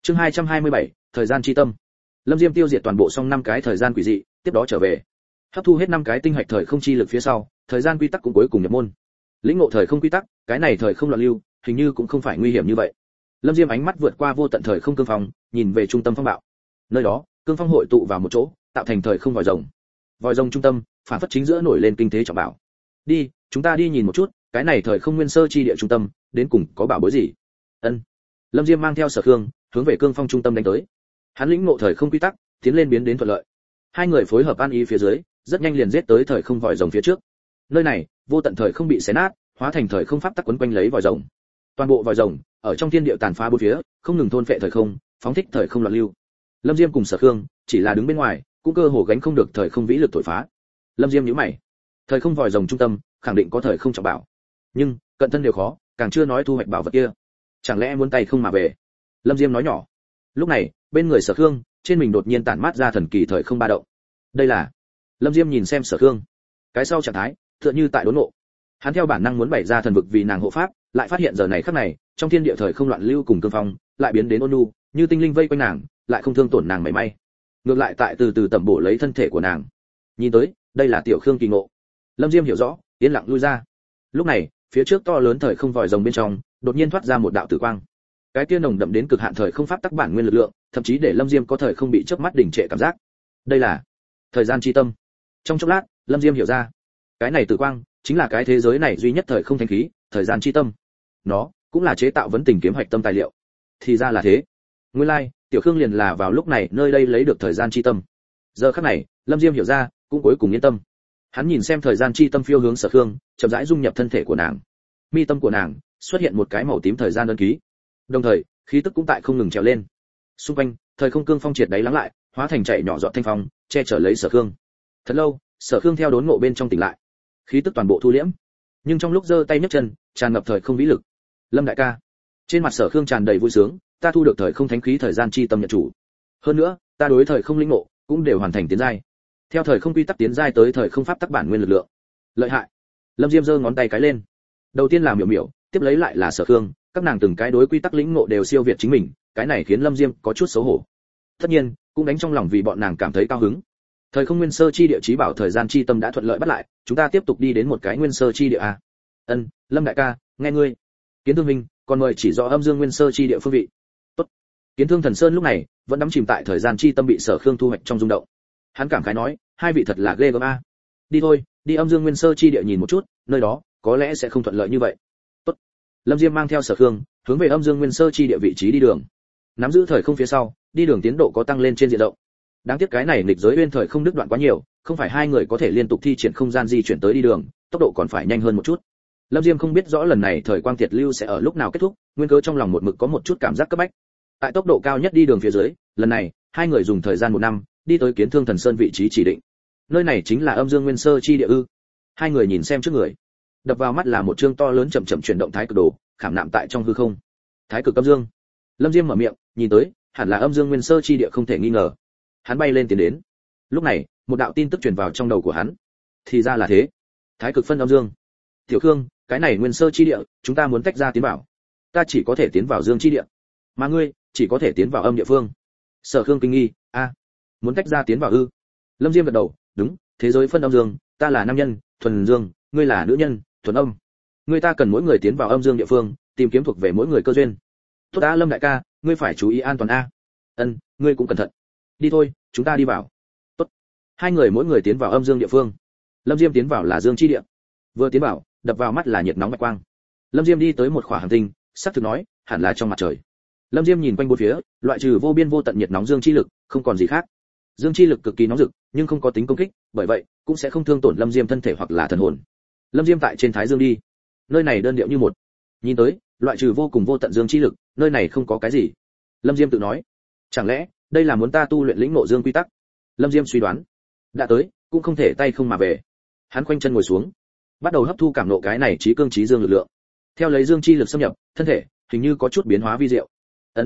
Chương 227, thời gian chi tâm. Lâm Diêm tiêu diệt toàn bộ xong 5 cái thời gian quỷ dị, tiếp đó trở về. Hấp thu hết 5 cái tinh hạch thời không chi lực phía sau, thời gian quy tắc cũng cuối cùng nhập môn. Lĩnh ngộ thời không quy tắc, cái này thời không loạn lưu, hình như cũng không phải nguy hiểm như vậy. Lâm Diêm ánh mắt vượt qua vô tận thời không cương phong, nhìn về trung tâm phong bạo. Nơi đó, cương phong hội tụ vào một chỗ, tạo thành thời không vòi rồng. Vòi rồng trung tâm, phản phất chính giữa nổi lên kinh thế trọng bảo. Đi, chúng ta đi nhìn một chút, cái này thời không nguyên sơ chi địa trung tâm, đến cùng có bảo bối gì? Ân. Lâm Diêm mang theo Sở Khương, hướng về cương phong trung tâm đánh tới. Hắn lĩnh ngộ thời không quy tắc, tiến lên biến đến thuận lợi. Hai người phối hợp an ý phía dưới, rất nhanh liền giết tới thời không vòi rồng phía trước. Nơi này, vô tận thời không bị xé nát, hóa thành thời không pháp tắc quấn quanh lấy vòi rồng. Toàn bộ vòi rồng ở trong thiên địa tàn phá bốn phía, không ngừng thôn phệ thời không, phóng thích thời không loạn lưu. Lâm Diêm cùng Sở Khương chỉ là đứng bên ngoài, cũng cơ hồ gánh không được thời không vĩ lực thổi phá. Lâm Diêm nhíu mày, thời không vòi rồng trung tâm khẳng định có thời không trọng bảo, nhưng cận thân đều khó, càng chưa nói thu hoạch bảo vật kia, chẳng lẽ muốn tay không mà về? Lâm Diêm nói nhỏ. Lúc này, bên người Sở Khương, trên mình đột nhiên tản mát ra thần kỳ thời không ba động. Đây là... Lâm Diêm nhìn xem Sở Khương, cái sau trạng thái tựa như tại đốn ngộ. Hắn theo bản năng muốn bày ra thần vực vì nàng hộ pháp, lại phát hiện giờ này khắc này, trong thiên địa thời không loạn lưu cùng cương phong, lại biến đến ôn nhu, như tinh linh vây quanh nàng, lại không thương tổn nàng mảy may. Ngược lại tại từ từ tẩm bổ lấy thân thể của nàng. Nhìn tới, đây là tiểu Khương kỳ ngộ. Lâm Diêm hiểu rõ, yên lặng lui ra. Lúc này, phía trước to lớn thời không vòi rồng bên trong, đột nhiên thoát ra một đạo tử quang. Cái kia nồng đậm đến cực hạn thời không pháp tắc bản nguyên lực lượng, thậm chí để Lâm Diêm có thời không bị chớp mắt đình trệ cảm giác. Đây là thời gian chi tâm. Trong chốc lát, Lâm Diêm hiểu ra, cái này tử quang chính là cái thế giới này duy nhất thời không thánh khí, thời gian chi tâm. Nó cũng là chế tạo vấn tình kiếm hoạch tâm tài liệu. Thì ra là thế. Nguyên lai, tiểu Khương liền là vào lúc này nơi đây lấy được thời gian chi tâm. Giờ khắc này, Lâm Diêm hiểu ra, cũng cuối cùng yên tâm. Hắn nhìn xem thời gian chi tâm phiêu hướng Sở Khương, chậm rãi dung nhập thân thể của nàng. Mi tâm của nàng xuất hiện một cái màu tím thời gian ấn ký. Đồng thời, khí tức cũng tại không ngừng trèo lên. Xung quanh, thời không cương phong triệt đáy lắng lại, hóa thành chạy nhỏ giọt thanh phong, che chở lấy Sở Khương. Thật lâu, Sở Khương theo đốn ngộ bên trong tỉnh lại, khí tức toàn bộ thu liễm, nhưng trong lúc giơ tay nhấc chân, tràn ngập thời không vĩ lực. Lâm đại ca, trên mặt Sở Khương tràn đầy vui sướng, ta thu được thời không thánh khí thời gian chi tâm nhận chủ. Hơn nữa, ta đối thời không lĩnh ngộ cũng đều hoàn thành tiến giai. Theo thời không quy tắc tiến giai tới thời không pháp tắc bản nguyên lực lượng. Lợi hại. Lâm Diêm giơ ngón tay cái lên. Đầu tiên là Miểu Miểu, tiếp lấy lại là Sở Khương, các nàng từng cái đối quy tắc lĩnh ngộ đều siêu việt chính mình, cái này khiến Lâm Diêm có chút xấu hổ. Tất nhiên, cũng đánh trong lòng vì bọn nàng cảm thấy cao hứng. Thời không nguyên sơ chi địa chí bảo thời gian chi tâm đã thuận lợi bắt lại, chúng ta tiếp tục đi đến một cái nguyên sơ chi địa a. Ân, Lâm đại ca, nghe ngươi. Kiến Thương Minh, còn mời chỉ rõ âm dương nguyên sơ chi địa phương vị. Tốt. Kiến Thương Thần Sơn lúc này vẫn đắm chìm tại thời gian chi tâm bị Sở Khương thu hoạch trong rung động. Hắn cảm khái nói, hai vị thật là ghê gớm a. Đi thôi, đi âm dương nguyên sơ chi địa nhìn một chút, nơi đó có lẽ sẽ không thuận lợi như vậy. Tốt. Lâm Diêm mang theo Sở Khương, hướng về âm dương nguyên sơ chi địa vị trí đi đường. Nắm giữ thời không phía sau, đi đường tiến độ có tăng lên trên diện rộng. Đáng tiếc cái này nghịch giới uyên thời không đứt đoạn quá nhiều, không phải hai người có thể liên tục thi triển không gian di chuyển tới đi đường, tốc độ còn phải nhanh hơn một chút. Lâm Diêm không biết rõ lần này thời quang tiệt lưu sẽ ở lúc nào kết thúc, nguyên cớ trong lòng một mực có một chút cảm giác cấp bách. Tại tốc độ cao nhất đi đường phía dưới, lần này, hai người dùng thời gian 1 năm, đi tới Kiến Thương Thần Sơn vị trí chỉ định. Nơi này chính là âm dương nguyên sơ chi địa ư? Hai người nhìn xem trước người, đập vào mắt là một chương to lớn chậm chậm chuyển động thái cực đồ, khảm nạm tại trong hư không. Thái cực âm dương. Lâm Diêm mở miệng, nhìn tới, hẳn là âm dương nguyên sơ chi địa không thể nghi ngờ. Hắn bay lên tiến đến. Lúc này, một đạo tin tức truyền vào trong đầu của hắn. Thì ra là thế. Thái cực phân âm dương. Tiểu Khương, cái này nguyên sơ chi địa, chúng ta muốn tách ra tiến vào. Ta chỉ có thể tiến vào dương chi địa, mà ngươi chỉ có thể tiến vào âm địa phương. Sở Khương kinh nghi, muốn tách ra tiến vào ư? Lâm Diêm gật đầu, đúng, thế giới phân âm dương, ta là nam nhân, thuần dương, ngươi là nữ nhân, thuần âm. Ngươi ta cần mỗi người tiến vào âm dương địa phương, tìm kiếm thuộc về mỗi người cơ duyên. Tốt đã Lâm đại ca, ngươi phải chú ý an toàn a. Ân, ngươi cũng cẩn thận. Đi thôi, chúng ta đi vào. Tốt. Hai người mỗi người tiến vào âm dương địa phương. Lâm Diêm tiến vào là dương chi địa. Vừa tiến vào, đập vào mắt là nhiệt nóng bạch quang. Lâm Diêm đi tới một khỏa hành tinh, sắc thực nói, hẳn là trong mặt trời. Lâm Diêm nhìn quanh bốn phía, loại trừ vô biên vô tận nhiệt nóng dương chi lực, không còn gì khác. Dương chi lực cực kỳ nóng rực, nhưng không có tính công kích, bởi vậy cũng sẽ không thương tổn Lâm Diêm thân thể hoặc là thần hồn. Lâm Diêm tại trên thái dương đi. Nơi này đơn điệu như một. Nhìn tới, loại trừ vô cùng vô tận dương chi lực, nơi này không có cái gì. Lâm Diêm tự nói, chẳng lẽ đây là muốn ta tu luyện lĩnh ngộ dương quy tắc? Lâm Diêm suy đoán, đã tới, cũng không thể tay không mà về. Hắn khoanh chân ngồi xuống, bắt đầu hấp thu cảm nộ cái này trí cương trí dương lực lượng. Theo lấy dương chi lực xâm nhập, thân thể hình như có chút biến hóa vi diệu.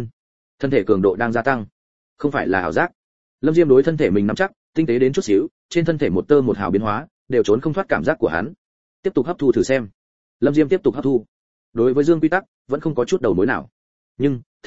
Thân thể cường độ đang gia tăng, không phải là ảo giác. Lâm Diêm đối thân thể mình nắm chắc, tinh tế đến chút xíu, trên thân thể một tơ một hào biến hóa, đều trốn không thoát cảm giác của hắn. Tiếp tục hấp thu thử xem. Lâm Diêm tiếp tục hấp thu. Đối với dương quy tắc, vẫn không có chút đầu mối nào. Nhưng, thân thể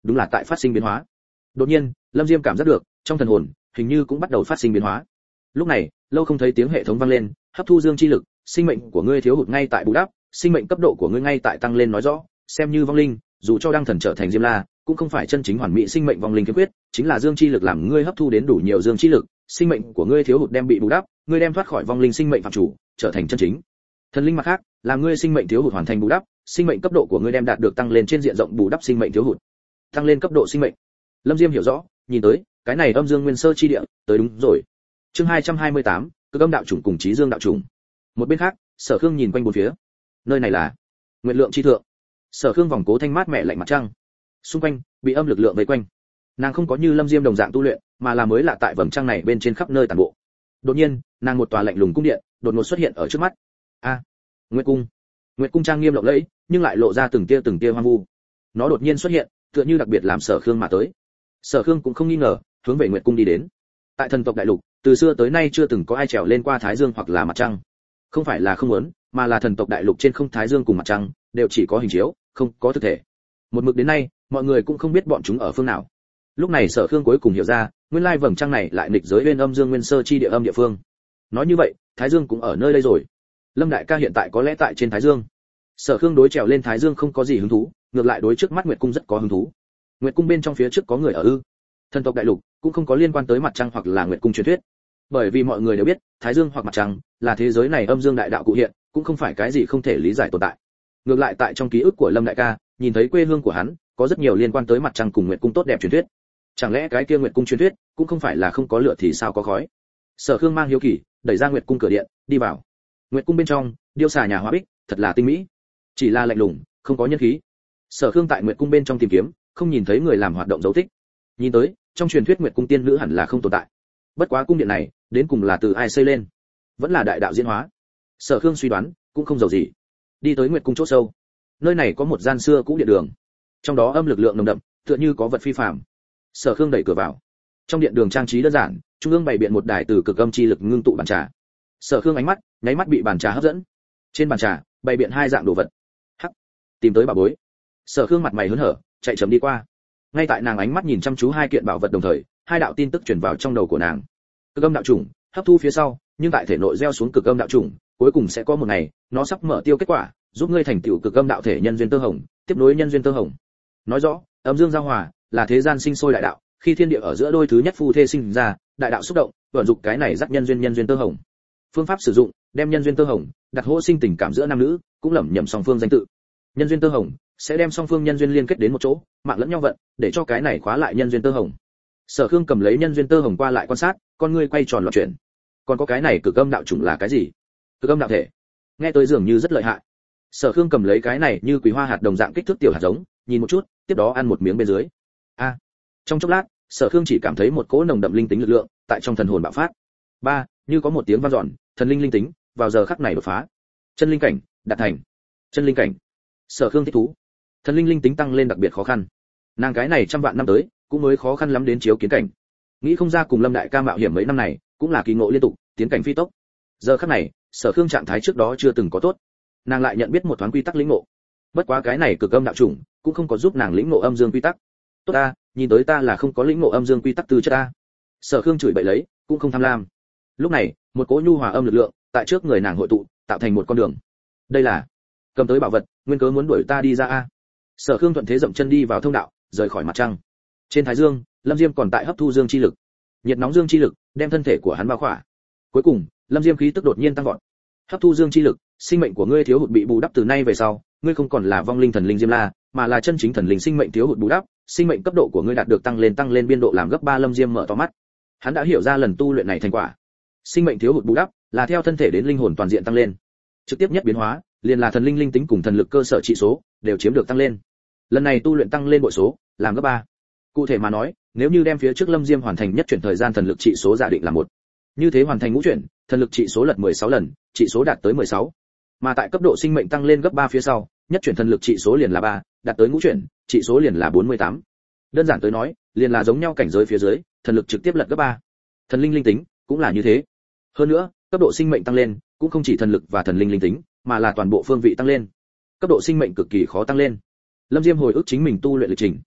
đúng là tại phát sinh biến hóa. Đột nhiên, Lâm Diêm cảm giác được, trong thần hồn, hình như cũng bắt đầu phát sinh biến hóa. Lúc này, lâu không thấy tiếng hệ thống vang lên, hấp thu dương chi lực, sinh mệnh của ngươi thiếu hụt ngay tại bù đắp, sinh mệnh cấp độ của ngươi ngay tại tăng lên nói rõ, xem như vong linh, dù cho đang thần trở thành Diêm La, cũng không phải chân chính hoàn mỹ sinh mệnh vong linh khiếm khuyết, chính là dương chi lực làm ngươi hấp thu đến đủ nhiều dương chi lực, sinh mệnh của ngươi thiếu hụt đem bị bù đắp, ngươi đem thoát khỏi vong linh sinh mệnh phạm chủ, trở thành chân chính thần linh. Mặt khác, làm ngươi sinh mệnh thiếu hụt hoàn thành bù đắp, sinh mệnh cấp độ của ngươi đem đạt được tăng lên trên diện rộng bù đắp sinh mệnh thiếu hụt, tăng lên cấp độ sinh mệnh. Lâm Diêm hiểu rõ, nhìn tới, cái này âm dương nguyên sơ chi địa, tới đúng rồi. Chương 228, Cực Âm đạo chủng cùng Chí Dương đạo chủng. Một bên khác, Sở Khương nhìn quanh bốn phía. Nơi này là Nguyệt Lượng chi thượng. Sở Khương vòng cố thanh mát mẹ lạnh mặt trăng. Xung quanh bị âm lực lượng vây quanh. Nàng không có như Lâm Diêm đồng dạng tu luyện, mà là mới lạ tại vầng trăng này bên trên khắp nơi tản bộ. Đột nhiên, nàng một tòa lạnh lùng cung điện, đột ngột xuất hiện ở trước mắt. A, Nguyệt cung. Nguyệt cung trang nghiêm lộng lẫy, nhưng lại lộ ra từng tia hoang vu. Nó đột nhiên xuất hiện, tựa như đặc biệt làm Sở Khương mà tới. Sở Khương cũng không nghi ngờ, hướng về Nguyệt cung đi đến. Tại thần tộc đại lục, từ xưa tới nay chưa từng có ai trèo lên qua Thái Dương hoặc là mặt trăng. Không phải là không muốn, mà là thần tộc đại lục trên không Thái Dương cùng mặt trăng, đều chỉ có hình chiếu, không có thực thể. Một mực đến nay, mọi người cũng không biết bọn chúng ở phương nào. Lúc này Sở Khương cuối cùng hiểu ra, nguyên lai vầng trăng này lại nghịch giới bên âm dương nguyên sơ chi địa âm địa phương. Nói như vậy, Thái Dương cũng ở nơi đây rồi. Lâm đại ca hiện tại có lẽ tại trên Thái Dương. Sở Khương đối trèo lên Thái Dương không có gì hứng thú, ngược lại đối trước mắt Nguyệt cung rất có hứng thú. Nguyệt cung bên trong phía trước có người ở ư? Thần tộc đại lục cũng không có liên quan tới mặt trăng hoặc là Nguyệt cung truyền thuyết. Bởi vì mọi người đều biết, Thái Dương hoặc mặt trăng là thế giới này âm dương đại đạo cụ hiện, cũng không phải cái gì không thể lý giải tồn tại. Ngược lại tại trong ký ức của Lâm đại ca, nhìn thấy quê hương của hắn có rất nhiều liên quan tới mặt trăng cùng Nguyệt cung tốt đẹp truyền thuyết. Chẳng lẽ cái kia Nguyệt cung truyền thuyết cũng không phải là không có lửa thì sao có khói? Sở Khương mang hiếu kỳ, đẩy ra Nguyệt cung cửa điện, đi vào. Nguyệt cung bên trong, điêu xà nhà hóa bích, thật là tinh mỹ. Chỉ là lạnh lùng, không có nhân khí. Sở Khương tại Nguyệt cung bên trong tìm kiếm, không nhìn thấy người làm hoạt động dấu tích. Nhìn tới, trong truyền thuyết Nguyệt cung tiên nữ hẳn là không tồn tại. Bất quá cung điện này, đến cùng là từ ai xây lên? Vẫn là đại đạo diễn hóa. Sở Khương suy đoán, cũng không giàu gì. Đi tới Nguyệt cung chỗ sâu. Nơi này có một gian xưa cũ điện đường. Trong đó âm lực lượng nồng đậm, tựa như có vật phi phàm. Sở Khương đẩy cửa vào. Trong điện đường trang trí đơn giản, trung ương bày biện một đài từ cực âm chi lực ngưng tụ bàn trà. Sở Khương ánh mắt, nháy mắt bị bàn trà hấp dẫn. Trên bàn trà, bày biện hai dạng đồ vật. Hắc, tìm tới bảo bối. Sở Khương mặt mày hớn hở, chạy chậm đi qua. Ngay tại nàng ánh mắt nhìn chăm chú hai kiện bảo vật đồng thời, hai đạo tin tức truyền vào trong đầu của nàng. Cực âm đạo chủng, hấp thu phía sau, nhưng tại thể nội gieo xuống cực âm đạo chủng, cuối cùng sẽ có một ngày, nó sắp mở tiêu kết quả, giúp ngươi thành tựu cực âm đạo thể nhân duyên tơ hồng, tiếp nối nhân duyên tơ hồng. Nói rõ, âm dương giao hòa là thế gian sinh sôi đại đạo, khi thiên địa ở giữa đôi thứ nhất phu thê sinh ra, đại đạo xúc động, vận dụng cái này dắt nhân duyên tơ hồng. Phương pháp sử dụng, đem nhân duyên tơ hồng đặt hỗ sinh tình cảm giữa nam nữ, cũng lẩm nhẩm song phương danh tự. Nhân duyên tơ hồng sẽ đem song phương nhân duyên liên kết đến một chỗ, mạng lẫn nhau vận, để cho cái này khóa lại nhân duyên tơ hồng. Sở Khương cầm lấy nhân duyên tơ hồng qua lại quan sát, con ngươi quay tròn loạn chuyển. Còn có cái này cực âm đạo chủng là cái gì? Cực âm đạo thể. Nghe tới dường như rất lợi hại. Sở Khương cầm lấy cái này như quý hoa hạt đồng dạng kích thước tiểu hạt giống, nhìn một chút, tiếp đó ăn một miếng bên dưới. A. Trong chốc lát, Sở Khương chỉ cảm thấy một cỗ nồng đậm linh tính lực lượng tại trong thần hồn bạo phát. Ba, như có một tiếng vang dọn, thần linh linh tính vào giờ khắc này đột phá. Chân linh cảnh, đạt thành. Chân linh cảnh. Sở Khương thích thú. Thần linh linh tính tăng lên đặc biệt khó khăn. Nàng cái này trăm vạn năm tới, cũng mới khó khăn lắm đến chiếu kiến cảnh. Nghĩ không ra cùng Lâm đại ca mạo hiểm mấy năm này, cũng là kỳ ngộ liên tục, tiến cảnh phi tốc. Giờ khắc này, Sở Khương trạng thái trước đó chưa từng có tốt. Nàng lại nhận biết một thoáng quy tắc lĩnh ngộ. Bất quá cái này cực âm đạo chủng, cũng không có giúp nàng lĩnh ngộ âm dương quy tắc. Tốt ta, nhìn tới ta là không có lĩnh ngộ âm dương quy tắc từ chất ta. Sở Khương chửi bậy lấy, cũng không tham lam. Lúc này, một cỗ nhu hòa âm lực lượng tại trước người nàng hội tụ, tạo thành một con đường. Đây là cầm tới bảo vật, nguyên cớ muốn đuổi ta đi ra a. Sở Khương thuận thế dậm chân đi vào thông đạo, rời khỏi mặt trăng. Trên Thái Dương, Lâm Diêm còn tại hấp thu dương chi lực. Nhiệt nóng dương chi lực đem thân thể của hắn bao khỏa. Cuối cùng, Lâm Diêm khí tức đột nhiên tăng vọt. Hấp thu dương chi lực, sinh mệnh của ngươi thiếu hụt bị bù đắp từ nay về sau, ngươi không còn là vong linh thần linh Diêm La, mà là chân chính thần linh sinh mệnh thiếu hụt bù đắp, sinh mệnh cấp độ của ngươi đạt được tăng lên biên độ làm gấp 3. Lâm Diêm mở to mắt. Hắn đã hiểu ra lần tu luyện này thành quả. Sinh mệnh thiếu hụt bù đắp là theo thân thể đến linh hồn toàn diện tăng lên. Trực tiếp nhất biến hóa, liền là thần linh linh tính cùng thần lực cơ sở trị số đều chiếm được tăng lên. Lần này tu luyện tăng lên bội số, làm gấp 3. Cụ thể mà nói, nếu như đem phía trước Lâm Diêm hoàn thành nhất chuyển thời gian thần lực trị số giả định là 1. Như thế hoàn thành ngũ chuyển, thần lực trị số lật 16 lần, trị số đạt tới 16. Mà tại cấp độ sinh mệnh tăng lên gấp 3 phía sau, nhất chuyển thần lực trị số liền là 3, đạt tới ngũ chuyển, trị số liền là 48. Đơn giản tới nói, liền là giống nhau cảnh giới phía dưới, thần lực trực tiếp lật gấp 3. Thần linh linh tính cũng là như thế. Hơn nữa, cấp độ sinh mệnh tăng lên, cũng không chỉ thần lực và thần linh linh tính, mà là toàn bộ phương vị tăng lên. Cấp độ sinh mệnh cực kỳ khó tăng lên. Lâm Diêm hồi ức chính mình tu luyện lịch trình.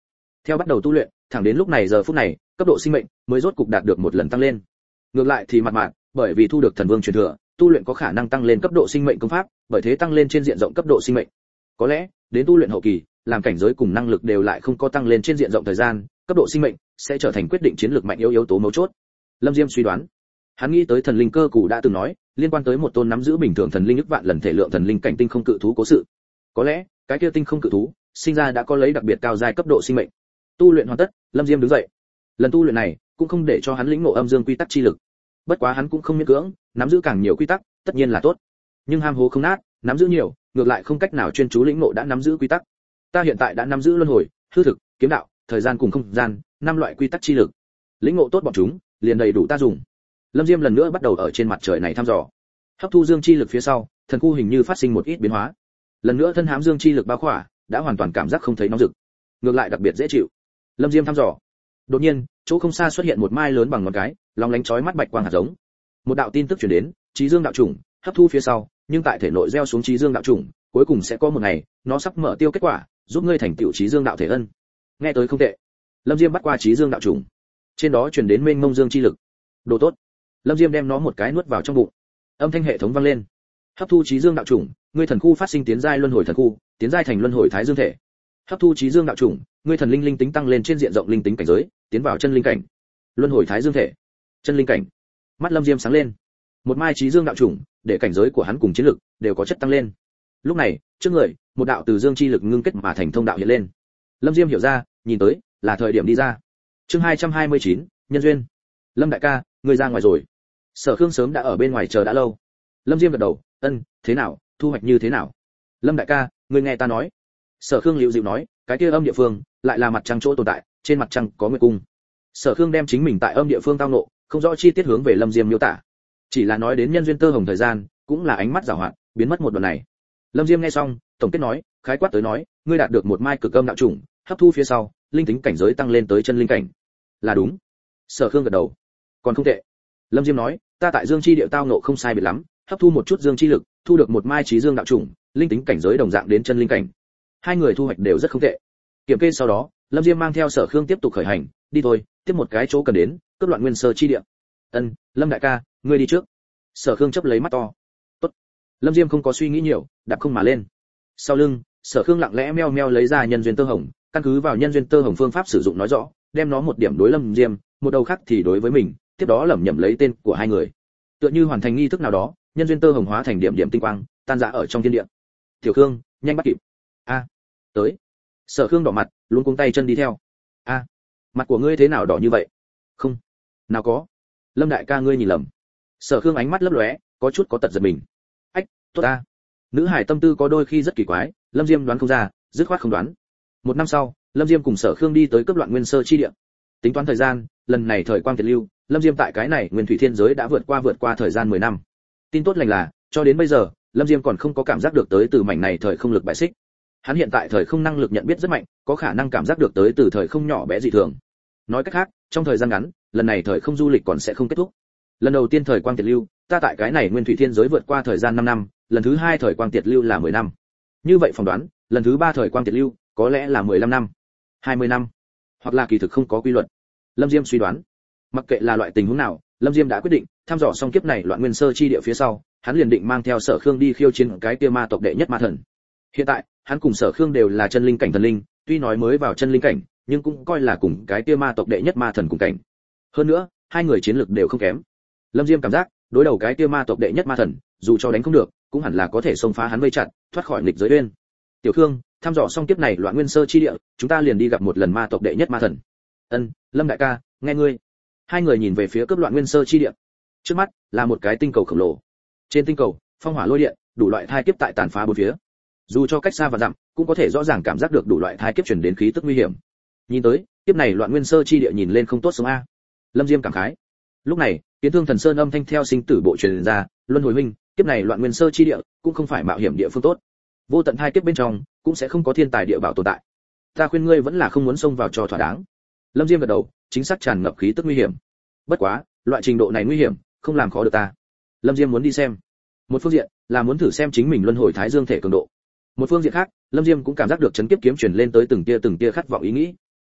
Theo bắt đầu tu luyện, thẳng đến lúc này giờ phút này, cấp độ sinh mệnh mới rốt cục đạt được một lần tăng lên. Ngược lại thì mặt mạn, bởi vì thu được thần vương truyền thừa, tu luyện có khả năng tăng lên cấp độ sinh mệnh công pháp, bởi thế tăng lên trên diện rộng cấp độ sinh mệnh. Có lẽ, đến tu luyện hậu kỳ, làm cảnh giới cùng năng lực đều lại không có tăng lên trên diện rộng thời gian, cấp độ sinh mệnh sẽ trở thành quyết định chiến lược mạnh yếu tố mấu chốt. Lâm Diêm suy đoán, hắn nghĩ tới thần linh cơ cụ đã từng nói, liên quan tới một tôn nắm giữ bình thường thần linh ức vạn lần thể lượng thần linh cảnh tinh không cự thú cố sự. Có lẽ, cái kia tinh không cự thú, sinh ra đã có lấy đặc biệt cao giai cấp độ sinh mệnh. Tu luyện hoàn tất, Lâm Diêm đứng dậy. Lần tu luyện này, cũng không để cho hắn lĩnh ngộ âm dương quy tắc chi lực. Bất quá hắn cũng không miễn cưỡng, nắm giữ càng nhiều quy tắc, tất nhiên là tốt. Nhưng ham hố không nát, nắm giữ nhiều, ngược lại không cách nào chuyên chú lĩnh ngộ đã nắm giữ quy tắc. Ta hiện tại đã nắm giữ luân hồi, hư thực, kiếm đạo, thời gian cùng không gian, 5 loại quy tắc chi lực. Lĩnh ngộ tốt bọn chúng, liền đầy đủ ta dùng. Lâm Diêm lần nữa bắt đầu ở trên mặt trời này thăm dò. Hấp thu dương chi lực phía sau, thần khu hình như phát sinh một ít biến hóa. Lần nữa thân hám dương chi lực bao khỏa, đã hoàn toàn cảm giác không thấy nóng rực, ngược lại đặc biệt dễ chịu. Lâm Diêm thăm dò. Đột nhiên, chỗ không xa xuất hiện một mai lớn bằng ngón cái, long lánh chói mắt bạch quang hạt giống. Một đạo tin tức truyền đến, Chí Dương đạo chủng, hấp thu phía sau, nhưng tại thể nội gieo xuống Chí Dương đạo chủng, cuối cùng sẽ có một ngày, nó sắp mở tiêu kết quả, giúp ngươi thành tựu Chí Dương đạo thể ân. Nghe tới không tệ. Lâm Diêm bắt qua Chí Dương đạo chủng. Trên đó truyền đến mênh mông dương chi lực. Đồ tốt. Lâm Diêm đem nó một cái nuốt vào trong bụng. Âm thanh hệ thống vang lên. Hấp thu Chí Dương đạo chủng, ngươi thần khu phát sinh tiến giai luân hồi thần khu, tiến giai thành luân hồi thái dương thể. Hấp thu Chí Dương đạo chủng, ngươi thần linh linh tính tăng lên trên diện rộng linh tính cảnh giới, tiến vào chân linh cảnh. Luân hồi thái dương thể, chân linh cảnh. Mắt Lâm Diêm sáng lên. Một mai Chí Dương đạo chủng, để cảnh giới của hắn cùng chiến lực đều có chất tăng lên. Lúc này, trước người, một đạo từ dương chi lực ngưng kết mà thành thông đạo hiện lên. Lâm Diêm hiểu ra, nhìn tới, là thời điểm đi ra. Chương 229, nhân duyên. Lâm đại ca, ngươi ra ngoài rồi. Sở Khương sớm đã ở bên ngoài chờ đã lâu. Lâm Diêm gật đầu, ân, thế nào, thu hoạch như thế nào? Lâm đại ca, ngươi nghe ta nói. Sở Khương liễu dịu nói, cái kia âm địa phương, lại là mặt trăng chỗ tồn tại, trên mặt trăng có nguyệt cung. Sở Khương đem chính mình tại âm địa phương tao ngộ, không rõ chi tiết hướng về Lâm Diêm miêu tả. Chỉ là nói đến nhân duyên tơ hồng thời gian, cũng là ánh mắt giảo hoạt, biến mất một đoạn này. Lâm Diêm nghe xong, tổng kết nói, khái quát tới nói, ngươi đạt được một mai cực âm đạo chủng, hấp thu phía sau, linh tính cảnh giới tăng lên tới chân linh cảnh. Là đúng. Sở Khương gật đầu. Còn không tệ. Lâm Diêm nói, ta tại Dương chi địa tao ngộ không sai biệt lắm, hấp thu một chút dương chi lực, thu được một mai Chí Dương đạo chủng, linh tính cảnh giới đồng dạng đến chân linh cảnh. Hai người thu hoạch đều rất không tệ. Kiểm kê sau đó, Lâm Diêm mang theo Sở Khương tiếp tục khởi hành, đi thôi, tiếp một cái chỗ cần đến, cướp loạn nguyên sơ chi địa. Ân, Lâm đại ca, ngươi đi trước. Sở Khương chớp lấy mắt to. Tốt. Lâm Diêm không có suy nghĩ nhiều, đạp không mà lên. Sau lưng, Sở Khương lặng lẽ meo meo lấy ra nhân duyên tơ hồng, căn cứ vào nhân duyên tơ hồng phương pháp sử dụng nói rõ, đem nó một điểm đối Lâm Diêm, một đầu khác thì đối với mình, tiếp đó lẩm nhẩm lấy tên của hai người. Tựa như hoàn thành nghi thức nào đó, nhân duyên tơ hồng hóa thành điểm điểm tinh quang, tan rã ở trong thiên địa. Tiểu Khương, nhanh bắt kịp. A, tới. Sở Khương đỏ mặt, luống cuống tay chân đi theo. A, mặt của ngươi thế nào đỏ như vậy? Không, nào có. Lâm đại ca ngươi nhìn lầm. Sở Khương ánh mắt lấp lóe, có chút có tật giật mình. Ách, tốt a. Nữ hải tâm tư có đôi khi rất kỳ quái, Lâm Diêm đoán không ra, dứt khoát không đoán. Một năm sau, Lâm Diêm cùng Sở Khương đi tới cấp loạn nguyên sơ chi địa. Tính toán thời gian, lần này thời quang tiệt lưu, Lâm Diêm tại cái này nguyên thủy thiên giới đã vượt qua thời gian 10 năm. Tin tốt lành là, cho đến bây giờ, Lâm Diêm còn không có cảm giác được tới từ mảnh này thời không lực bại xích. Hắn hiện tại thời không năng lực nhận biết rất mạnh, có khả năng cảm giác được tới từ thời không nhỏ bé dị thường. Nói cách khác, trong thời gian ngắn, lần này thời không du lịch còn sẽ không kết thúc. Lần đầu tiên thời quang tiệt lưu, ta tại cái này nguyên thủy thiên giới vượt qua thời gian 5 năm, lần thứ hai thời quang tiệt lưu là 10 năm. Như vậy phỏng đoán, lần thứ ba thời quang tiệt lưu có lẽ là 15 năm, 20 năm, hoặc là kỳ thực không có quy luật. Lâm Diêm suy đoán, mặc kệ là loại tình huống nào, Lâm Diêm đã quyết định, thăm dò xong kiếp này loạn nguyên sơ chi địa phía sau, hắn liền định mang theo Sở Khương đi khiêu chiến cái kia ma tộc đệ nhất ma thần. Hiện tại, hắn cùng Sở Khương đều là chân linh cảnh thần linh, tuy nói mới vào chân linh cảnh, nhưng cũng coi là cùng cái kia ma tộc đệ nhất ma thần cùng cảnh. Hơn nữa, hai người chiến lực đều không kém. Lâm Diêm cảm giác, đối đầu cái kia ma tộc đệ nhất ma thần, dù cho đánh không được, cũng hẳn là có thể xông phá hắn vây chặt, thoát khỏi nghịch giới uyên. Tiểu Khương, thăm dò xong kiếp này loạn nguyên sơ chi địa, chúng ta liền đi gặp một lần ma tộc đệ nhất ma thần. Ân, Lâm đại ca, nghe ngươi. Hai người nhìn về phía cấp loạn nguyên sơ chi địa. Trước mắt là một cái tinh cầu khổng lồ. Trên tinh cầu, phong hỏa lôi điện, đủ loại thai kiếp tại tàn phá bốn phía. Dù cho cách xa và dặm, cũng có thể rõ ràng cảm giác được đủ loại thai kiếp truyền đến khí tức nguy hiểm. Nhìn tới, kiếp này loạn nguyên sơ chi địa nhìn lên không tốt sống a. Lâm Diêm cảm khái. Lúc này, Kiến Thương Thần Sơn âm thanh theo sinh tử bộ truyền ra, Luân Hồi huynh, kiếp này loạn nguyên sơ chi địa, cũng không phải mạo hiểm địa phương tốt. Vô tận hai kiếp bên trong, cũng sẽ không có thiên tài địa bảo tồn tại. Ta khuyên ngươi vẫn là không muốn xông vào cho thỏa đáng. Lâm Diêm gật đầu, chính xác tràn ngập khí tức nguy hiểm. Bất quá, loại trình độ này nguy hiểm, không làm khó được ta. Lâm Diêm muốn đi xem. Một phương diện là muốn thử xem chính mình luân hồi thái dương thể cường độ. Một phương diện khác, Lâm Diêm cũng cảm giác được chấn kiếp kiếm truyền lên tới từng tia khát vọng ý nghĩ.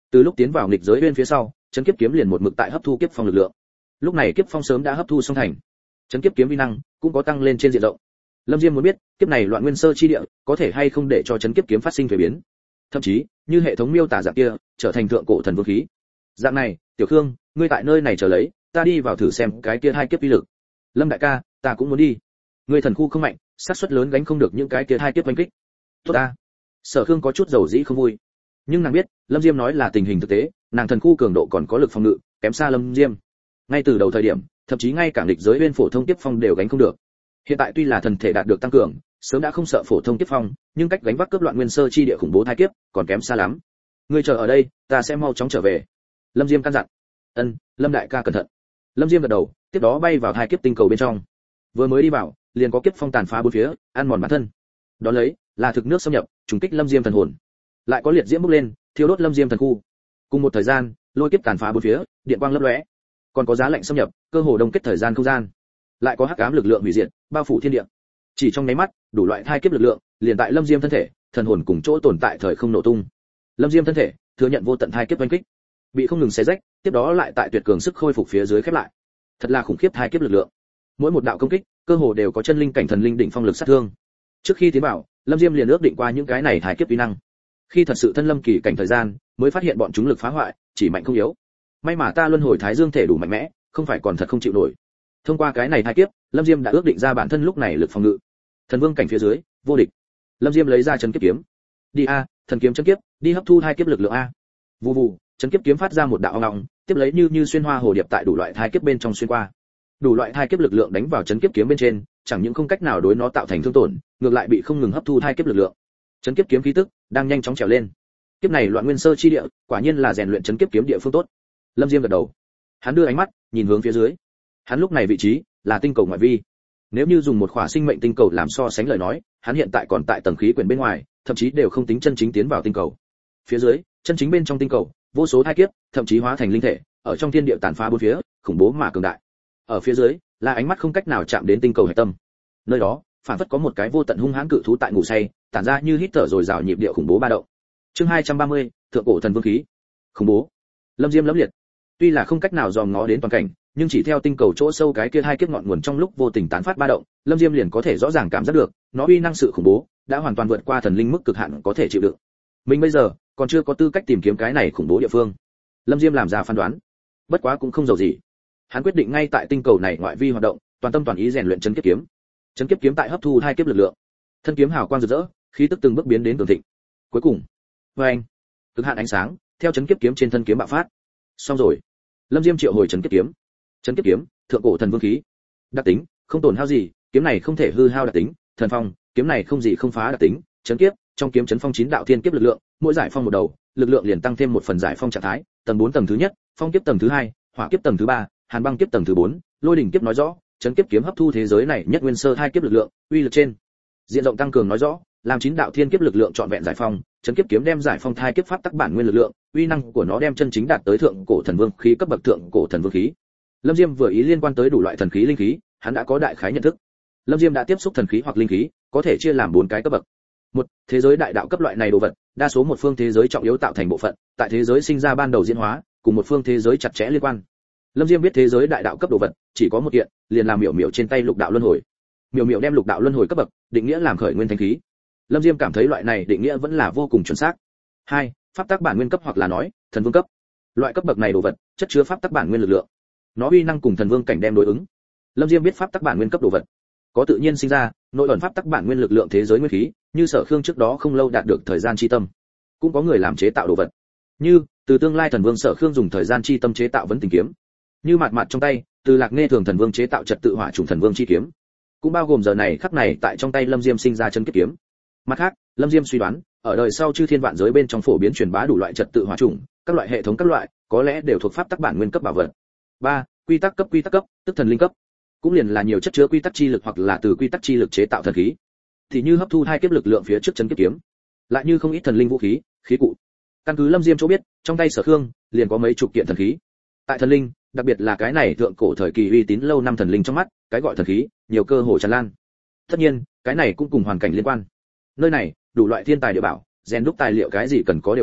Từ lúc tiến vào nghịch giới uyên phía sau, chấn kiếp kiếm liền một mực tại hấp thu kiếp phong lực lượng. Lúc này kiếp phong sớm đã hấp thu xong thành, chấn kiếp kiếm vi năng cũng có tăng lên trên diện rộng. Lâm Diêm muốn biết, kiếp này loạn nguyên sơ chi địa có thể hay không để cho chấn kiếp kiếm phát sinh thay biến, thậm chí như hệ thống miêu tả dạng kia, trở thành thượng cổ thần vương khí. Dạng này, Tiểu Khương, ngươi tại nơi này chờ lấy, ta đi vào thử xem cái kia hai kiếp uy lực. Lâm đại ca, ta cũng muốn đi. Ngươi thần khu không mạnh, xác suất lớn gánh không được những cái kia hai kiếp đánh kích. Tốt ta. Sở Khương có chút dầu dĩ không vui, nhưng nàng biết, Lâm Diêm nói là tình hình thực tế, nàng thần khu cường độ còn có lực phòng ngự, kém xa Lâm Diêm. Ngay từ đầu thời điểm, thậm chí ngay cả nghịch giới uyên phổ thông tiếp phong đều gánh không được. Hiện tại tuy là thần thể đạt được tăng cường, sớm đã không sợ phổ thông tiếp phong, nhưng cách gánh vác cướp loạn nguyên sơ chi địa khủng bố thai kiếp, còn kém xa lắm. Ngươi chờ ở đây, ta sẽ mau chóng trở về. Lâm Diêm căn dặn. Ân, Lâm đại ca cẩn thận. Lâm Diêm gật đầu, tiếp đó bay vào thai kiếp tinh cầu bên trong. Vừa mới đi vào, liền có kiếp phong tàn phá bốn phía, ăn mòn bản thân. Đó lấy là thực nước xâm nhập, trùng kích Lâm Diêm thần hồn. Lại có liệt diễm bốc lên, thiêu đốt Lâm Diêm thần khu. Cùng một thời gian, lôi kiếp tàn phá bốn phía, điện quang lấp lóe. Còn có giá lạnh xâm nhập, cơ hồ đông kết thời gian không gian. Lại có hắc ám lực lượng hủy diệt, bao phủ thiên địa. Chỉ trong nháy mắt, đủ loại thai kiếp lực lượng, liền tại Lâm Diêm thân thể, thần hồn cùng chỗ tồn tại thời không nổ tung. Lâm Diêm thân thể thừa nhận vô tận thai kiếp oanh kích, bị không ngừng xé rách, tiếp đó lại tại tuyệt cường sức khôi phục phía dưới khép lại. Thật là khủng khiếp thai kiếp lực lượng. Mỗi một đạo công kích, cơ hồ đều có chân linh cảnh thần linh đỉnh phong lực sát thương. Trước khi tiến vào, Lâm Diêm liền ước định qua những cái này thai kiếp uy năng. Khi thật sự thân lâm kỳ cảnh thời gian, mới phát hiện bọn chúng lực phá hoại chỉ mạnh không yếu. May mà ta luân hồi thái dương thể đủ mạnh mẽ, không phải còn thật không chịu nổi. Thông qua cái này thai kiếp, Lâm Diêm đã ước định ra bản thân lúc này lực phòng ngự. Thần vương cảnh phía dưới, vô địch. Lâm Diêm lấy ra chân kiếp kiếm. Đi a, thần kiếm chân kiếp, đi hấp thu thai kiếp lực lượng a. Vù vù, chân kiếp kiếm phát ra một đạo ong ong, tiếp lấy như xuyên hoa hồ điệp tại đủ loại thai kiếp bên trong xuyên qua. Đủ loại thai kiếp lực lượng đánh vào chân kiếp kiếm bên trên, chẳng những không cách nào đối nó tạo thành thương tổn, ngược lại bị không ngừng hấp thu thai kiếp lực lượng. Chân kiếp kiếm khí tức đang nhanh chóng trèo lên. Kiếp này loạn nguyên sơ chi địa, quả nhiên là rèn luyện chân kiếp kiếm địa phương tốt. Lâm Diêm gật đầu. Hắn đưa ánh mắt nhìn hướng phía dưới. Hắn lúc này vị trí là tinh cầu ngoại vi. Nếu như dùng một khỏa sinh mệnh tinh cầu làm so sánh lời nói, hắn hiện tại còn tại tầng khí quyển bên ngoài, thậm chí đều không tính chân chính tiến vào tinh cầu. Phía dưới, chân chính bên trong tinh cầu, vô số thai kiếp, thậm chí hóa thành linh thể, ở trong thiên địa tàn phá bốn phía, khủng bố mà cường đại. Ở phía dưới, là ánh mắt không cách nào chạm đến tinh cầu hạch tâm. Nơi đó, phản phất có một cái vô tận hung hãn cự thú tại ngủ say, tản ra như hít thở rồi rào nhịp điệu khủng bố ba động. Chương 230, thượng cổ thần vương khí. Khủng bố. Lâm Diêm lẫm liệt. Tuy là không cách nào dòm ngó đến toàn cảnh, nhưng chỉ theo tinh cầu chỗ sâu cái kia hai kiếp ngọn nguồn trong lúc vô tình tán phát ba động, Lâm Diêm liền có thể rõ ràng cảm giác được, nó uy năng sự khủng bố, đã hoàn toàn vượt qua thần linh mức cực hạn có thể chịu đựng. Mình bây giờ còn chưa có tư cách tìm kiếm cái này khủng bố địa phương. Lâm Diêm làm ra phán đoán. Bất quá cũng không giàu gì. Hắn quyết định ngay tại tinh cầu này ngoại vi hoạt động, toàn tâm toàn ý rèn luyện chân kiếp kiếm. Chân kiếp kiếm tại hấp thu hai kiếp lực lượng. Thân kiếm hào quang rực rỡ, khí tức từng bước biến đến cường thịnh. Cuối cùng, oeng, cực hạn ánh sáng theo chân kiếp kiếm trên thân kiếm bạo phát. Xong rồi. Lâm Diêm triệu hồi chân kiếp kiếm. Chân kiếp kiếm, thượng cổ thần vương khí. Đặc tính, không tổn hao gì, kiếm này không thể hư hao đặc tính, thần phong, kiếm này không gì không phá đặc tính, chấn kiếp, trong kiếm chấn phong 9 đạo thiên kiếp lực lượng, mỗi giải phong một đầu, lực lượng liền tăng thêm một phần giải phong trạng thái, tầng 4 tầng thứ nhất, phong kiếp tầng thứ 2, hỏa kiếp tầng thứ 3, hàn băng kiếp tầng thứ 4, lôi đỉnh kiếp nói rõ, chấn kiếp kiếm hấp thu thế giới này nhất nguyên sơ hai kiếp lực lượng, uy lực trên diện rộng tăng cường nói rõ, làm 9 đạo thiên kiếp lực lượng trọn vẹn giải phong, chấn kiếp kiếm đem giải phong thai kiếp pháp tắc bản nguyên lực lượng, uy năng của nó đem chân chính đạt tới thượng cổ thần vương khí cấp bậc thượng cổ thần vương khí. Lâm Diêm vừa ý liên quan tới đủ loại thần khí linh khí, hắn đã có đại khái nhận thức. Lâm Diêm đã tiếp xúc thần khí hoặc linh khí, có thể chia làm 4 cái cấp bậc. Một, thế giới đại đạo cấp loại này đồ vật, đa số một phương thế giới trọng yếu tạo thành bộ phận, tại thế giới sinh ra ban đầu diễn hóa, cùng một phương thế giới chặt chẽ liên quan. Lâm Diêm biết thế giới đại đạo cấp đồ vật, chỉ có một kiện, liền làm miểu miểu trên tay lục đạo luân hồi. Miểu miểu đem lục đạo luân hồi cấp bậc, định nghĩa làm khởi nguyên thánh khí. Lâm Diêm cảm thấy loại này định nghĩa vẫn là vô cùng chuẩn xác. 2, pháp tắc bản nguyên cấp hoặc là nói, thần vương cấp. Loại cấp bậc này đồ vật, chất chứa pháp tắc bản nguyên lực lượng. Nó uy năng cùng thần vương cảnh đem đối ứng. Lâm Diêm biết pháp tắc bản nguyên cấp đồ vật, có tự nhiên sinh ra, nội ẩn pháp tắc bản nguyên lực lượng thế giới nguyên khí, như Sở Khương trước đó không lâu đạt được thời gian chi tâm. Cũng có người làm chế tạo đồ vật, như từ tương lai thần vương Sở Khương dùng thời gian chi tâm chế tạo vấn tình kiếm, như mạt mạt trong tay, từ Lạc Nghe thường thần vương chế tạo trật tự hỏa trùng thần vương chi kiếm, cũng bao gồm giờ này khắc này tại trong tay Lâm Diêm sinh ra chân kiếp kiếm. Mặt khác, Lâm Diêm suy đoán, ở đời sau chư thiên vạn giới bên trong phổ biến truyền bá đủ loại trật tự hỏa trùng, các loại hệ thống các loại, có lẽ đều thuộc pháp tắc bản nguyên cấp bảo vật. 3, quy tắc cấp, tức thần linh cấp, cũng liền là nhiều chất chứa quy tắc chi lực hoặc là từ quy tắc chi lực chế tạo thần khí. Thì như hấp thu hai kiếp lực lượng phía trước chân kiếp kiếm, lại như không ít thần linh vũ khí, khí cụ. Căn cứ Lâm Diêm chỗ biết, trong tay Sở Khương liền có mấy chục kiện thần khí. Tại thần linh, đặc biệt là cái này thượng cổ thời kỳ uy tín lâu năm thần linh trong mắt, cái gọi thần khí, nhiều cơ hội tràn lan. Tất nhiên, cái này cũng cùng hoàn cảnh liên quan. Nơi này, đủ loại thiên tài địa bảo, rèn đúc tài liệu cái gì cần có đều có,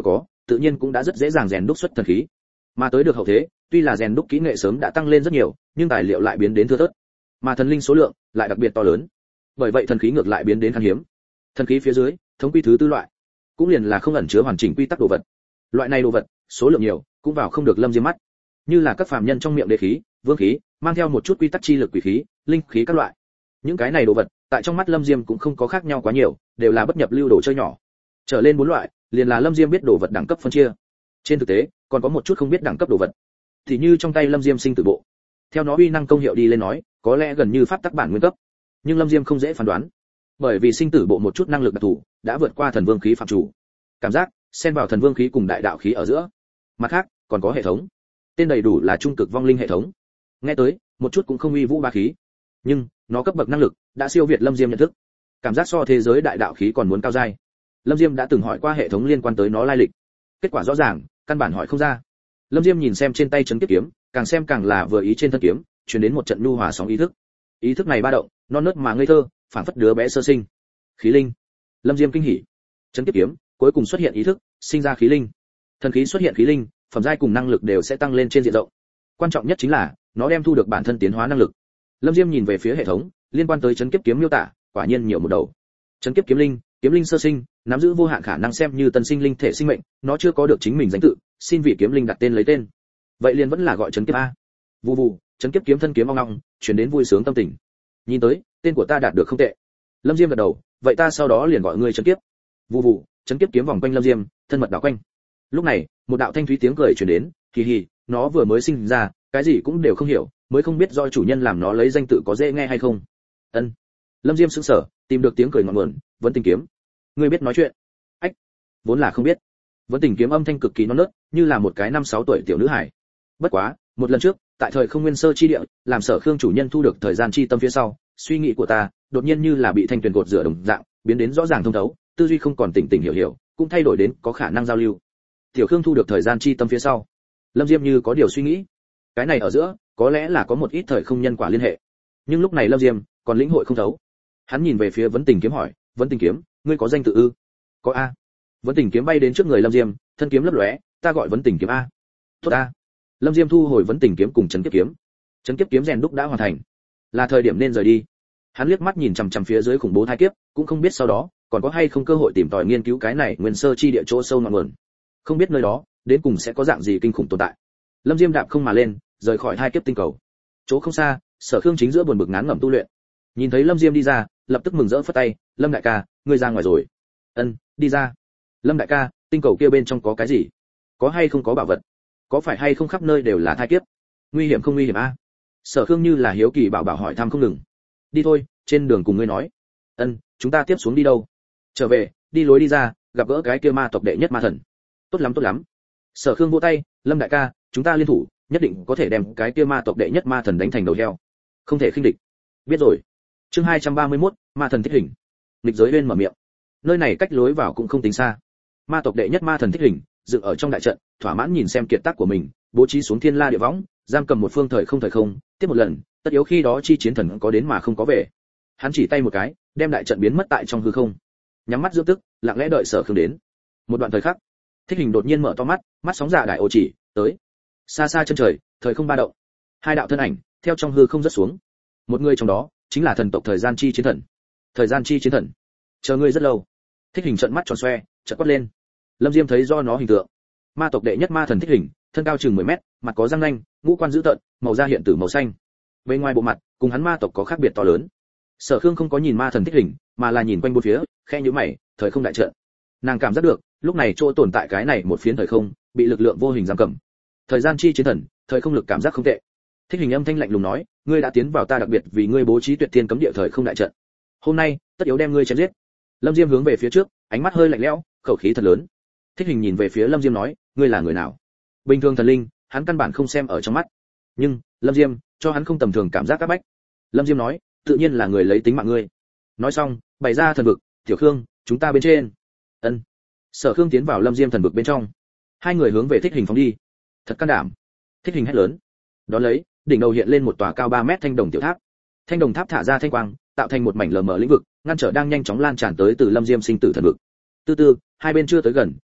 tự nhiên cũng đã rất dễ dàng rèn đúc xuất thần khí. Mà tới được hậu thế, tuy là rèn đúc kỹ nghệ sớm đã tăng lên rất nhiều, nhưng tài liệu lại biến đến thưa thớt, mà thần linh số lượng lại đặc biệt to lớn. Bởi vậy thần khí ngược lại biến đến khan hiếm. Thần khí phía dưới, thống quy thứ tư loại, cũng liền là không ẩn chứa hoàn chỉnh quy tắc đồ vật. Loại này đồ vật, số lượng nhiều, cũng vào không được Lâm Diêm mắt. Như là các phàm nhân trong miệng đế khí, vương khí, mang theo một chút quy tắc chi lực quỷ khí, linh khí các loại. Những cái này đồ vật, tại trong mắt Lâm Diêm cũng không có khác nhau quá nhiều, đều là bất nhập lưu đồ chơi nhỏ. Trở lên 4 loại, liền là Lâm Diêm biết đồ vật đẳng cấp phân chia. Trên thực tế, còn có một chút không biết đẳng cấp đồ vật. Thì như trong tay Lâm Diêm sinh tử bộ. Theo nó uy năng công hiệu đi lên nói, có lẽ gần như pháp tắc bản nguyên cấp. Nhưng Lâm Diêm không dễ phán đoán, bởi vì sinh tử bộ một chút năng lực đặc thù đã vượt qua thần vương khí phạm chủ. Cảm giác xen vào thần vương khí cùng đại đạo khí ở giữa. Mặt khác, còn có hệ thống. Tên đầy đủ là trung cực vong linh hệ thống. Nghe tới, một chút cũng không uy vũ ba khí. Nhưng, nó cấp bậc năng lực đã siêu việt Lâm Diêm nhận thức. Cảm giác so thế giới đại đạo khí còn muốn cao dai. Lâm Diêm đã từng hỏi qua hệ thống liên quan tới nó lai lịch. Kết quả rõ ràng, căn bản hỏi không ra. Lâm Diêm nhìn xem trên tay trấn kiếp kiếm, càng xem càng là vừa ý trên thân kiếm, truyền đến một trận nhu hòa sóng ý thức. Ý thức này ba động, non nớt mà ngây thơ, phảng phất đứa bé sơ sinh. Khí linh. Lâm Diêm kinh hỉ. Trấn kiếp kiếm, cuối cùng xuất hiện ý thức, sinh ra khí linh. Thần khí xuất hiện khí linh, phẩm giai cùng năng lực đều sẽ tăng lên trên diện rộng. Quan trọng nhất chính là, nó đem thu được bản thân tiến hóa năng lực. Lâm Diêm nhìn về phía hệ thống, liên quan tới trấn kiếp kiếm miêu tả, quả nhiên nhiều một đầu. Trấn kiếp kiếm linh sơ sinh, nắm giữ vô hạn khả năng xem như tân sinh linh thể sinh mệnh, nó chưa có được chính mình danh tự, xin vị kiếm linh đặt tên lấy tên. Vậy liền vẫn là gọi trấn kiếp a. Vù vù, trấn kiếp kiếm thân kiếm ong ong, truyền đến vui sướng tâm tình. Nhìn tới, tên của ta đạt được không tệ. Lâm Diêm gật đầu, vậy ta sau đó liền gọi ngươi trấn kiếp. Vù vù, trấn kiếp kiếm vòng quanh Lâm Diêm, thân mật đảo quanh. Lúc này, một đạo thanh thúy tiếng cười truyền đến, hì hì, nó vừa mới sinh ra, cái gì cũng đều không hiểu, mới không biết do chủ nhân làm nó lấy danh tự có dễ nghe hay không. Ân. Lâm Diêm sững sờ, tìm được tiếng cười ngọn nguồn, Vấn Tình kiếm. Ngươi biết nói chuyện? Ách, vốn là không biết. Vấn Tình kiếm âm thanh cực kỳ non nớt, như là một cái 5-6 tuổi tiểu nữ hài. Bất quá, một lần trước, tại thời không nguyên sơ chi địa, làm Sở Khương chủ nhân thu được thời gian chi tâm phía sau, suy nghĩ của ta, đột nhiên như là bị thanh tuyền gột rửa đồng dạng, biến đến rõ ràng thông thấu, tư duy không còn tỉnh tỉnh hiểu hiểu, cũng thay đổi đến có khả năng giao lưu. Tiểu Khương thu được thời gian chi tâm phía sau, Lâm Diêm như có điều suy nghĩ. Cái này ở giữa, có lẽ là có một ít thời không nhân quả liên hệ. Nhưng lúc này Lâm Diêm còn lĩnh hội không thấu. Hắn nhìn về phía Vấn Tình kiếm hỏi, Vấn Tình kiếm, ngươi có danh tự ư? Có a. Vấn Tình kiếm bay đến trước người Lâm Diêm, thân kiếm lấp lóe, ta gọi Vấn Tình kiếm a. Tốt a. Lâm Diêm thu hồi Vấn Tình kiếm cùng Trấn Kiếp kiếm. Trấn Kiếp kiếm rèn đúc đã hoàn thành, là thời điểm nên rời đi. Hắn liếc mắt nhìn chằm chằm phía dưới khủng bố thai kiếp, cũng không biết sau đó còn có hay không cơ hội tìm tòi nghiên cứu cái này nguyên sơ chi địa chỗ sâu ngọn nguồn. Không biết nơi đó đến cùng sẽ có dạng gì kinh khủng tồn tại. Lâm Diêm đạp không mà lên, rời khỏi thai kiếp tinh cầu. Chỗ không xa, Sở Khương chính giữa buồn bực ngán ngẩm tu luyện. Nhìn thấy Lâm Diêm đi ra, lập tức mừng rỡ phất tay, Lâm đại ca, ngươi ra ngoài rồi. Ân, đi ra. Lâm đại ca, tinh cầu kia bên trong có cái gì? Có hay không có bảo vật? Có phải hay không khắp nơi đều là thai kiếp? Nguy hiểm không nguy hiểm a? Sở Khương như là hiếu kỳ bảo bảo hỏi thăm không ngừng. Đi thôi, trên đường cùng ngươi nói. Ân, chúng ta tiếp xuống đi đâu? Trở về, đi lối đi ra, gặp gỡ cái kia ma tộc đệ nhất ma thần. Tốt lắm tốt lắm. Sở Khương vỗ tay, Lâm đại ca, chúng ta liên thủ, nhất định có thể đem cái kia ma tộc đệ nhất ma thần đánh thành đầu heo. Không thể khinh địch. Biết rồi. Chương 231, ma thần thích hình. Nghịch giới bên mở miệng. Nơi này cách lối vào cũng không tính xa. Ma tộc đệ nhất ma thần thích hình, dựng ở trong đại trận, thỏa mãn nhìn xem kiệt tác của mình, bố trí xuống thiên la địa võng, giam cầm một phương thời không, tiếp một lần, tất yếu khi đó chi chiến thần có đến mà không có về. Hắn chỉ tay một cái, đem đại trận biến mất tại trong hư không. Nhắm mắt dưỡng tức, lặng lẽ đợi Sở Khương đến. Một đoạn thời khắc, thích hình đột nhiên mở to mắt, mắt sóng dạ đại ô chỉ, tới. Xa xa chân trời, thời không ba động. Hai đạo thân ảnh theo trong hư không rớt xuống. Một người trong đó chính là thần tộc thời gian chi chiến thần. Thời gian chi chiến thần, chờ ngươi rất lâu. Thích hình trợn mắt tròn xoe, chợt quát lên. Lâm Diêm thấy do nó hình tượng. Ma tộc đệ nhất ma thần thích hình, thân cao chừng 10 mét, mặt có răng nanh, ngũ quan dữ tợn, màu da hiện tử màu xanh. Bên ngoài bộ mặt, cùng hắn ma tộc có khác biệt to lớn. Sở Khương không có nhìn ma thần thích hình, mà là nhìn quanh bốn phía, khẽ nhíu mày, thời không đại trận. Nàng cảm giác được, lúc này chỗ tồn tại cái này một phiến thời không, bị lực lượng vô hình giam cầm. Thời gian chi chiến thần, thời không lực cảm giác không tệ. Thích hình âm thanh lạnh lùng nói, ngươi đã tiến vào ta đặc biệt vì ngươi bố trí tuyệt thiên cấm địa thời không đại trận. Hôm nay, tất yếu đem ngươi chém giết. Lâm Diêm hướng về phía trước, ánh mắt hơi lạnh lẽo, khẩu khí thật lớn. Thích hình nhìn về phía Lâm Diêm nói, ngươi là người nào? Bình thường thần linh, hắn căn bản không xem ở trong mắt. Nhưng, Lâm Diêm, cho hắn không tầm thường cảm giác các bách. Lâm Diêm nói, tự nhiên là người lấy tính mạng ngươi. Nói xong, bày ra thần vực, Tiểu Khương, chúng ta bên trên. Ân. Sở Khương tiến vào Lâm Diêm thần vực bên trong. Hai người hướng về Thích hình phóng đi. Thật can đảm. Thích hình hét lớn. Đón lấy, đỉnh đầu hiện lên một tòa cao 3 mét thanh đồng tiểu tháp. Thanh đồng tháp thả ra thanh quang, tạo thành một mảnh lờ mờ lĩnh vực, ngăn trở đang nhanh chóng lan tràn tới từ Lâm Diêm sinh tử thần vực. Từ từ, hai bên chưa tới gần,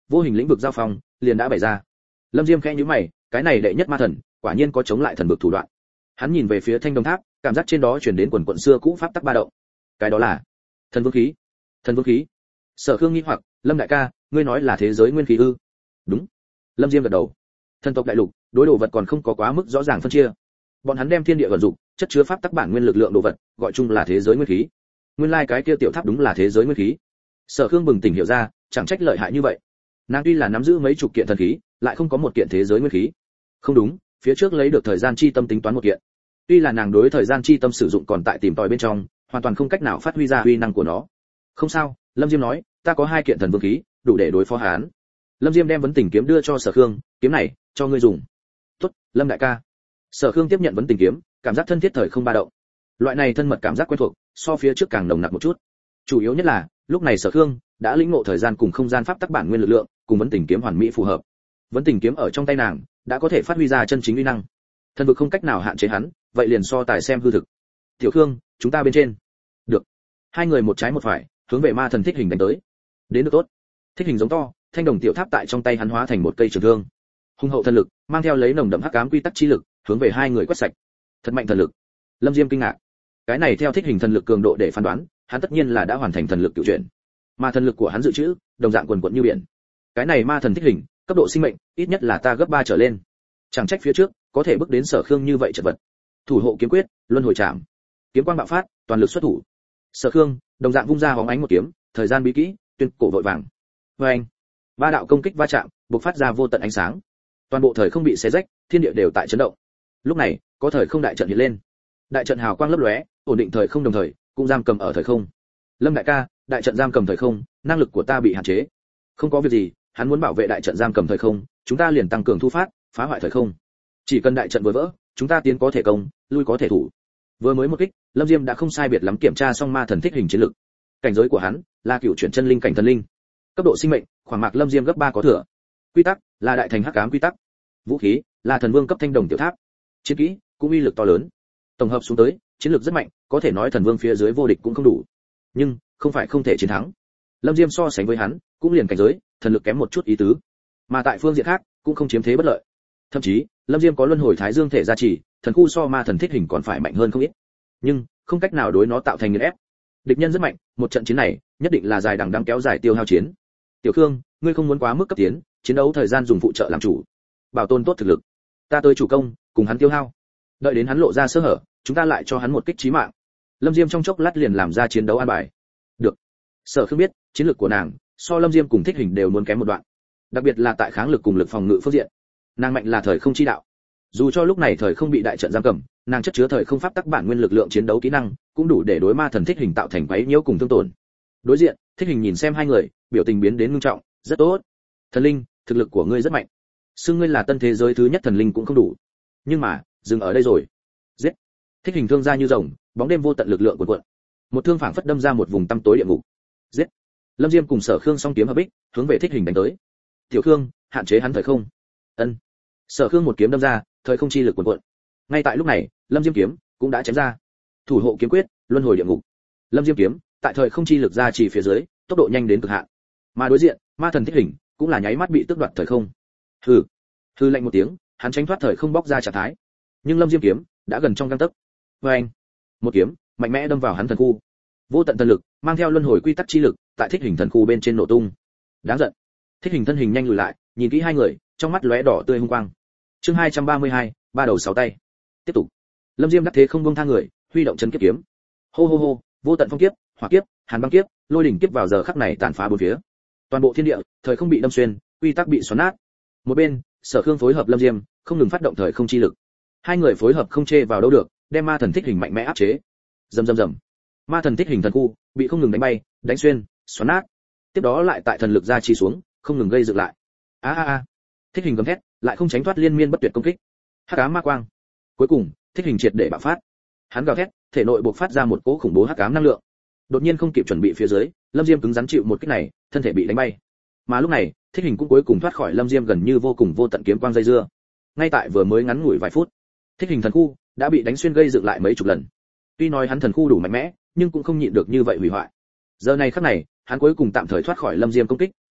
vô hình lĩnh vực giao phong liền đã bày ra. Lâm Diêm khẽ nhíu mày, cái này đệ nhất ma thần, quả nhiên có chống lại thần vực thủ đoạn. Hắn nhìn về phía Thanh Đồng Tháp, cảm giác trên đó truyền đến quần quần xưa cũ pháp tắc ba động. Cái đó là thần vương khí. Thần vương khí. Sở Khương nghi hoặc, Lâm đại ca, ngươi nói là thế giới nguyên khí ư? Đúng. Lâm Diêm gật đầu. Thần tộc đại lục, đối đồ vật còn không có quá mức rõ ràng phân chia. Bọn hắn đem thiên địa vận dụng, chất chứa pháp tắc bản nguyên lực lượng đồ vật, gọi chung là thế giới nguyên khí. Nguyên lai cái kia tiểu tháp đúng là thế giới nguyên khí. Sở Khương bừng tỉnh hiểu ra, chẳng trách lợi hại như vậy. Nàng tuy là nắm giữ mấy chục kiện thần khí, lại không có một kiện thế giới nguyên khí. Không đúng, phía trước lấy được thời gian chi tâm tính toán một kiện. Tuy là nàng đối thời gian chi tâm sử dụng còn tại tìm tòi bên trong, hoàn toàn không cách nào phát huy ra uy năng của nó. Không sao, Lâm Diêm nói, ta có 2 kiện thần vương khí, đủ để đối phó hắn. Lâm Diêm đem vấn tình kiếm đưa cho Sở Khương, kiếm này, cho ngươi dùng. Tốt, Lâm đại ca. Sở Khương tiếp nhận vấn tình kiếm, cảm giác thân thiết thời không ba động. Loại này thân mật cảm giác quen thuộc, so phía trước càng nồng nặc một chút. Chủ yếu nhất là, lúc này Sở Khương đã lĩnh ngộ thời gian cùng không gian pháp tắc bản nguyên lực lượng, cùng vấn tình kiếm hoàn mỹ phù hợp. Vấn tình kiếm ở trong tay nàng, đã có thể phát huy ra chân chính uy năng. Thần vực không cách nào hạn chế hắn, vậy liền so tài xem hư thực. Tiểu Khương, chúng ta bên trên. Được. Hai người một trái một phải, hướng về ma thần Thích Hình đánh tới. Đến được tốt. Thích Hình giống to, thanh đồng tiểu tháp tại trong tay hắn hóa thành một cây trường thương. Hung hậu thần lực, mang theo lấy nồng đậm hắc ám quy tắc chi lực, hướng về hai người quét sạch. Thật mạnh thần lực. Lâm Diêm kinh ngạc. Cái này theo Thích Hình thần lực cường độ để phán đoán, hắn tất nhiên là đã hoàn thành thần lực cửu chuyển. Mà thần lực của hắn dự trữ, đồng dạng quần quần như biển. Cái này ma thần Thích Hình, cấp độ sinh mệnh, ít nhất là ta gấp 3 trở lên. Chẳng trách phía trước, có thể bước đến Sở Khương như vậy chật vật. Thủ hộ kiếm quyết, luân hồi trảm. Kiếm quang bạo phát, toàn lực xuất thủ. Sở Khương, đồng dạng vung ra hóng ánh một kiếm, thời gian bí kỹ, tuyên cổ vội vàng. Oeng. Ba đạo công kích va chạm, bộc phát ra vô tận ánh sáng. Toàn bộ thời không bị xé rách, thiên địa đều tại chấn động. Lúc này, có thời không đại trận hiện lên. Đại trận hào quang lấp lóe, ổn định thời không đồng thời, cũng giam cầm ở thời không. Lâm đại ca, đại trận giam cầm thời không, năng lực của ta bị hạn chế. Không có việc gì, hắn muốn bảo vệ đại trận giam cầm thời không, chúng ta liền tăng cường thu phát, phá hoại thời không. Chỉ cần đại trận vừa vỡ, chúng ta tiến có thể công, lui có thể thủ. Vừa mới một kích, Lâm Diêm đã không sai biệt lắm kiểm tra xong ma thần Thích Hình chiến lực. Cảnh giới của hắn là cửu chuyển chân linh cảnh thần linh. Cấp độ sinh mệnh, khoảng mạc Lâm Diêm gấp 3 có thừa. Quy tắc là đại thành hắc ám quy tắc. Vũ khí là thần vương cấp thanh đồng tiểu tháp. Chiến kỹ cũng uy lực to lớn. Tổng hợp xuống tới, chiến lược rất mạnh, có thể nói thần vương phía dưới vô địch cũng không đủ. Nhưng, không phải không thể chiến thắng. Lâm Diêm so sánh với hắn, cũng liền cảnh giới, thần lực kém một chút ý tứ. Mà tại phương diện khác, cũng không chiếm thế bất lợi. Thậm chí, Lâm Diêm có luân hồi thái dương thể gia trì, thần khu so ma thần Thích Hình còn phải mạnh hơn không ít. Nhưng, không cách nào đối nó tạo thành nghiền ép. Địch nhân rất mạnh, một trận chiến này, nhất định là dài đằng đẵng kéo dài tiêu hao chiến. Tiểu Khương, ngươi không muốn quá mức cấp tiến, chiến đấu thời gian dùng phụ trợ làm chủ, bảo tồn tốt thực lực. Ta tới chủ công, cùng hắn tiêu hao. Đợi đến hắn lộ ra sơ hở, chúng ta lại cho hắn một kích chí mạng. Lâm Diêm trong chốc lát liền làm ra chiến đấu an bài. Được. Sở Khương biết, chiến lược của nàng, so Lâm Diêm cùng Thích Hình đều muốn kém một đoạn. Đặc biệt là tại kháng lực cùng lực phòng ngự phương diện. Nàng mạnh là thời không chi đạo. Dù cho lúc này thời không bị đại trận giam cầm, nàng chất chứa thời không pháp tắc bản nguyên lực lượng chiến đấu kỹ năng, cũng đủ để đối ma thần Thích Hình tạo thành quấy nhiễu cùng thương tổn. Đối diện, Thích Hình nhìn xem hai người, biểu tình biến đến nghiêm trọng, rất tốt. Thần linh, thực lực của ngươi rất mạnh. Xưng ngươi là tân thế giới thứ nhất thần linh cũng không đủ. Nhưng mà, dừng ở đây rồi. Giết. Thích Hình thương ra như rồng, bóng đêm vô tận lực lượng cuồn cuộn. Một thương phảng phất đâm ra một vùng tăm tối địa ngục. Giết. Lâm Diêm cùng Sở Khương song kiếm hợp bích, hướng về Thích Hình đánh tới. Tiểu Khương, hạn chế hắn thời không. Ân. Sở Khương một kiếm đâm ra, thời không chi lực cuồn cuộn. Ngay tại lúc này, Lâm Diêm kiếm cũng đã chém ra. Thủ hộ kiếm quyết, luân hồi địa ngục. Lâm Diêm kiếm, tại thời không chi lực ra chỉ phía dưới, tốc độ nhanh đến cực hạn. Mà đối diện, ma thần Thích Hình cũng là nháy mắt bị tước đoạt thời không. Hừ. Hừ lạnh một tiếng, hắn tránh thoát thời không bóc ra trạng thái. Nhưng Lâm Diêm kiếm đã gần trong gang tấc. Oeng. Một kiếm mạnh mẽ đâm vào hắn thần khu. Vô tận thần lực, mang theo luân hồi quy tắc chi lực, tại Thích Hình thần khu bên trên nổ tung. Đáng giận. Thích Hình thân hình nhanh lùi lại, nhìn kỹ hai người, trong mắt lóe đỏ tươi hung quang. Chương 232, ba đầu sáu tay. Tiếp tục. Lâm Diêm đắc thế không buông tha người, huy động chân kiếp kiếm. Hô hô hô, vô tận phong kiếp, hỏa kiếp, hàn băng kiếp, lôi đỉnh kiếp vào giờ khắc này tàn phá bốn phía. Toàn bộ thiên địa, thời không bị đâm xuyên, quy tắc bị xoắn nát. Một bên, Sở Khương phối hợp Lâm Diêm, không ngừng phát động thời không chi lực. Hai người phối hợp không chê vào đâu được, đem ma thần Thích Hình mạnh mẽ áp chế. Rầm rầm rầm. Ma thần Thích Hình thần khu bị không ngừng đánh bay, đánh xuyên, xoắn nát. Tiếp đó lại tại thần lực ra chi xuống, không ngừng gây dựng lại. A. Thích Hình gầm thét, lại không tránh thoát liên miên bất tuyệt công kích. Hắc ám ma quang. Cuối cùng, Thích Hình triệt để bạo phát. Hắn gào thét, thể nội bộc phát ra một cỗ khủng bố hắc ám năng lượng. Đột nhiên không kịp chuẩn bị phía dưới, Lâm Diêm cứng rắn chịu một kích này, thân thể bị đánh bay. Mà lúc này, Thích Hình cũng cuối cùng thoát khỏi Lâm Diêm gần như vô cùng vô tận kiếm quang dây dưa. Ngay tại vừa mới ngắn ngủi vài phút, Thích Hình thần khu đã bị đánh xuyên gây dựng lại mấy chục lần. Tuy nói hắn thần khu đủ mạnh mẽ, nhưng cũng không nhịn được như vậy hủy hoại. Giờ này khắc này, hắn cuối cùng tạm thời thoát khỏi Lâm Diêm công kích,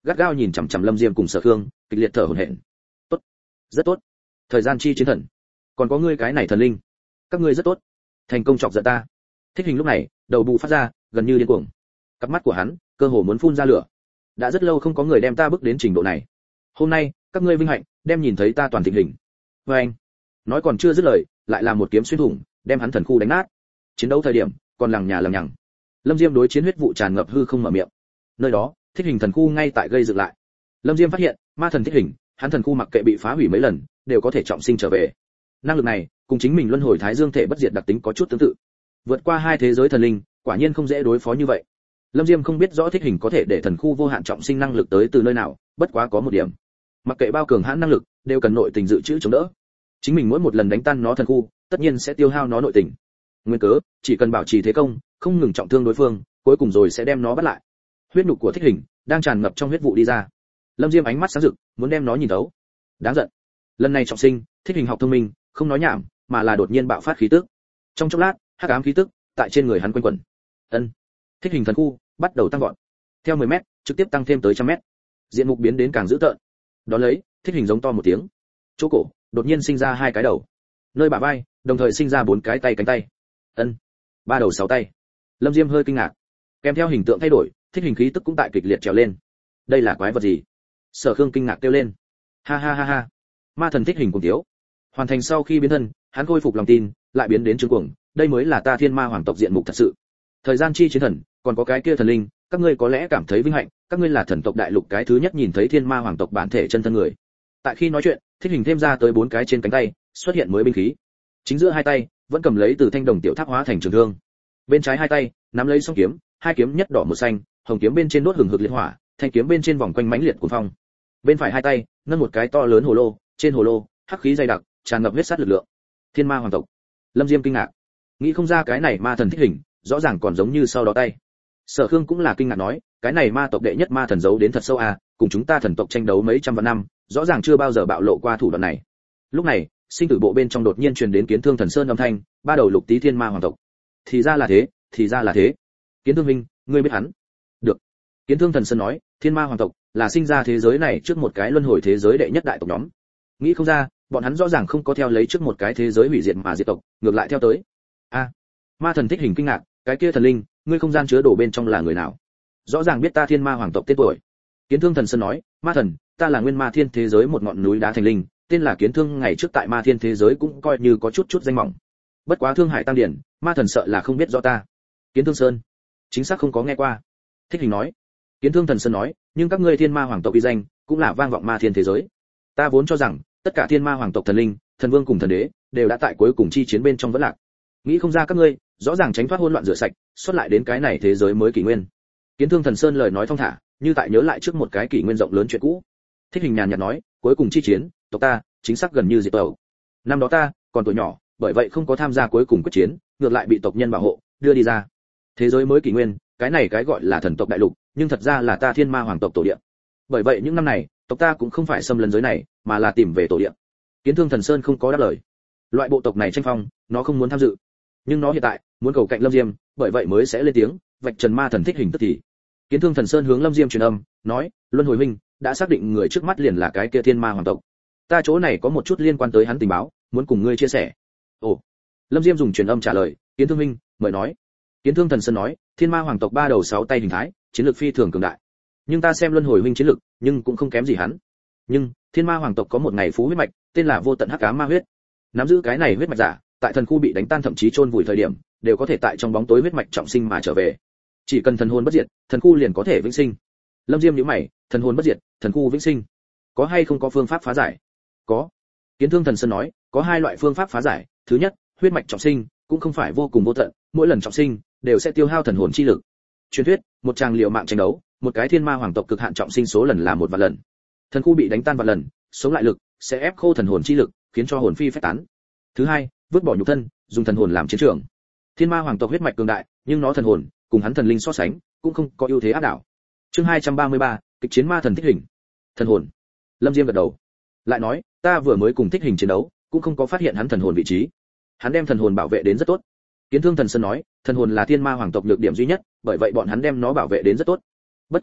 gắt gao nhìn chằm chằm Lâm Diêm cùng Sở Khương, kịch liệt thở hổn hển. Tốt, rất tốt. Thời gian chi chiến thần, còn có ngươi cái này thần linh, các ngươi rất tốt. Thành công chọc giận ta. Thích Hình lúc này, đầu bù phát ra, gần như điên cuồng. Cặp mắt của hắn, cơ hồ muốn phun ra lửa. Đã rất lâu không có người đem ta bước đến trình độ này. Hôm nay, các ngươi vinh hạnh, đem nhìn thấy ta toàn thịnh hình. Và anh, nói còn chưa dứt lời, lại là một kiếm xuyên thủng, đem hắn thần khu đánh nát. Chiến đấu thời điểm, còn lằng nhà lằng nhằng. Lâm Diêm đối chiến huyết vụ tràn ngập hư không mở miệng. Nơi đó, Thích Hình thần khu ngay tại gây dựng lại. Lâm Diêm phát hiện, ma thần Thích Hình, hắn thần khu mặc kệ bị phá hủy mấy lần, đều có thể trọng sinh trở về. Năng lực này, cùng chính mình luân hồi thái dương thể bất diệt đặc tính có chút tương tự. Vượt qua hai thế giới thần linh, quả nhiên không dễ đối phó như vậy. Lâm Diêm không biết rõ Thích Hình có thể để thần khu vô hạn trọng sinh năng lực tới từ nơi nào, bất quá có một điểm, mặc kệ bao cường hãn năng lực, đều cần nội tình dự trữ chống đỡ. Chính mình mỗi một lần đánh tan nó thần khu, tất nhiên sẽ tiêu hao nó nội tình. Nguyên cớ, chỉ cần bảo trì thế công, không ngừng trọng thương đối phương, cuối cùng rồi sẽ đem nó bắt lại. Huyết nhục của Thích Hình đang tràn ngập trong huyết vụ đi ra. Lâm Diêm ánh mắt sáng rực, muốn đem nó nhìn thấu. Đáng giận. Lần này trọng sinh, Thích Hình học thông minh, không nói nhảm, mà là đột nhiên bạo phát khí tức. Trong chốc lát, hắc ám khí tức tại trên người hắn quanh quẩn. Ân. Thích Hình thần khu bắt đầu tăng vọt. Theo 10 mét, trực tiếp tăng thêm tới 100 mét. Diện mục biến đến càng dữ tợn. Đó lấy, Thích Hình giống to một tiếng. Chỗ cổ đột nhiên sinh ra 2 cái đầu. Nơi bả vai, đồng thời sinh ra 4 cái tay cánh tay. Ân. 3 đầu 6 tay. Lâm Diêm hơi kinh ngạc. Kèm theo hình tượng thay đổi, Thích Hình khí tức cũng tại kịch liệt trèo lên. Đây là quái vật gì? Sở Khương kinh ngạc kêu lên. Ha ha ha ha. Ma thần Thích Hình cùng tiếu. Hoàn thành sau khi biến thân, hắn khôi phục lòng tin, lại biến đến trương cuồng, đây mới là ta Thiên Ma hoàng tộc diện mục thật sự. Thời gian chi chiến thần, còn có cái kia thần linh, các ngươi có lẽ cảm thấy vinh hạnh, các ngươi là thần tộc đại lục cái thứ nhất nhìn thấy Thiên Ma hoàng tộc bản thể chân thân người. Tại khi nói chuyện, Thích Hình thêm ra tới 4 cái trên cánh tay, xuất hiện mới binh khí. Chính giữa hai tay, vẫn cầm lấy từ thanh đồng tiểu tháp hóa thành trường thương. Bên trái hai tay, nắm lấy song kiếm, hai kiếm nhất đỏ một xanh, hồng kiếm bên trên đốt hừng hực liệt hỏa, thanh kiếm bên trên vòng quanh mãnh liệt cuồng phong. Bên phải hai tay, nâng một cái to lớn hồ lô, trên hồ lô, hắc khí dày đặc, tràn ngập huyết sát lực lượng. Thiên Ma hoàng tộc. Lâm Diêm kinh ngạc, nghĩ không ra cái này ma thần Thích Hình, rõ ràng còn giống như sau đó tay. Sở Khương cũng là kinh ngạc nói, cái này ma tộc đệ nhất ma thần giấu đến thật sâu à, cùng chúng ta thần tộc tranh đấu mấy trăm vạn năm, rõ ràng chưa bao giờ bạo lộ qua thủ đoạn này. Lúc này, sinh tử bộ bên trong đột nhiên truyền đến Kiến Thương Thần Sơn âm thanh, 3 đầu lục tí Thiên Ma hoàng tộc. Thì ra là thế, thì ra là thế. Kiến Thương huynh, ngươi biết hắn? Được. Kiến Thương Thần Sơn nói, Thiên Ma hoàng tộc là sinh ra thế giới này trước một cái luân hồi thế giới đệ nhất đại tộc nhóm. Nghĩ không ra, bọn hắn rõ ràng không có theo lấy trước một cái thế giới hủy diệt mà diệt tộc, ngược lại theo tới. A. Ma thần Thích Hình kinh ngạc, cái kia thần linh, ngươi không gian chứa đồ bên trong là người nào? Rõ ràng biết ta Thiên Ma hoàng tộc tên tuổi. Kiến Thương Thần Sơn nói, ma thần, ta là nguyên ma thiên thế giới một ngọn núi đá thành linh, tên là Kiến Thương, ngày trước tại ma thiên thế giới cũng coi như có chút danh mỏng. Bất quá Thương Hải tăng điển, ma thần sợ là không biết rõ ta. Kiến Thương Sơn, chính xác không có nghe qua. Thích Hình nói. Kiến Thương Thần Sơn nói, nhưng các ngươi Thiên Ma hoàng tộc uy danh cũng là vang vọng ma thiên thế giới. Ta vốn cho rằng tất cả Thiên Ma hoàng tộc thần linh, thần vương cùng thần đế đều đã tại cuối cùng chi chiến bên trong vẫn lạc. Nghĩ không ra các ngươi rõ ràng tránh thoát hỗn loạn rửa sạch, xuất lại đến cái này thế giới mới kỷ nguyên. Kiến Thương Thần Sơn lời nói thong thả, như tại nhớ lại trước một cái kỷ nguyên rộng lớn chuyện cũ. Thích Hình nhàn nhạt nói, cuối cùng chi chiến, tộc ta chính xác gần như diệt tộc. Năm đó ta còn tuổi nhỏ, bởi vậy không có tham gia cuối cùng quyết chiến, ngược lại bị tộc nhân bảo hộ, đưa đi ra. Thế giới mới kỷ nguyên, cái này cái gọi là thần tộc đại lục, nhưng thật ra là ta Thiên Ma hoàng tộc tổ địa. Bởi vậy những năm này, tộc ta cũng không phải xâm lấn giới này, mà là tìm về tổ địa. Kiến Thương Thần Sơn không có đáp lời. Loại bộ tộc này tranh phong, nó không muốn tham dự. Nhưng nó hiện tại muốn cầu cạnh Lâm Diêm, bởi vậy mới sẽ lên tiếng, vạch trần ma thần Thích Hình tức thì. Kiến Thương Thần Sơn hướng Lâm Diêm truyền âm, nói, Luân Hồi huynh đã xác định người trước mắt liền là cái kia Thiên Ma hoàng tộc. Ta chỗ này có một chút liên quan tới hắn tình báo, muốn cùng ngươi chia sẻ. Ồ. Lâm Diêm dùng truyền âm trả lời, Kiến Thương huynh, mời nói. Kiến Thương Thần Sơn nói, Thiên Ma hoàng tộc 3 đầu 6 tay hình thái, chiến lược phi thường cường đại. Nhưng ta xem Luân Hồi huynh chiến lược, nhưng cũng không kém gì hắn. Nhưng Thiên Ma hoàng tộc có một ngày phú huyết mạch, tên là Vô Tận Hắc Ám Ma huyết. Nắm giữ cái này huyết mạch giả, tại thần khu bị đánh tan thậm chí chôn vùi thời điểm, đều có thể tại trong bóng tối huyết mạch trọng sinh mà trở về. Chỉ cần thần hồn bất diệt, thần khu liền có thể vĩnh sinh. Lâm Diêm nhíu mày, thần hồn bất diệt, thần khu vĩnh sinh, có hay không có phương pháp phá giải? Có. Kiến Thương Thần Sơn nói, có 2 loại phương pháp phá giải. Thứ nhất, huyết mạch trọng sinh cũng không phải vô cùng vô tận, mỗi lần trọng sinh đều sẽ tiêu hao thần hồn chi lực. Truyền thuyết, một tràng liều mạng tranh đấu, một cái Thiên Ma hoàng tộc cực hạn trọng sinh số lần là 1 vạn lần. Thần khu bị đánh tan vạn lần, sống lại lực sẽ ép khô thần hồn chi lực, khiến cho hồn phi phách tán. Thứ hai, vứt bỏ nhục thân, dùng thần hồn làm chiến trường. Thiên Ma hoàng tộc huyết mạch cường đại, nhưng nó thần hồn cùng hắn thần linh so sánh, cũng không có ưu thế áp đảo. Chương 233, kịch chiến ma thần Thích Hình. Thần hồn. Lâm Diêm gật đầu. Lại nói, ta vừa mới cùng Thích Hình chiến đấu, cũng không có phát hiện hắn thần hồn vị trí. Hắn đem thần hồn bảo vệ đến rất tốt. Kiến Thương Thần Sơn nói, thần hồn là Thiên Ma hoàng tộc nhược điểm duy nhất, bởi vậy bọn hắn đem nó bảo vệ đến rất tốt. Bất quá,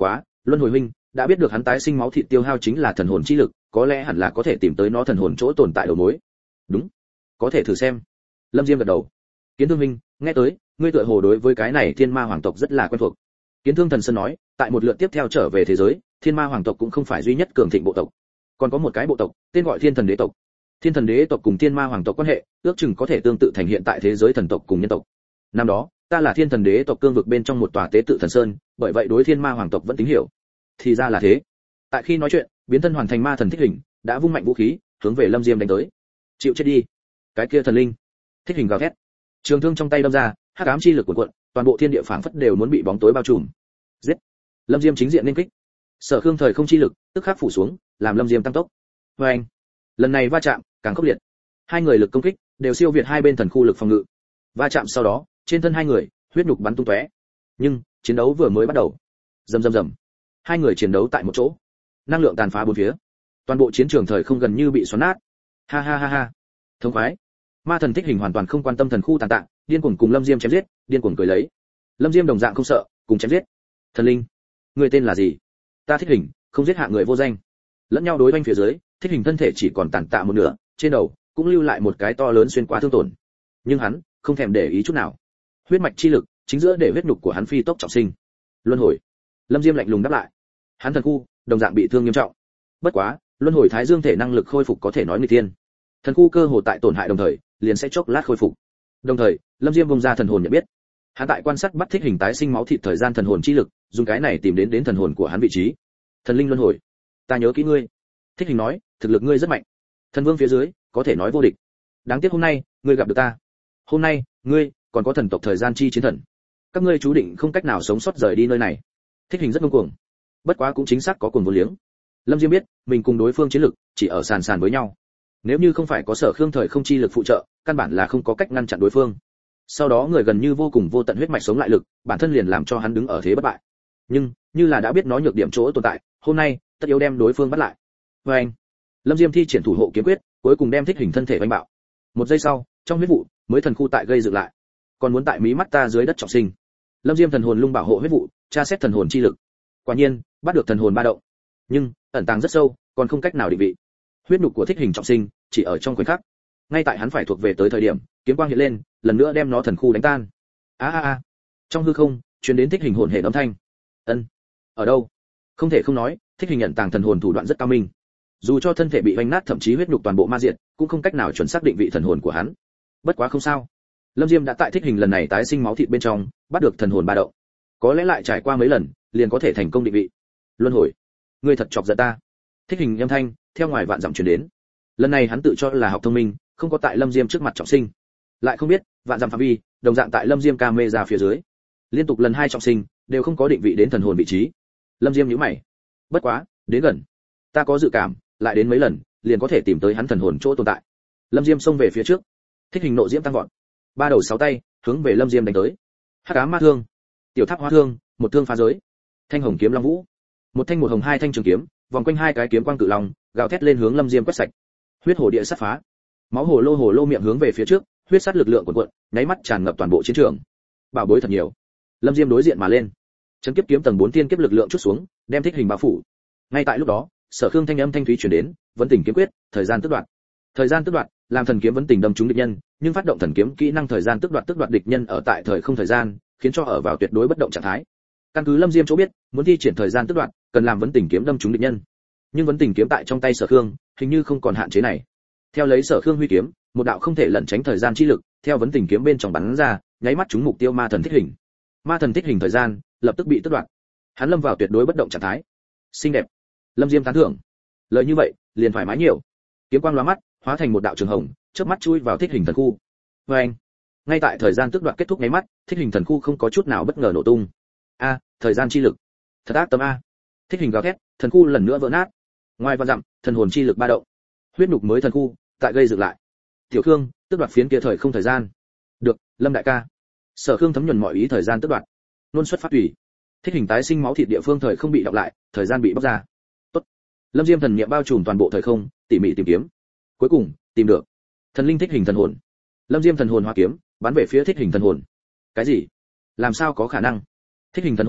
Luân hồi huynh đã biết được hắn tái sinh máu thịt tiêu hao chính là thần hồn chi lực, có lẽ hẳn là có thể tìm tới nó thần hồn chỗ tồn tại đầu mối. Đúng, có thể thử xem. Lâm Diêm gật đầu. Kiến Thương huynh, nghe tới ngươi tựa hồ đối với cái này thiên ma hoàng tộc rất là quen thuộc. Kiến Thương thần sơn nói, tại một lượt tiếp theo trở về thế giới, thiên ma hoàng tộc cũng không phải duy nhất cường thịnh bộ tộc, còn có một cái bộ tộc tên gọi thiên thần đế tộc. Thiên thần đế tộc cùng thiên ma hoàng tộc quan hệ ước chừng có thể tương tự thành hiện tại thế giới thần tộc cùng nhân tộc. Năm đó ta là thiên thần đế tộc cương vực bên trong một tòa tế tự thần sơn, bởi vậy đối thiên ma hoàng tộc vẫn tín hiểu. Thì ra là thế. Tại khi nói chuyện, biến thân hoàn thành ma thần Thích Hình đã vung mạnh vũ khí hướng về Lâm Diêm đánh tới. Chịu chết đi, cái kia thần linh! Thích Hình gào thét, trường thương trong tay đâm ra, hắc ám chi lực cuộn cuộn, toàn bộ thiên địa phảng phất đều muốn bị bóng tối bao trùm. Giết! Lâm Diêm chính diện nên kích, Sở Khương thời không chi lực tức khắc phủ xuống, làm Lâm Diêm tăng tốc. Và anh, lần này va chạm càng khốc liệt, hai người lực công kích đều siêu việt hai bên thần khu lực phòng ngự. Va chạm sau đó, trên thân hai người huyết nhục bắn tung tóe. Nhưng chiến đấu vừa mới bắt đầu, rầm rầm rầm, hai người chiến đấu tại một chỗ, năng lượng tàn phá bốn phía, toàn bộ chiến trường thời không gần như bị xoắn nát. Ha ha ha ha, thống khoái! Ma thần Thích Hình hoàn toàn không quan tâm thần khu tàn tạ, điên cuồng cùng Lâm Diêm chém giết, điên cuồng cười lấy. Lâm Diêm đồng dạng không sợ, cùng chém giết. Thần linh, người tên là gì? Ta Thích Hình, không giết hạ người vô danh. Lẫn nhau đối oanh phía dưới, Thích Hình thân thể chỉ còn tàn tạ một nửa, trên đầu cũng lưu lại một cái to lớn xuyên qua thương tổn. Nhưng hắn không thèm để ý chút nào. Huyết mạch chi lực chính giữa để huyết nhục của hắn phi tốc trọng sinh. Luân hồi. Lâm Diêm lạnh lùng đáp lại. Hắn thần khu đồng dạng bị thương nghiêm trọng. Bất quá, luân hồi thái dương thể năng lực khôi phục có thể nói nghịch tiên. Thần khu cơ hồ tại tổn hại đồng thời, liền sẽ chốc lát khôi phục. Đồng thời, Lâm Diêm bung ra thần hồn nhận biết. Hắn tại quan sát bắt Thích Hình tái sinh máu thịt thời gian thần hồn chi lực, dùng cái này tìm đến thần hồn của hắn vị trí. Thần linh luân hồi, ta nhớ kỹ ngươi. Thích Hình nói, thực lực ngươi rất mạnh. Thần vương phía dưới, có thể nói vô địch. Đáng tiếc hôm nay, ngươi gặp được ta. Hôm nay, ngươi còn có thần tộc thời gian chi chiến thần. Các ngươi chú định không cách nào sống sót rời đi nơi này. Thích Hình rất ngông cuồng, bất quá cũng chính xác có cuồng vô liếng. Lâm Diêm biết, mình cùng đối phương chiến lực chỉ ở sàn sàn với nhau. Nếu như không phải có Sở Khương thời không chi lực phụ trợ, căn bản là không có cách ngăn chặn đối phương. Sau đó người gần như vô cùng vô tận huyết mạch sống lại lực, bản thân liền làm cho hắn đứng ở thế bất bại. Nhưng, như là đã biết nó nhược điểm chỗ tồn tại, hôm nay, tất yếu đem đối phương bắt lại. Và anh, Lâm Diêm thi triển thủ hộ kiếm quyết, cuối cùng đem Thích Hình thân thể đánh bạo. Một giây sau, trong huyết vụ, mới thần khu tại gây dựng lại. Còn muốn tại mí mắt ta dưới đất trọng sinh. Lâm Diêm thần hồn lung bảo hộ huyết vụ, tra xét thần hồn chi lực. Quả nhiên, bắt được thần hồn ba động. Nhưng, ẩn tàng rất sâu, còn không cách nào định vị. Huyết nhục của Thích Hình trọng sinh, chỉ ở trong khoảnh khắc. Ngay tại hắn phải thuộc về tới thời điểm, kiếm quang hiện lên, lần nữa đem nó thần khu đánh tan. A. Trong hư không, truyền đến Thích Hình hồn hệ âm thanh. Ân, ở đâu? Không thể không nói, Thích Hình nhận tàng thần hồn thủ đoạn rất cao minh. Dù cho thân thể bị vành nát thậm chí huyết nhục toàn bộ ma diệt, cũng không cách nào chuẩn xác định vị thần hồn của hắn. Bất quá không sao. Lâm Diêm đã tại Thích Hình lần này tái sinh máu thịt bên trong, bắt được thần hồn ba động. Có lẽ lại trải qua mấy lần, liền có thể thành công định vị. Luân hồi, ngươi thật chọc giận ta. Thích Hình âm thanh theo ngoài vạn dặm truyền đến. Lần này hắn tự cho là học thông minh, không có tại Lâm Diêm trước mặt trọng sinh. Lại không biết, vạn dặm phạm vi, đồng dạng tại Lâm Diêm camera phía dưới. Liên tục lần 2 trọng sinh, đều không có định vị đến thần hồn vị trí. Lâm Diêm nhíu mày. Bất quá, đến gần, ta có dự cảm, lại đến mấy lần, liền có thể tìm tới hắn thần hồn chỗ tồn tại. Lâm Diêm xông về phía trước. Thích Hình nộ diễm tăng vọt. 3 đầu 6 tay, hướng về Lâm Diêm đánh tới. Hắc ám ma thương, tiểu tháp hóa thương, một thương phá giới. Thanh hồng kiếm long vũ. Một thanh một hồng hai thanh trường kiếm, vòng quanh hai cái kiếm quang cự long, gào thét lên hướng Lâm Diêm quét sạch. Huyết hồ địa sát phá. Máu hồ lô miệng hướng về phía trước, huyết sát lực lượng cuộn cuộn, nháy mắt tràn ngập toàn bộ chiến trường. Bảo bối thật nhiều. Lâm Diêm đối diện mà lên. Chấn kiếp kiếm tầng 4 tiên kiếp lực lượng chút xuống, đem Thích Hình bao phủ. Ngay tại lúc đó, Sở Khương thanh âm thanh thúy truyền đến, vấn tình kiếm quyết, thời gian tức đoạt. Thời gian tức đoạt, làm thần kiếm vấn tình đâm trúng địch nhân, nhưng phát động thần kiếm kỹ năng thời gian tức đoạt địch nhân ở tại thời không thời gian, khiến cho ở vào tuyệt đối bất động trạng thái. Căn cứ Lâm Diêm chỗ biết, muốn thi triển thời gian tức đoạt, cần làm vấn tình kiếm đâm trúng địch nhân. Nhưng vấn tình kiếm tại trong tay Sở Khương, hình như không còn hạn chế này. Theo lấy Sở Khương huy kiếm, một đạo không thể lẩn tránh thời gian chi lực, theo vấn tình kiếm bên trong bắn ra, nháy mắt trúng mục tiêu ma thần Thích Hình. Ma thần Thích Hình thời gian lập tức bị tức đoạt. Hắn lâm vào tuyệt đối bất động trạng thái. Xinh đẹp. Lâm Diêm tán thưởng. Lời như vậy, liền thoải mái nhiều. Kiếm quang lóa mắt, hóa thành một đạo trường hồng, chớp mắt chui vào Thích Hình thần khu. Oeng! Ngay tại thời gian tức đoạt kết thúc nháy mắt, Thích Hình thần khu không có chút nào bất ngờ nổ tung. A, thời gian chi lực. Thật ác tâm a. Thích Hình gào thét, thần khu lần nữa vỡ nát. Ngoài vạn dặm, thần hồn chi lực ba động. Huyết nhục mới thần khu, tại gây dựng lại. Tiểu Khương, tức đoạt phiến kia thời không thời gian. Được, Lâm đại ca. Sở Khương thấm nhuần mọi ý thời gian tức đoạt. Luôn xuất phát tùy. Thích Hình tái sinh máu thịt địa phương thời không bị đọc lại, thời gian bị bóc ra. Tốt. Lâm Diêm thần niệm bao trùm toàn bộ thời không, tỉ mỉ tìm kiếm. Cuối cùng, tìm được. Thần linh Thích Hình thần hồn. Lâm Diêm thần hồn hóa kiếm, bắn về phía Thích Hình thần hồn. Cái gì? Làm sao có khả năng? Thích Hình thần hồn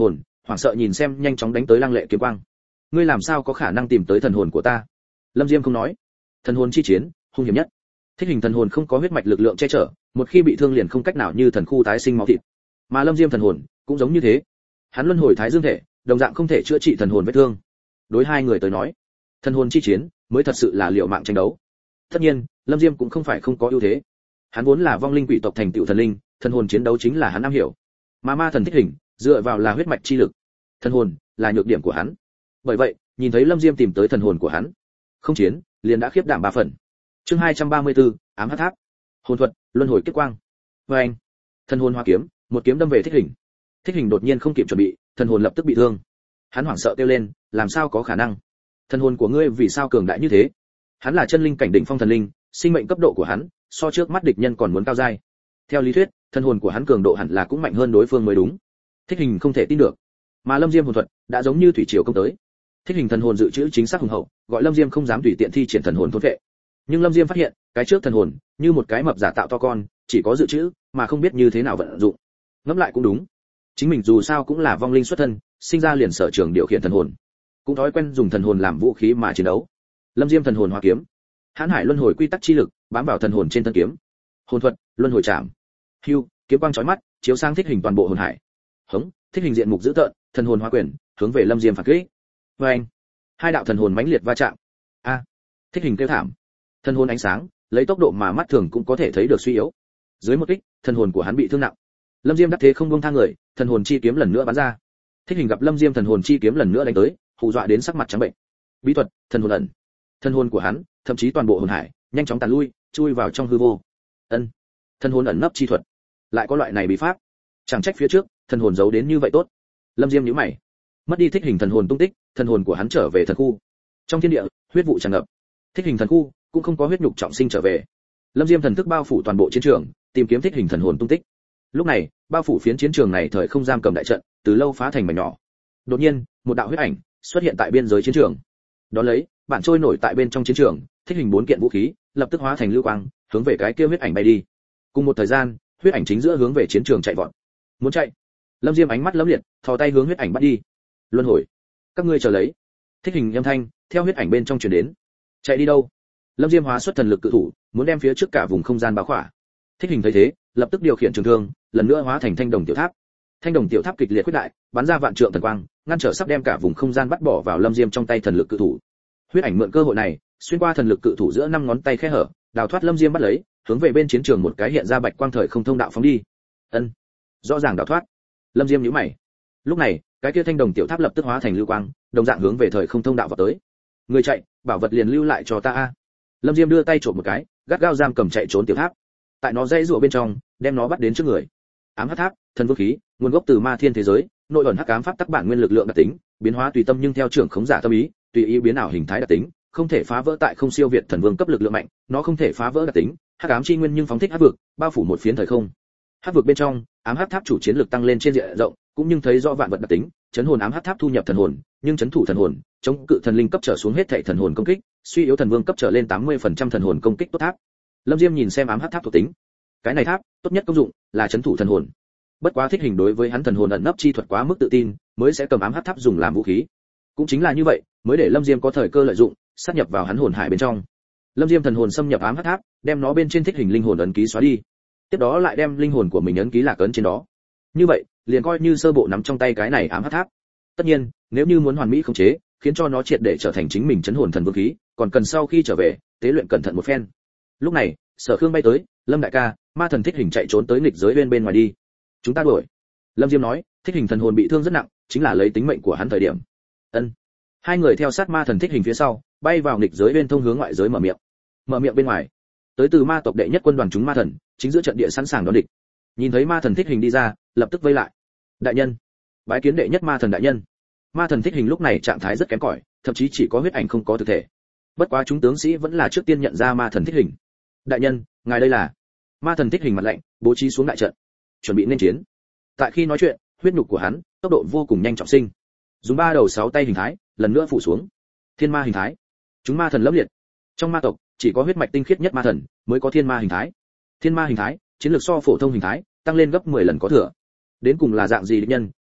hoảng sợ nhìn xem nhanh chóng đánh tới lăng lệ kiếm quang. Ngươi làm sao có khả năng tìm tới thần hồn của ta? Lâm Diêm không nói. Thần hồn chi chiến, hung hiểm nhất. Thích hình thần hồn không có huyết mạch lực lượng che chở, một khi bị thương liền không cách nào như thần khu tái sinh máu thịt. Mà Lâm Diêm thần hồn cũng giống như thế. Hắn luân hồi thái dương thể, đồng dạng không thể chữa trị thần hồn vết thương. Đối hai người tới nói, thần hồn chi chiến mới thật sự là liều mạng tranh đấu. Tất nhiên, Lâm Diêm cũng không phải không có ưu thế. Hắn vốn là vong linh quỷ tộc thành tựu thần linh, thần hồn chiến đấu chính là hắn am hiểu. Mà ma thần Thích hình, dựa vào là huyết mạch chi lực. Thần hồn là nhược điểm của hắn. Bởi vậy, nhìn thấy Lâm Diêm tìm tới thần hồn của hắn, không chiến, liền đã khiếp đảm 3 phần. Chương 234, ám hắc tháp. Hồn thuật, luân hồi kiếp quang. Oeng. Thần hồn hóa kiếm, một kiếm đâm về Thích hình. Thích hình đột nhiên không kịp chuẩn bị, thần hồn lập tức bị thương. Hắn hoảng sợ kêu lên, làm sao có khả năng? Thần hồn của ngươi vì sao cường đại như thế? Hắn là chân linh cảnh đỉnh phong thần linh, sinh mệnh cấp độ của hắn so trước mắt địch nhân còn muốn cao giai. Theo lý thuyết, thần hồn của hắn cường độ hẳn là cũng mạnh hơn đối phương mới đúng. Thích hình không thể tin được. Mà Lâm Diêm hồn thuật đã giống như thủy triều công tới. Thích hình thần hồn dự trữ chính xác hùng hậu, gọi Lâm Diêm không dám tùy tiện thi triển thần hồn thôn vệ. Nhưng Lâm Diêm phát hiện, cái trước thần hồn như một cái mập giả tạo to con, chỉ có dự trữ mà không biết như thế nào vận dụng. Ngẫm lại cũng đúng. Chính mình dù sao cũng là vong linh xuất thân, sinh ra liền sở trường điều khiển thần hồn, cũng thói quen dùng thần hồn làm vũ khí mà chiến đấu. Lâm Diêm thần hồn hóa kiếm, Hán Hải luân hồi quy tắc chi lực bám vào thần hồn trên thân kiếm. Hồn thuật, luân hồi chạm. Hưu, kiếm quang chói mắt, chiếu sang Thích hình toàn bộ hồn hải. Hống, Thích hình diện mục dữ tợn, thần hồn hóa quyền, hướng về Lâm Diêm phản kích. Oeng. Hai đạo thần hồn mãnh liệt va chạm. A. Thích hình kêu thảm. Thần hồn ánh sáng, lấy tốc độ mà mắt thường cũng có thể thấy được suy yếu. Dưới một kích, thần hồn của hắn bị thương nặng. Lâm Diêm đắc thế không buông tha người, thần hồn chi kiếm lần nữa bắn ra. Thích hình gặp Lâm Diêm thần hồn chi kiếm lần nữa đánh tới, hù dọa đến sắc mặt trắng bệnh. Bí thuật, thần hồn ẩn. Thần hồn của hắn, thậm chí toàn bộ hồn hải, nhanh chóng tàn lui, chui vào trong hư vô. Ân. Thần hồn ẩn nấp chi thuật. Lại có loại này bí pháp. Chẳng trách phía trước, thần hồn giấu đến như vậy tốt. Lâm Diêm nhíu mày. Mất đi Thích hình thần hồn tung tích, thần hồn của hắn trở về thần khu. Trong thiên địa, huyết vụ tràn ngập. Thích hình thần khu cũng không có huyết nhục trọng sinh trở về. Lâm Diêm thần thức bao phủ toàn bộ chiến trường, tìm kiếm Thích hình thần hồn tung tích. Lúc này, bao phủ phiến chiến trường này thời không giam cầm đại trận, từ lâu phá thành mảnh nhỏ. Đột nhiên, một đạo huyết ảnh xuất hiện tại biên giới chiến trường. Đón lấy, bản trôi nổi tại bên trong chiến trường, Thích hình 4 kiện vũ khí, lập tức hóa thành lưu quang, hướng về cái kia huyết ảnh bay đi. Cùng một thời gian, huyết ảnh chính giữa hướng về chiến trường chạy vọt. Muốn chạy. Lâm Diêm ánh mắt lấm liệt, thò tay hướng huyết ảnh bắt đi. Luân hồi. Các ngươi chờ lấy. Thích hình âm thanh theo huyết ảnh bên trong truyền đến. Chạy đi đâu? Lâm Diêm hóa xuất thần lực cự thủ, muốn đem phía trước cả vùng không gian bao khỏa. Thích hình thấy thế, lập tức điều khiển trường thương, lần nữa hóa thành thanh đồng tiểu tháp. Thanh đồng tiểu tháp kịch liệt khuếch đại, bắn ra vạn trượng thần quang, ngăn trở sắp đem cả vùng không gian bắt bỏ vào Lâm Diêm trong tay thần lực cự thủ. Huyết ảnh mượn cơ hội này, xuyên qua thần lực cự thủ giữa 5 ngón tay khe hở, đào thoát Lâm Diêm bắt lấy, hướng về bên chiến trường một cái hiện ra bạch quang thời không thông đạo phóng đi. Ân, rõ ràng đào thoát. Lâm Diêm nhíu mày. Lúc này, cái kia thanh đồng tiểu tháp lập tức hóa thành lưu quang, đồng dạng hướng về thời không thông đạo vào tới. Người chạy, bảo vật liền lưu lại cho ta a. Lâm Diêm đưa tay trộm một cái, gắt gao giam cầm chạy trốn tiểu tháp. Tại nó dây rùa bên trong, đem nó bắt đến trước người. Ám hắc tháp, thần vũ khí, nguồn gốc từ ma thiên thế giới, nội ẩn hắc ám pháp tắc bản nguyên lực lượng đặc tính, biến hóa tùy tâm nhưng theo trưởng khống giả tâm ý, tùy ý biến ảo hình thái đặc tính, không thể phá vỡ tại không siêu việt thần vương cấp lực lượng mạnh, nó không thể phá vỡ đặc tính, hắc ám chi nguyên nhưng phóng thích hắc vực, bao phủ một phiến thời không. Hắc vực bên trong, ám hắc tháp chủ chiến lực tăng lên trên diện rộng, cũng nhưng thấy rõ vạn vật đặc tính, chấn hồn ám hắc tháp thu nhập thần hồn, nhưng chấn thủ thần hồn, chống cự thần linh cấp trở xuống hết thảy thần hồn công kích, suy yếu thần vương cấp trở lên 80% thần hồn công kích tốt tháp. Lâm Diêm nhìn xem ám hắc tháp thuộc tính. Cái này tháp, tốt nhất công dụng là chấn thủ thần hồn. Bất quá Thích hình đối với hắn thần hồn ẩn nấp chi thuật quá mức tự tin, mới sẽ cầm ám hắc tháp dùng làm vũ khí. Cũng chính là như vậy, mới để Lâm Diêm có thời cơ lợi dụng, sát nhập vào hắn hồn hải bên trong. Lâm Diêm thần hồn xâm nhập ám hắc tháp, đem nó bên trên Thích hình linh hồn ấn ký xóa đi. Tiếp đó lại đem linh hồn của mình ấn ký lạc ấn trên đó. Như vậy, liền coi như sơ bộ nắm trong tay cái này ám hắc tháp. Tất nhiên, nếu như muốn hoàn mỹ khống chế, khiến cho nó triệt để trở thành chính mình chấn hồn thần vương khí, còn cần sau khi trở về, tế luyện cẩn thận một phen. Lúc này, Sở Khương bay tới, Lâm đại ca, ma thần Thích hình chạy trốn tới nghịch giới bên ngoài đi. Chúng ta đuổi. Lâm Diêm nói, Thích hình thần hồn bị thương rất nặng, chính là lấy tính mệnh của hắn thời điểm. Ân. Hai người theo sát ma thần Thích hình phía sau, bay vào nghịch giới bên thông hướng ngoại giới mở miệng. Mở miệng bên ngoài, tới từ ma tộc đệ nhất quân đoàn chúng ma thần, chính giữa trận địa sẵn sàng đón địch. Nhìn thấy ma thần Thích hình đi ra, lập tức vây lại. Đại nhân, bái kiến đệ nhất ma thần đại nhân. Ma thần Thích hình lúc này trạng thái rất kém cỏi, thậm chí chỉ có huyết ảnh không có thực thể. Bất quá chúng tướng sĩ vẫn là trước tiên nhận ra ma thần Thích hình. Đại nhân, ngài đây là? Ma thần Thích hình mặt lạnh, bố trí xuống đại trận, chuẩn bị nên chiến. Tại khi nói chuyện, huyết nhục của hắn tốc độ vô cùng nhanh trọng sinh, dùng 3 đầu 6 tay hình thái lần nữa phủ xuống. Thiên ma hình thái. Chúng ma thần lẫm liệt. Trong ma tộc, chỉ có huyết mạch tinh khiết nhất ma thần mới có thiên ma hình thái. Thiên ma hình thái, chiến lược so phổ thông hình thái tăng lên gấp 10 lần có thừa. Đến cùng là dạng gì địch nhân,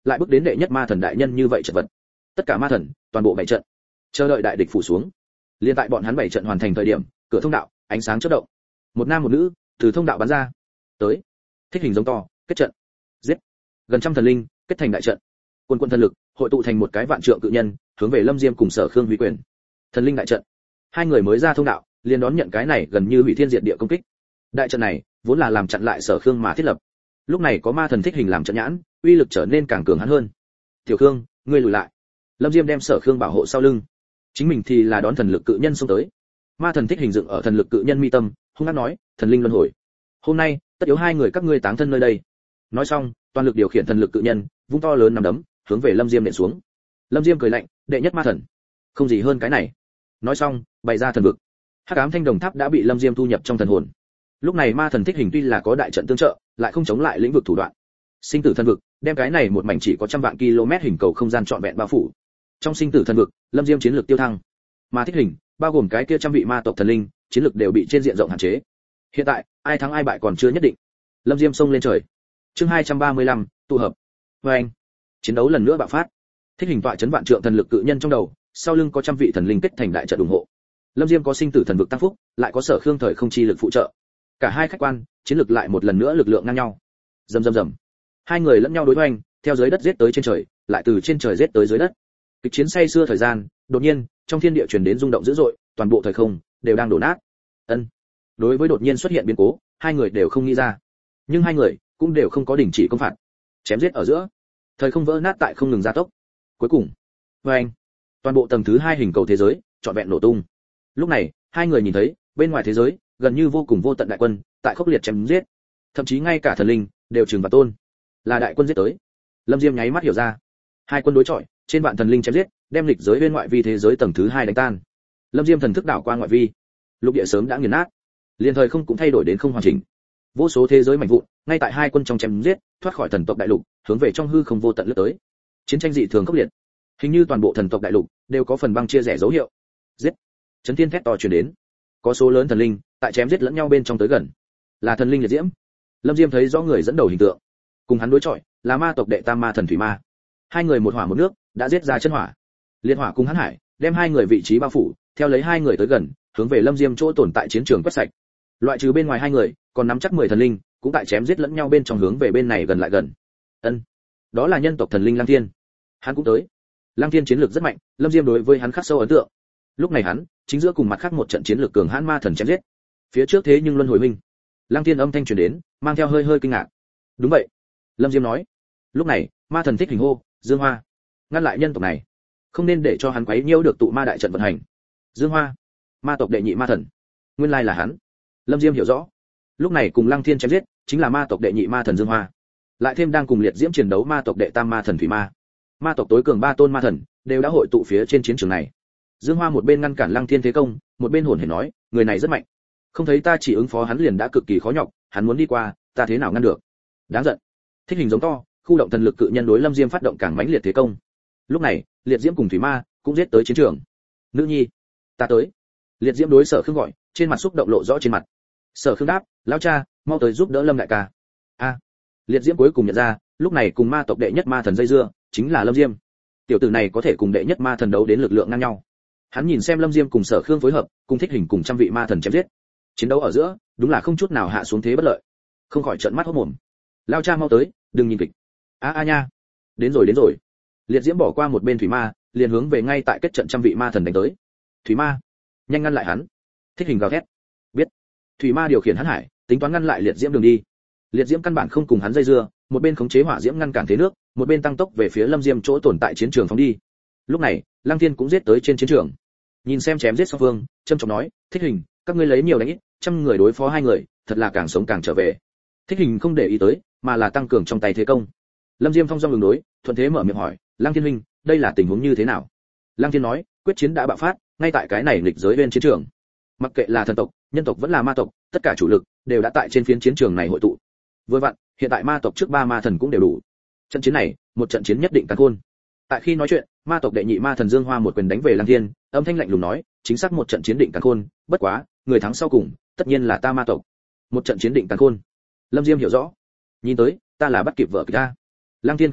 lại bước đến đệ nhất ma thần đại nhân như vậy chật vật. Tất cả ma thần toàn bộ bảy trận, chờ đợi đại địch phủ xuống. Liên tại bọn hắn bảy trận hoàn thành thời điểm, cửa thông đạo ánh sáng chớp động, một nam một nữ từ thông đạo bắn ra tới. Thích hình giống to, kết trận, giết. Gần trăm thần linh kết thành đại trận, quân quân thần lực hội tụ thành một cái vạn trượng cự nhân, hướng về Lâm Diêm cùng Sở Khương huy quyền. Thần linh đại trận, hai người mới ra thông đạo liền đón nhận cái này gần như hủy thiên diệt địa công kích. Đại trận này vốn là làm chặn lại Sở Khương mà thiết lập, lúc này có ma thần Thích hình làm trận nhãn, uy lực trở nên càng cường hãn hơn. Tiểu Khương, ngươi lùi lại. Lâm Diêm đem Sở Khương bảo hộ sau lưng, chính mình thì là đón thần lực cự nhân xông tới. Ma thần Thích hình dựng ở thần lực cự nhân mi tâm, hung hăng nói, thần linh luân hồi, hôm nay tất yếu hai người các ngươi táng thân nơi đây. Nói xong, toàn lực điều khiển thần lực cự nhân, vung to lớn nằm đấm, hướng về Lâm Diêm nện xuống. Lâm Diêm cười lạnh, đệ nhất ma thần, không gì hơn cái này. Nói xong, bày ra thần vực. Hắc ám thanh đồng tháp đã bị Lâm Diêm thu nhập trong thần hồn. Lúc này ma thần Thích hình tuy là có đại trận tương trợ, lại không chống lại lĩnh vực thủ đoạn. Sinh tử thần vực, đem cái này một mảnh chỉ có trăm vạn km hình cầu không gian trọn vẹn bao phủ. Trong sinh tử thần vực, Lâm Diêm chiến lược tiêu thăng. Mà Thích hình, bao gồm cái kia trăm vị ma tộc thần linh, chiến lược đều bị trên diện rộng hạn chế. Hiện tại, ai thắng ai bại còn chưa nhất định. Lâm Diêm xông lên trời. Chương 235, tụ hợp. Oeng. Chiến đấu lần nữa bạo phát. Thích hình tọa chấn vạn trượng thần lực cự nhân trong đầu, sau lưng có trăm vị thần linh kết thành đại trận ủng hộ. Lâm Diêm có sinh tử thần vực tăng phúc, lại có Sở Khương thời không chi lực phụ trợ. Cả hai khách quan, chiến lực lại một lần nữa lực lượng ngang nhau. Rầm rầm rầm. Hai người lẫn nhau đối hoành, theo dưới đất giết tới trên trời, lại từ trên trời giết tới dưới đất. Kịch chiến say xưa thời gian, đột nhiên, trong thiên địa truyền đến rung động dữ dội, toàn bộ thời không đều đang đổ nát. Ân. Đối với đột nhiên xuất hiện biến cố, hai người đều không nghĩ ra. Nhưng hai người cũng đều không có đình chỉ công phạt. Chém giết ở giữa, thời không vỡ nát tại không ngừng gia tốc. Cuối cùng, oeng, toàn bộ tầng thứ hai hình cầu thế giới trọn vẹn nổ tung. Lúc này, hai người nhìn thấy, bên ngoài thế giới, gần như vô cùng vô tận đại quân, tại khốc liệt chém giết. Thậm chí ngay cả thần linh đều trừng và tôn. Là đại quân giết tới. Lâm Diêm nháy mắt hiểu ra. Hai quân đối chọi, trên vạn thần linh chém giết, đem lịch giới bên ngoại vi thế giới tầng thứ hai đánh tan. Lâm Diêm thần thức đảo qua ngoại vi. Lục địa sớm đã nghiền nát. Liên thời không cũng thay đổi đến không hoàn chỉnh. Vô số thế giới mảnh vụn, ngay tại hai quân trong chém giết, thoát khỏi thần tộc đại lục, hướng về trong hư không vô tận lướt tới. Chiến tranh dị thường khốc liệt. Hình như toàn bộ thần tộc đại lục đều có phần băng chia rẽ dấu hiệu. Giết! Chấn thiên thét to truyền đến. Có số lớn thần linh tại chém giết lẫn nhau bên trong tới gần. Là thần linh liệt diễm. Lâm Diêm thấy rõ người dẫn đầu hình tượng. Cùng hắn đối chọi, là ma tộc đệ tam ma thần thủy ma. Hai người một hỏa một nước, đã giết ra chân hỏa. Liệt hỏa cùng hắn hải, đem hai người vị trí bao phủ, theo lấy hai người tới gần, hướng về Lâm Diêm chỗ tồn tại chiến trường quét sạch. Loại trừ bên ngoài hai người, còn nắm chắc 10 thần linh, cũng tại chém giết lẫn nhau bên trong hướng về bên này gần lại gần. Ân, đó là nhân tộc thần linh Lăng Thiên. Hắn cũng tới. Lăng Thiên chiến lược rất mạnh, Lâm Diêm đối với hắn khắc sâu ấn tượng. Lúc này hắn chính giữa cùng mặt khác một trận chiến lược cường hãn ma thần chém giết. Phía trước thế nhưng luân hồi minh. Lăng Thiên âm thanh truyền đến, mang theo hơi hơi kinh ngạc. Đúng vậy, Lâm Diêm nói. Lúc này, ma thần Thích hình hô, Dương Hoa, ngăn lại nhân tộc này, không nên để cho hắn quấy nhiễu được tụ ma đại trận vận hành. Dương Hoa, ma tộc đệ nhị ma thần, nguyên lai là hắn. Lâm Diêm hiểu rõ. Lúc này cùng Lăng Thiên chém giết, chính là ma tộc đệ nhị ma thần Dương Hoa. Lại thêm đang cùng liệt diễm chiến đấu ma tộc đệ tam ma thần Thủy Ma. Ma tộc tối cường ba tôn ma thần đều đã hội tụ phía trên chiến trường này. Dương Hoa một bên ngăn cản Lăng Thiên thế công, một bên hồn hển nói, người này rất mạnh. Không thấy ta chỉ ứng phó hắn liền đã cực kỳ khó nhọc, hắn muốn đi qua, ta thế nào ngăn được? Đáng giận. Thích hình giống to, khu động thần lực cự nhân đối Lâm Diêm phát động càng mãnh liệt thế công. Lúc này, liệt diễm cùng Thủy Ma cũng giết tới chiến trường. Nữ nhi, ta tới. Liệt diễm đối Sở Khương gọi, trên mặt xúc động lộ rõ trên mặt. Sở Khương đáp, lão cha, mau tới giúp đỡ Lâm đại ca. A. Liệt diễm cuối cùng nhận ra, lúc này cùng ma tộc đệ nhất ma thần dây dưa, chính là Lâm Diêm. Tiểu tử này có thể cùng đệ nhất ma thần đấu đến lực lượng ngang nhau. Hắn nhìn xem Lâm Diêm cùng Sở Khương phối hợp, cùng Thích hình cùng trăm vị ma thần chém giết. Chiến đấu ở giữa, đúng là không chút nào hạ xuống thế bất lợi. Không khỏi trợn mắt hốt mồm. Lão cha mau tới, đừng nhìn kịch. A nha. Đến rồi. Liệt diễm bỏ qua một bên Thủy Ma, liền hướng về ngay tại kết trận trăm vị ma thần đánh tới. Thủy Ma, nhanh ngăn lại hắn. Thích hình gào thét. Biết. Thủy Ma điều khiển hắn hải, tính toán ngăn lại liệt diễm đường đi. Liệt diễm căn bản không cùng hắn dây dưa, một bên khống chế hỏa diễm ngăn cản thế nước, một bên tăng tốc về phía Lâm Diêm chỗ tồn tại chiến trường phóng đi. Lúc này, Lăng Thiên cũng giết tới trên chiến trường. Nhìn xem chém giết song phương, trầm trọng nói, Thích hình, các ngươi lấy nhiều đánh ít, trăm người đối phó hai người, thật là càng sống càng trở về. Thích hình không để ý tới, mà là tăng cường trong tay thế công. Lâm Diêm phong dong đường đối, thuận thế mở miệng hỏi, Lăng Thiên huynh, đây là tình huống như thế nào? Lăng Thiên nói, quyết chiến đã bạo phát, ngay tại cái này nghịch giới bên chiến trường. Mặc kệ là thần tộc, nhân tộc vẫn là ma tộc, tất cả chủ lực đều đã tại trên phiến chiến trường này hội tụ. Vừa vặn, hiện tại ma tộc trước ba ma thần cũng đều đủ. Trận chiến này, một trận chiến nhất định càn khôn. Tại khi nói chuyện, ma tộc đệ nhị ma thần Dương Hoa một quyền đánh về Lăng Thiên, âm thanh lạnh lùng nói, chính xác một trận chiến định càn khôn, bất quá, người thắng sau cùng, tất nhiên là ta ma tộc. Một trận chiến định càn khôn. Lâm Diêm hiểu rõ. Nhìn tới, ta là bắt kịp vợ kịch ta. Lăng Thiên cười nói,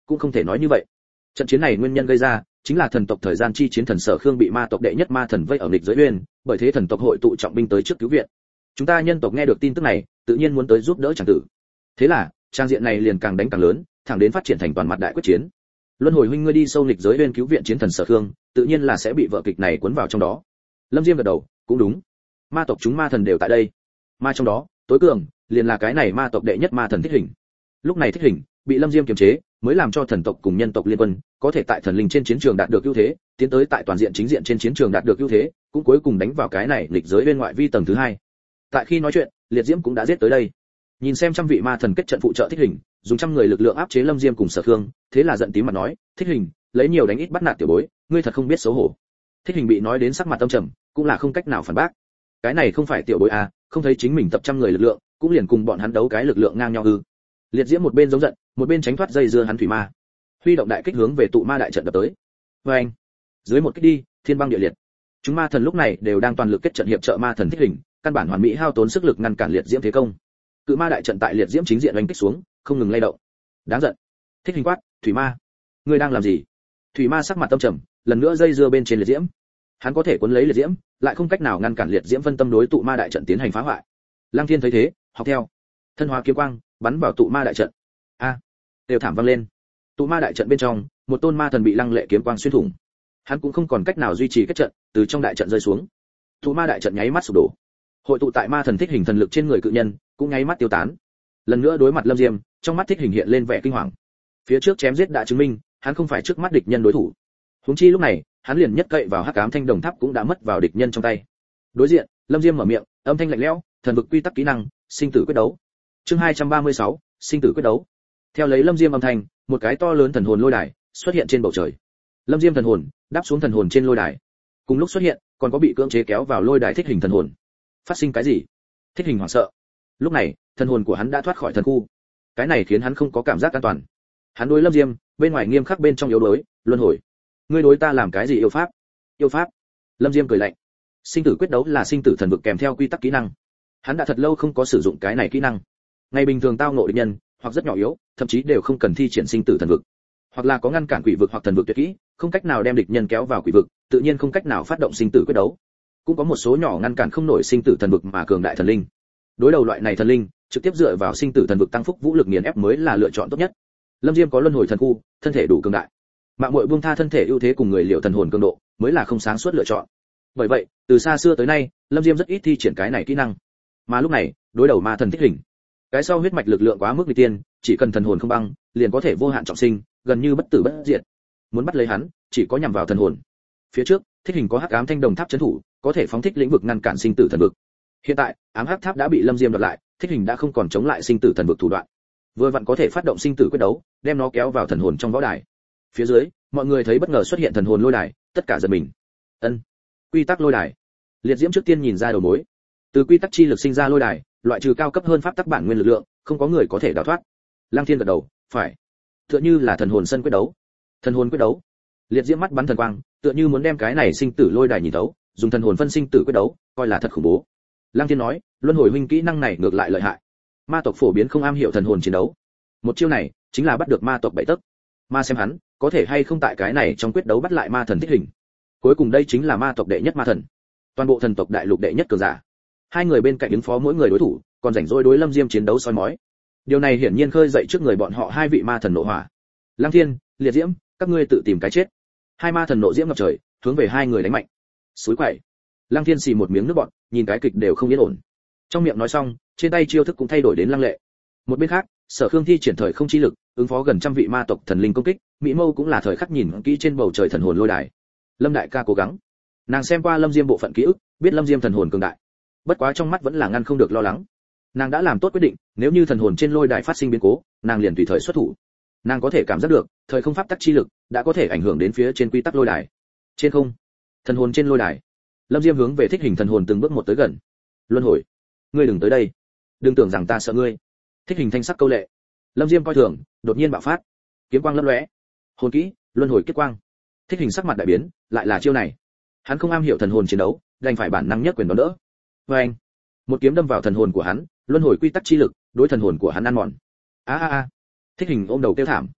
cũng không thể nói như vậy. Trận chiến này nguyên nhân gây ra chính là thần tộc thời gian chi chiến thần Sở Khương bị ma tộc đệ nhất ma thần vây ở nghịch giới uyên, bởi thế thần tộc hội tụ trọng binh tới trước cứu viện. Chúng ta nhân tộc nghe được tin tức này, tự nhiên muốn tới giúp đỡ chàng tử. Thế là, trang diện này liền càng đánh càng lớn, thẳng đến phát triển thành toàn mặt đại quyết chiến. Luân Hồi huynh ngươi đi sâu nghịch giới uyên cứu viện chiến thần Sở Khương, tự nhiên là sẽ bị vở kịch này cuốn vào trong đó. Lâm Diêm gật đầu, cũng đúng. Ma tộc chúng ma thần đều tại đây. Ma trong đó, tối cường liền là cái này ma tộc đệ nhất ma thần Thích Hình. Lúc này Thích Hình bị Lâm Diêm kiềm chế, mới làm cho thần tộc cùng nhân tộc liên quân có thể tại thần linh trên chiến trường đạt được ưu thế, tiến tới tại toàn diện chính diện trên chiến trường đạt được ưu thế, cũng cuối cùng đánh vào cái này nghịch giới bên ngoại vi tầng thứ hai. Tại khi nói chuyện, Liệt Diễm cũng đã giết tới đây. Nhìn xem trăm vị ma thần kết trận phụ trợ Thích Hình, dùng trăm người lực lượng áp chế Lâm Diêm cùng Sở Khương, thế là giận tím mặt nói, Thích Hình, lấy nhiều đánh ít bắt nạt tiểu bối, ngươi thật không biết xấu hổ. Thích Hình bị nói đến sắc mặt tâm trầm, cũng là không cách nào phản bác. Cái này không phải tiểu bối à, không thấy chính mình tập trăm người lực lượng, cũng liền cùng bọn hắn đấu cái lực lượng ngang nhau ư? Liệt Diễm một bên giống giận, một bên tránh thoát dây dưa hắn thủy ma, huy động đại kích hướng về tụ ma đại trận đập tới. Và anh, dưới một kích đi, thiên băng địa liệt. Chúng ma thần lúc này đều đang toàn lực kết trận hiệp trợ ma thần Thích Hình, căn bản hoàn mỹ hao tốn sức lực ngăn cản Liệt Diễm thế công. Cự ma đại trận tại Liệt Diễm chính diện đánh kích xuống, không ngừng lay động. Đáng giận. Thích Hình quát, thủy ma, ngươi đang làm gì? Thủy ma sắc mặt tâm trầm, lần nữa dây dưa bên trên Liệt Diễm. Hắn có thể cuốn lấy Liệt Diễm, lại không cách nào ngăn cản Liệt Diễm phân tâm đối tụ ma đại trận tiến hành phá hoại. Lăng Thiên thấy thế, học theo, thân hóa kiếm quang, bắn vào tụ ma đại trận. A, đều thảm vang lên. Tụ ma đại trận bên trong, một tôn ma thần bị lăng lệ kiếm quang xuyên thủng. Hắn cũng không còn cách nào duy trì kết trận, từ trong đại trận rơi xuống. Tụ ma đại trận nháy mắt sụp đổ. Hội tụ tại ma thần Thích Hình thần lực trên người cự nhân, cũng nháy mắt tiêu tán. Lần nữa đối mặt Lâm Diêm, trong mắt Thích Hình hiện lên vẻ kinh hoàng. Phía trước chém giết đã chứng minh, hắn không phải trước mắt địch nhân đối thủ. Huống chi lúc này, hắn liền nhất cậy vào Hắc Ám Thanh Đồng Tháp cũng đã mất vào địch nhân trong tay. Đối diện, Lâm Diêm mở miệng, âm thanh lạnh lẽo, thần vực quy tắc kỹ năng, sinh tử quyết đấu. Chương 236, sinh tử quyết đấu. Theo lấy Lâm Diêm âm thanh, một cái to lớn thần hồn lôi đài xuất hiện trên bầu trời. Lâm Diêm thần hồn đáp xuống thần hồn trên lôi đài. Cùng lúc xuất hiện, còn có bị cưỡng chế kéo vào lôi đài Thích Hình thần hồn. Phát sinh cái gì? Thích Hình hoảng sợ. Lúc này, thần hồn của hắn đã thoát khỏi thần khu. Cái này khiến hắn không có cảm giác an toàn. Hắn đối Lâm Diêm, bên ngoài nghiêm khắc bên trong yếu đuối, luân hồi. Ngươi đối ta làm cái gì yêu pháp? Yêu pháp? Lâm Diêm cười lạnh. Sinh tử quyết đấu là sinh tử thần vực kèm theo quy tắc kỹ năng. Hắn đã thật lâu không có sử dụng cái này kỹ năng. Ngày bình thường tao ngộ địch nhân, hoặc rất nhỏ yếu, thậm chí đều không cần thi triển sinh tử thần vực, hoặc là có ngăn cản quỷ vực hoặc thần vực tuyệt kỹ, không cách nào đem địch nhân kéo vào quỷ vực, tự nhiên không cách nào phát động sinh tử quyết đấu. Cũng có một số nhỏ ngăn cản không nổi sinh tử thần vực mà cường đại thần linh. Đối đầu loại này thần linh, trực tiếp dựa vào sinh tử thần vực tăng phúc vũ lực nghiền ép mới là lựa chọn tốt nhất. Lâm Diêm có luân hồi thần khu, thân thể đủ cường đại. Mạng muội buông tha thân thể ưu thế cùng người liệu thần hồn cường độ, mới là không sáng suốt lựa chọn. Bởi vậy, từ xa xưa tới nay, Lâm Diêm rất ít thi triển cái này kỹ năng. Mà lúc này, đối đầu ma thần Thích Hình, cái sau huyết mạch lực lượng quá mức nghịch tiên, chỉ cần thần hồn không băng, liền có thể vô hạn trọng sinh, gần như bất tử bất diệt. Muốn bắt lấy hắn, chỉ có nhằm vào thần hồn. Phía trước, Thích Hình có Hắc Ám Thanh Đồng Tháp trấn thủ, có thể phóng thích lĩnh vực ngăn cản sinh tử thần vực. Hiện tại, ám hắc tháp đã bị Lâm Diêm đoạt lại, Thích Hình đã không còn chống lại sinh tử thần vực thủ đoạn. Vừa vặn có thể phát động sinh tử quyết đấu, đem nó kéo vào thần hồn trong võ đài. Phía dưới, mọi người thấy bất ngờ xuất hiện thần hồn lôi đài, tất cả giật mình. Ân, quy tắc lôi đài. Liệt Diễm trước tiên nhìn ra đầu mối. Từ quy tắc chi lực sinh ra lôi đài, loại trừ cao cấp hơn pháp tắc bản nguyên lực lượng, không có người có thể đào thoát. Lăng Thiên gật đầu, phải. Tựa như là thần hồn sân quyết đấu. Thần hồn quyết đấu. Liệt Diễm mắt bắn thần quang, tựa như muốn đem cái này sinh tử lôi đài nhìn thấu, dùng thần hồn phân sinh tử quyết đấu, coi là thật khủng bố. Lăng Thiên nói, luân hồi huynh kỹ năng này ngược lại lợi hại. Ma tộc phổ biến không am hiểu thần hồn chiến đấu. Một chiêu này, chính là bắt được ma tộc bảy tấc. Ma xem hắn, có thể hay không tại cái này trong quyết đấu bắt lại ma thần Thích Hình. Cuối cùng đây chính là ma tộc đệ nhất ma thần. Toàn bộ thần tộc đại lục đệ nhất cường giả. Hai người bên cạnh ứng phó mỗi người đối thủ, còn rảnh rỗi đối Lâm Diêm chiến đấu soi mói. Điều này hiển nhiên khơi dậy trước người bọn họ hai vị ma thần nộ hỏa. Lăng Thiên, Liệt Diễm, các ngươi tự tìm cái chết. Hai ma thần nộ diễm ngập trời, hướng về hai người đánh mạnh. Suối quậy. Lăng Thiên xì một miếng nước bọt, nhìn cái kịch đều không yên ổn. Trong miệng nói xong, trên tay chiêu thức cũng thay đổi đến lăng lệ. Một bên khác, Sở Khương thi triển thời không chi lực, ứng phó gần trăm vị ma tộc thần linh công kích, mỹ mâu cũng là thời khắc nhìn kỹ trên bầu trời thần hồn lôi đài. Lâm đại ca cố gắng. Nàng xem qua Lâm Diêm bộ phận ký ức, biết Lâm Diêm thần hồn cường đại. Bất quá trong mắt vẫn là ngăn không được lo lắng. Nàng đã làm tốt quyết định, nếu như thần hồn trên lôi đài phát sinh biến cố, nàng liền tùy thời xuất thủ. Nàng có thể cảm giác được, thời không pháp tắc chi lực đã có thể ảnh hưởng đến phía trên quy tắc lôi đài. Trên không, thần hồn trên lôi đài, Lâm Diêm hướng về Thích Hình thần hồn từng bước một tới gần. Luân hồi, ngươi đừng tới đây, đừng tưởng rằng ta sợ ngươi. Thích Hình thanh sắc câu lệ. Lâm Diêm coi thường, đột nhiên bạo phát, kiếm quang lấp lóe. Hồn kỹ, luân hồi kiếp quang. Thích Hình sắc mặt đại biến, lại là chiêu này. Hắn không am hiểu thần hồn chiến đấu, đành phải bản năng nhất quyền đón đỡ. Và anh, một kiếm đâm vào thần hồn của hắn, luân hồi quy tắc chi lực đối thần hồn của hắn ăn mòn. A a a. Thích Hình ôm đầu kêu thảm.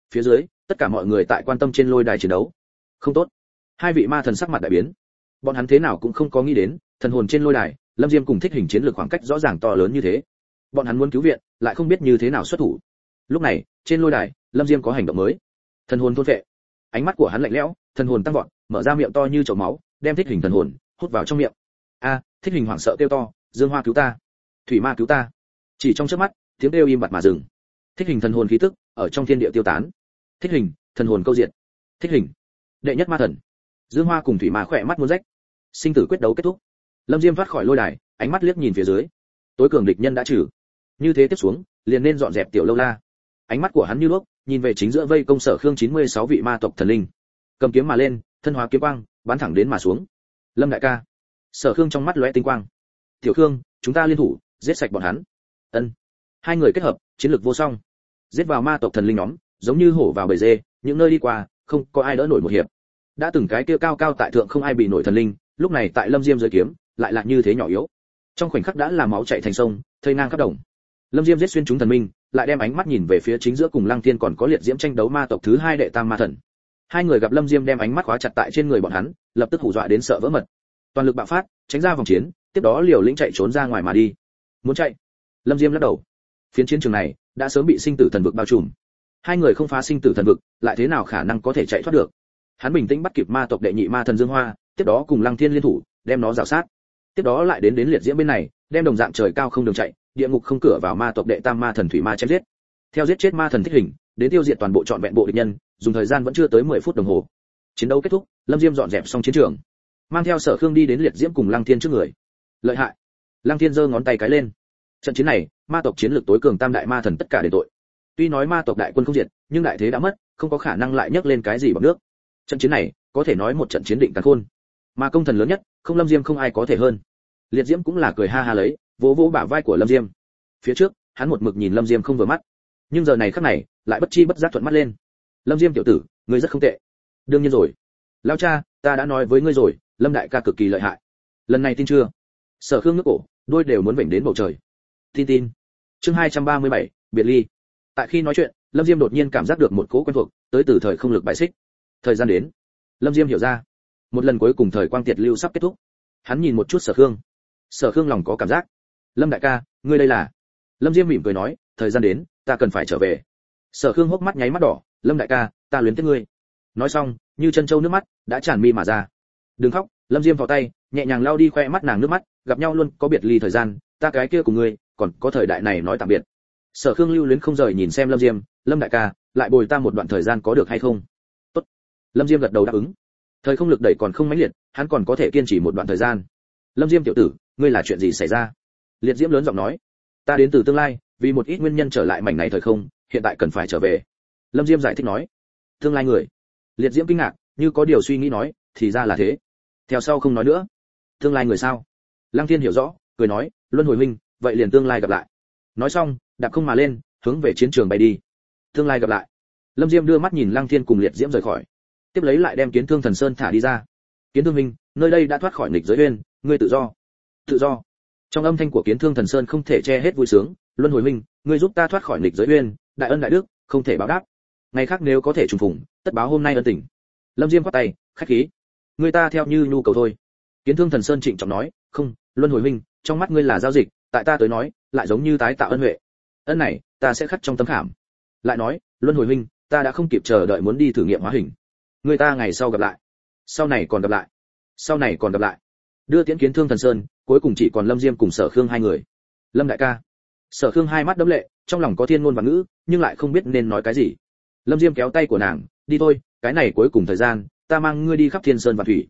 Phía dưới, tất cả mọi người tại quan tâm trên lôi đài chiến đấu. Không tốt. Hai vị ma thần sắc mặt đại biến. Bọn hắn thế nào cũng không có nghĩ đến, thần hồn trên lôi đài, Lâm Diêm cùng Thích Hình chiến lược khoảng cách rõ ràng to lớn như thế. Bọn hắn muốn cứu viện, lại không biết như thế nào xuất thủ. Lúc này, trên lôi đài, Lâm Diêm có hành động mới. Thần hồn thôn phệ. Ánh mắt của hắn lạnh lẽo, thần hồn tăng vọt, mở ra miệng to như chậu máu, đem Thích Hình thần hồn hút vào trong miệng. A, Thích Hình hoảng sợ kêu to, Dương Hoa cứu ta, Thủy Ma cứu ta. Chỉ trong chớp mắt, tiếng kêu im bặt mà dừng. Thích Hình thần hồn khí tức ở trong thiên địa tiêu tán. Thích Hình, thần hồn câu diện. Thích Hình, đệ nhất ma thần. Dương Hoa cùng Thủy Ma khỏe mắt muốn rách. Sinh tử quyết đấu kết thúc. Lâm Diêm thoát khỏi lôi đài, ánh mắt liếc nhìn phía dưới. Tối cường địch nhân đã trừ. Như thế tiếp xuống, liền nên dọn dẹp Tiểu Lâu La. Ánh mắt của hắn như đuốc, nhìn về chính giữa vây công Sở Khương 96 vị ma tộc thần linh. Cầm kiếm mà lên, thân hóa kiếm quang, bắn thẳng đến mà xuống. Lâm đại ca. Sở Khương trong mắt lóe tinh quang. Tiểu Khương, chúng ta liên thủ, giết sạch bọn hắn. Ân. Hai người kết hợp, chiến lược vô song. Giết vào ma tộc thần linh nhóm, giống như hổ vào bầy dê, những nơi đi qua, không có ai đỡ nổi một hiệp. Đã từng cái kia cao cao tại thượng không ai bị nổi thần linh, lúc này tại Lâm Diêm dưới kiếm, lại là như thế nhỏ yếu. Trong khoảnh khắc đã là máu chảy thành sông, thây ngang khắp đồng. Lâm Diêm giết xuyên chúng thần minh, lại đem ánh mắt nhìn về phía chính giữa cùng Lăng Thiên còn có liệt diễm tranh đấu ma tộc thứ hai đệ tam ma thần. Hai người gặp Lâm Diêm đem ánh mắt khóa chặt tại trên người bọn hắn, lập tức hù dọa đến sợ vỡ mật. Toàn lực bạo phát, tránh ra vòng chiến, tiếp đó liều lĩnh chạy trốn ra ngoài mà đi. Muốn chạy? Lâm Diêm lắc đầu. Phiến chiến trường này đã sớm bị sinh tử thần vực bao trùm. Hai người không phá sinh tử thần vực, lại thế nào khả năng có thể chạy thoát được? Hắn bình tĩnh bắt kịp ma tộc đệ nhị ma thần Dương Hoa, tiếp đó cùng Lăng Thiên liên thủ, đem nó rào sát. Tiếp đó lại đến liệt diễm bên này, đem đồng dạng trời cao không đường chạy, địa ngục không cửa vào ma tộc đệ tam ma thần Thủy Ma chém giết. Theo giết chết ma thần Thích Hình, đến tiêu diệt toàn bộ trọn vẹn bộ địch nhân, dùng thời gian vẫn chưa tới 10 phút đồng hồ. Chiến đấu kết thúc, Lâm Diêm dọn dẹp xong chiến trường, mang theo Sở Khương đi đến liệt diễm cùng Lăng Thiên trước người. Lợi hại. Lăng Thiên giơ ngón tay cái lên. Trận chiến này, ma tộc chiến lược tối cường tam đại ma thần tất cả đền tội. Tuy nói ma tộc đại quân không diệt, nhưng đại thế đã mất, không có khả năng lại nhấc lên cái gì bằng nước. Trận chiến này, có thể nói một trận chiến định càn khôn. Mà công thần lớn nhất, không Lâm Diêm không ai có thể hơn. Liệt diễm cũng là cười ha ha lấy, vỗ vỗ bả vai của Lâm Diêm. Phía trước, hắn một mực nhìn Lâm Diêm không vừa mắt, nhưng giờ này khắc này, lại bất chi bất giác thuận mắt lên. Lâm Diêm tiểu tử, ngươi rất không tệ. Đương nhiên rồi. Lão cha, ta đã nói với ngươi rồi, Lâm đại ca cực kỳ lợi hại. Lần này tin chưa? Sở Khương ngước cổ, đôi đều muốn vểnh đến bầu trời. Tin. Chương 237, biệt ly. Tại khi nói chuyện, Lâm Diêm đột nhiên cảm giác được một cỗ quen thuộc, tới từ thời không lực bài xích. Thời gian đến. Lâm Diêm hiểu ra, một lần cuối cùng thời quang tiệt lưu sắp kết thúc. Hắn nhìn một chút Sở Khương. Sở Khương lòng có cảm giác. Lâm đại ca, ngươi đây là? Lâm Diêm mỉm cười nói, thời gian đến, ta cần phải trở về. Sở Khương hốc mắt nháy mắt đỏ, Lâm đại ca, ta luyến tiếc ngươi. Nói xong, như chân châu nước mắt đã tràn mi mà ra. Đừng khóc. Lâm Diêm thò tay, nhẹ nhàng lau đi khoe mắt nàng nước mắt, gặp nhau luôn có biệt ly thời gian, ta cái kia cùng ngươi, còn có thời đại này nói tạm biệt. Sở Khương lưu luyến không rời nhìn xem Lâm Diêm, Lâm đại ca, lại bồi ta một đoạn thời gian có được hay không? Tốt. Lâm Diêm gật đầu đáp ứng. Thời không lực đẩy còn không mãnh liệt, hắn còn có thể kiên trì một đoạn thời gian. Lâm Diêm tiểu tử, ngươi là chuyện gì xảy ra? Liệt diễm lớn giọng nói, ta đến từ tương lai, vì một ít nguyên nhân trở lại mảnh này thời không, hiện tại cần phải trở về. Lâm Diêm giải thích nói, tương lai người. Liệt diễm kinh ngạc, như có điều suy nghĩ nói, thì ra là thế. Theo sau không nói nữa. Tương lai người sao? Lăng Thiên hiểu rõ, cười nói, luân hồi huynh, vậy liền tương lai gặp lại. Nói xong, đạp không mà lên, hướng về chiến trường bay đi. Tương lai gặp lại. Lâm Diêm đưa mắt nhìn Lăng Thiên cùng liệt diễm rời khỏi, tiếp lấy lại đem Kiến Thương Thần Sơn thả đi ra. Kiến Thương huynh, nơi đây đã thoát khỏi nghịch giới uyên, ngươi tự do. Tự do. Trong âm thanh của Kiến Thương Thần Sơn không thể che hết vui sướng, luân hồi huynh, ngươi giúp ta thoát khỏi nghịch giới uyên, đại ân đại đức, không thể báo đáp. Ngày khác nếu có thể trùng phùng, tất báo hôm nay ân tình. Lâm Diêm quát tay, khách khí. Người ta theo như nhu cầu thôi. Kiến Thương Thần Sơn trịnh trọng nói, không, luân hồi huynh, trong mắt ngươi là giao dịch, tại ta tới nói, lại giống như tái tạo ân huệ. Ân này, ta sẽ khắc trong tấm khảm. Lại nói, luân hồi huynh, ta đã không kịp chờ đợi muốn đi thử nghiệm hóa hình. Người ta ngày sau gặp lại. Sau này còn gặp lại. Sau này còn gặp lại. Đưa tiễn Kiến Thương Thần Sơn, cuối cùng chỉ còn Lâm Diêm cùng Sở Khương hai người. Lâm đại ca. Sở Khương hai mắt đẫm lệ, trong lòng có thiên ngôn và ngữ, nhưng lại không biết nên nói cái gì. Lâm Diêm kéo tay của nàng, đi thôi, cái này cuối cùng thời gian, ta mang ngươi đi khắp thiên sơn và thủy.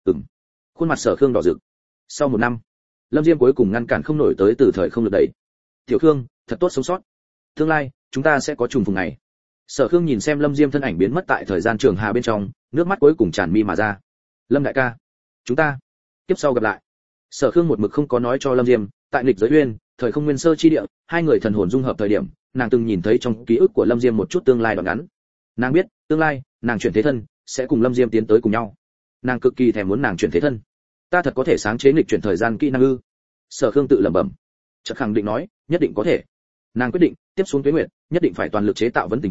Khuôn mặt Sở Khương đỏ rực. Sau 1 năm, Lâm Diêm cuối cùng ngăn cản không nổi tới từ thời không lực đẩy. Tiểu Khương, thật tốt sống sót. Tương lai, chúng ta sẽ có trùng phùng ngày. Sở Khương nhìn xem Lâm Diêm thân ảnh biến mất tại thời gian trường hà bên trong, nước mắt cuối cùng tràn mi mà ra. Lâm đại ca, chúng ta kiếp sau gặp lại. Sở Khương một mực không có nói cho Lâm Diêm, tại nghịch giới uyên, thời không nguyên sơ chi địa, hai người thần hồn dung hợp thời điểm, nàng từng nhìn thấy trong ký ức của Lâm Diêm một chút tương lai đoạn ngắn. Nàng biết, tương lai, nàng chuyển thế thân, sẽ cùng Lâm Diêm tiến tới cùng nhau. Nàng cực kỳ thèm muốn nàng chuyển thế thân. Ta thật có thể sáng chế nghịch chuyển thời gian kỹ năng ư? Sở Khương tự lẩm bẩm. Chợt khẳng định nói, nhất định có thể. Nàng quyết định, tiếp xuống Tuế Nguyệt, nhất định phải toàn lực chế tạo vấn tình kiếm,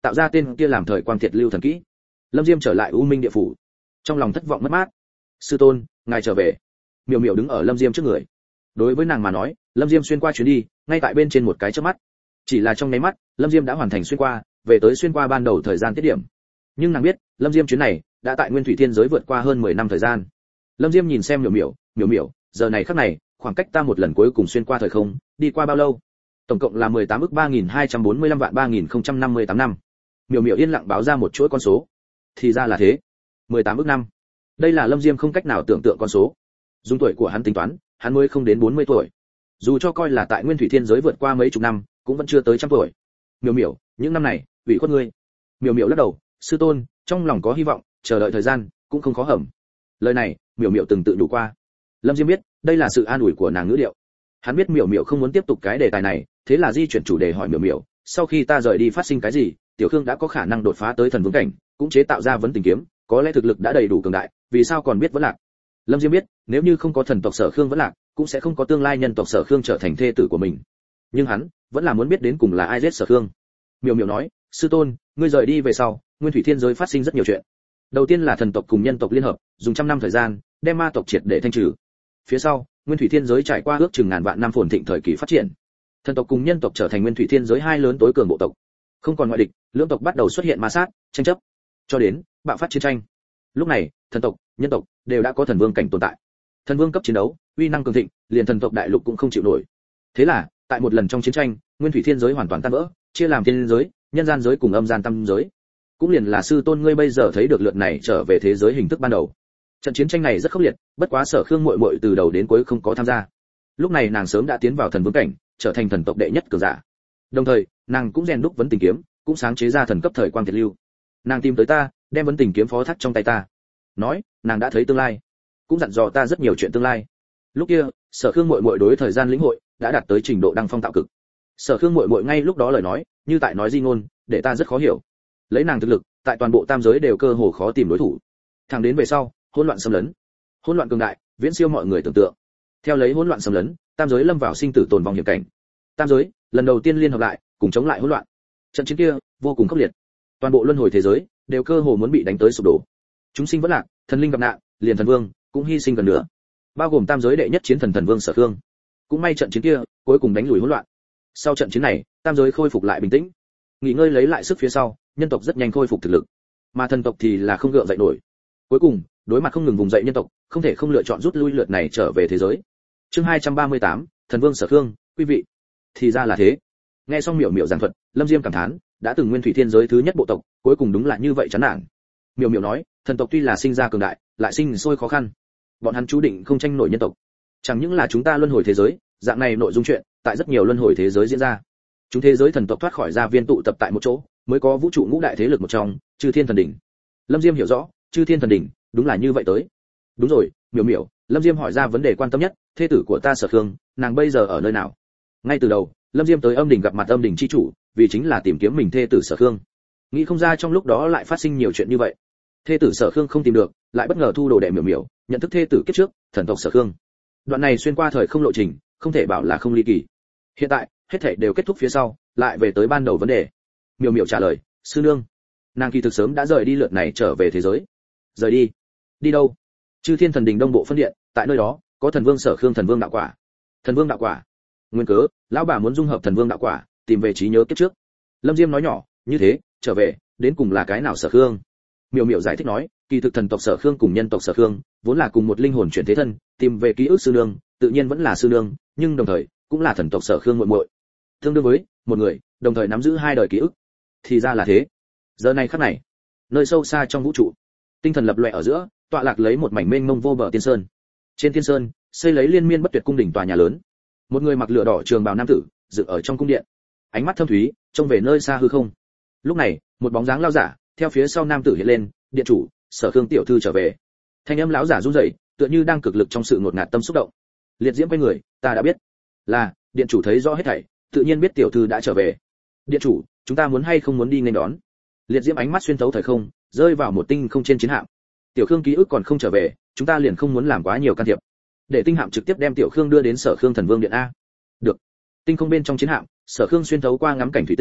tạo ra tên kia làm thời quang thiệt lưu thần kỹ. Lâm Diêm trở lại U Minh địa phủ, trong lòng thất vọng mất mát. Sư tôn, ngài trở về. Miểu Miểu đứng ở Lâm Diêm trước người. Đối với nàng mà nói, Lâm Diêm xuyên qua chuyến đi, ngay tại bên trên một cái chớp mắt. Chỉ là trong nháy mắt, Lâm Diêm đã hoàn thành xuyên qua, về tới xuyên qua ban đầu thời gian tiết điểm. Nhưng nàng biết, Lâm Diêm chuyến này đã tại Nguyên Thủy Thiên giới vượt qua hơn 10 năm thời gian. Lâm Diêm nhìn xem Miểu Miểu, giờ này khắc này, khoảng cách ta một lần cuối cùng xuyên qua thời không, đi qua bao lâu? Tổng cộng là 18 ức 3245 vạn 3058 năm. Miểu Miểu yên lặng báo ra một chuỗi con số. Thì ra là thế, 18 ức năm. Đây là Lâm Diêm không cách nào tưởng tượng con số. Dùng tuổi của hắn tính toán, hắn mới không đến 40 tuổi. Dù cho coi là tại Nguyên Thủy Thiên giới vượt qua mấy chục năm, cũng vẫn chưa tới trăm tuổi. Miểu Miểu, những năm này, ủy khuất ngươi. Miểu Miểu lắc đầu, sư tôn, trong lòng có hy vọng, chờ đợi thời gian cũng không khó hẩm. Lời này, Miểu Miểu từng tự đủ qua. Lâm Diêm biết, đây là sự an ủi của nàng ngữ điệu. Hắn biết Miểu Miểu không muốn tiếp tục cái đề tài này, thế là di chuyển chủ đề hỏi Miểu Miểu, sau khi ta rời đi phát sinh cái gì? Tiểu Khương đã có khả năng đột phá tới thần vương cảnh, cũng chế tạo ra vấn tình kiếm, có lẽ thực lực đã đầy đủ cường đại, vì sao còn biết vẫn lạc? Lâm Diêm biết, nếu như không có thần tộc Sở Khương vẫn lạc, cũng sẽ không có tương lai nhân tộc Sở Khương trở thành thê tử của mình. Nhưng hắn vẫn là muốn biết đến cùng là ai giết Sở Khương. Miểu Miểu nói, sư tôn, ngươi rời đi về sau, Nguyên Thủy Thiên giới phát sinh rất nhiều chuyện. Đầu tiên là thần tộc cùng nhân tộc liên hợp, dùng trăm năm thời gian, đem ma tộc triệt để thanh trừ. Phía sau, Nguyên Thủy Thiên giới trải qua ước chừng ngàn vạn năm phồn thịnh thời kỳ phát triển. Thần tộc cùng nhân tộc trở thành Nguyên Thủy Thiên giới hai lớn tối cường bộ tộc. Không còn ngoại địch, lưỡng tộc bắt đầu xuất hiện ma sát, tranh chấp, cho đến bạo phát chiến tranh. Lúc này, thần tộc, nhân tộc đều đã có thần vương cảnh tồn tại. Thần vương cấp chiến đấu, uy năng cường thịnh, liền thần tộc đại lục cũng không chịu nổi. Thế là, tại một lần trong chiến tranh, Nguyên Thủy Thiên giới hoàn toàn tan vỡ, chia làm thiên giới, nhân gian giới cùng âm gian tam giới. Cũng liền là sư tôn ngươi bây giờ thấy được lượt này trở về thế giới hình thức ban đầu. Trận chiến tranh này rất khốc liệt, bất quá Sở Khương muội muội từ đầu đến cuối không có tham gia. Lúc này nàng sớm đã tiến vào thần vương cảnh, trở thành thần tộc đệ nhất cường giả. Đồng thời, nàng cũng rèn đúc vấn tình kiếm, cũng sáng chế ra thần cấp thời quang thiệt lưu. Nàng tìm tới ta, đem vấn tình kiếm phó thác trong tay ta. Nói, nàng đã thấy tương lai, cũng dặn dò ta rất nhiều chuyện tương lai. Lúc kia, Sở Khương muội muội đối thời gian lĩnh hội đã đạt tới trình độ đăng phong tạo cực. Sở Khương muội muội ngay lúc đó lời nói, như tại nói di ngôn, để ta rất khó hiểu. Lấy nàng thực lực, tại toàn bộ tam giới đều cơ hồ khó tìm đối thủ. Thẳng đến về sau, hỗn loạn xâm lấn. Hỗn loạn cường đại, viễn siêu mọi người tưởng tượng. Theo lấy hỗn loạn xâm lấn, tam giới lâm vào sinh tử tồn vong hiểm cảnh. Tam giới lần đầu tiên liên hợp lại, cùng chống lại hỗn loạn. Trận chiến kia vô cùng khốc liệt. Toàn bộ luân hồi thế giới đều cơ hồ muốn bị đánh tới sụp đổ. Chúng sinh vẫn lạc, thần linh gặp nạn, liền thần vương cũng hy sinh gần nữa. Bao gồm tam giới đệ nhất chiến thần vương Sở Khương. Cũng may trận chiến kia cuối cùng đánh lùi hỗn loạn. Sau trận chiến này, tam giới khôi phục lại bình tĩnh. Nghỉ ngơi lấy lại sức phía sau, nhân tộc rất nhanh khôi phục thực lực. Mà thần tộc thì là không gượng dậy nổi. Cuối cùng, đối mặt không ngừng vùng dậy nhân tộc, không thể không lựa chọn rút lui lượt này trở về thế giới. Chương 238, Thần Vương Sở Khương, quý vị. Thì ra là thế. Nghe xong Miểu Miểu giảng thuật, Lâm Diêm cảm thán, đã từng Nguyên Thủy Thiên giới thứ nhất bộ tộc, cuối cùng đúng là như vậy chán nản. Miểu Miểu nói, thần tộc tuy là sinh ra cường đại, lại sinh sôi khó khăn. Bọn hắn chú định không tranh nổi nhân tộc. Chẳng những là chúng ta luân hồi thế giới, dạng này nội dung chuyện, tại rất nhiều luân hồi thế giới diễn ra. Chúng thế giới thần tộc thoát khỏi gia viên tụ tập tại một chỗ, mới có vũ trụ ngũ đại thế lực một trong, Chư Thiên Thần Đỉnh. Lâm Diêm hiểu rõ, Chư Thiên Thần Đỉnh, đúng là như vậy tới. Đúng rồi, Miểu Miểu, Lâm Diêm hỏi ra vấn đề quan tâm nhất, thê tử của ta Sở Khương, nàng bây giờ ở nơi nào? Ngay từ đầu, Lâm Diêm tới âm đỉnh gặp mặt âm đỉnh chi chủ, vì chính là tìm kiếm mình thê tử Sở Khương. Nghĩ không ra trong lúc đó lại phát sinh nhiều chuyện như vậy. Thê tử Sở Khương không tìm được, lại bất ngờ thu đồ đệ Miểu Miểu, nhận thức thê tử kiếp trước, thần tộc Sở Khương. Đoạn này xuyên qua thời không lộ trình, không thể bảo là không ly kỳ. Hiện tại, hết thảy đều kết thúc phía sau, lại về tới ban đầu vấn đề. Miểu Miểu trả lời, sư nương, nàng kỳ thực sớm đã rời đi lượt này trở về thế giới. Rời đi? Đi đâu? Chư Thiên Thần Đình Đông Bộ phân điện, tại nơi đó có thần vương Sở Khương thần vương đạo quả. Thần vương đạo quả? Nguyên cớ, lão bà muốn dung hợp thần vương đạo quả, tìm về trí nhớ kiếp trước. Lâm Diêm nói nhỏ, như thế, trở về, đến cùng là cái nào Sở Khương? Miểu Miểu giải thích nói, kỳ thực thần tộc Sở Khương cùng nhân tộc Sở Khương, vốn là cùng một linh hồn chuyển thế thân, tìm về ký ức sư nương, tự nhiên vẫn là sư nương, nhưng đồng thời cũng là thần tộc Sở Khương muội muội. Tương đương với một người, đồng thời nắm giữ hai đời ký ức. Thì ra là thế. Giờ này khắc này, nơi sâu xa trong vũ trụ, tinh thần lập loè ở giữa, tọa lạc lấy một mảnh mênh mông vô bờ tiên sơn. Trên tiên sơn, xây lấy liên miên bất tuyệt cung đỉnh tòa nhà lớn. Một người mặc lửa đỏ trường bào nam tử, dựng ở trong cung điện, ánh mắt thâm thúy, trông về nơi xa hư không. Lúc này, một bóng dáng lao giả theo phía sau nam tử hiện lên, điện chủ, Sở Khương tiểu thư trở về. Thanh âm lão giả run rẩy, tựa như đang cực lực trong sự ngột ngạt tâm xúc động. Liệt diễm quay người, ta đã biết. Là, điện chủ thấy rõ hết thảy, tự nhiên biết tiểu thư đã trở về. Điện chủ, chúng ta muốn hay không muốn đi nghênh đón? Liệt diễm ánh mắt xuyên thấu thời không, rơi vào một tinh không trên chiến hạm. Tiểu Khương ký ức còn không trở về, chúng ta liền không muốn làm quá nhiều can thiệp. Để tinh hạm trực tiếp đem Tiểu Khương đưa đến Sở Khương Thần Vương điện a. Được. Tinh không bên trong chiến hạm, Sở Khương xuyên thấu qua ngắm cảnh thủy tinh,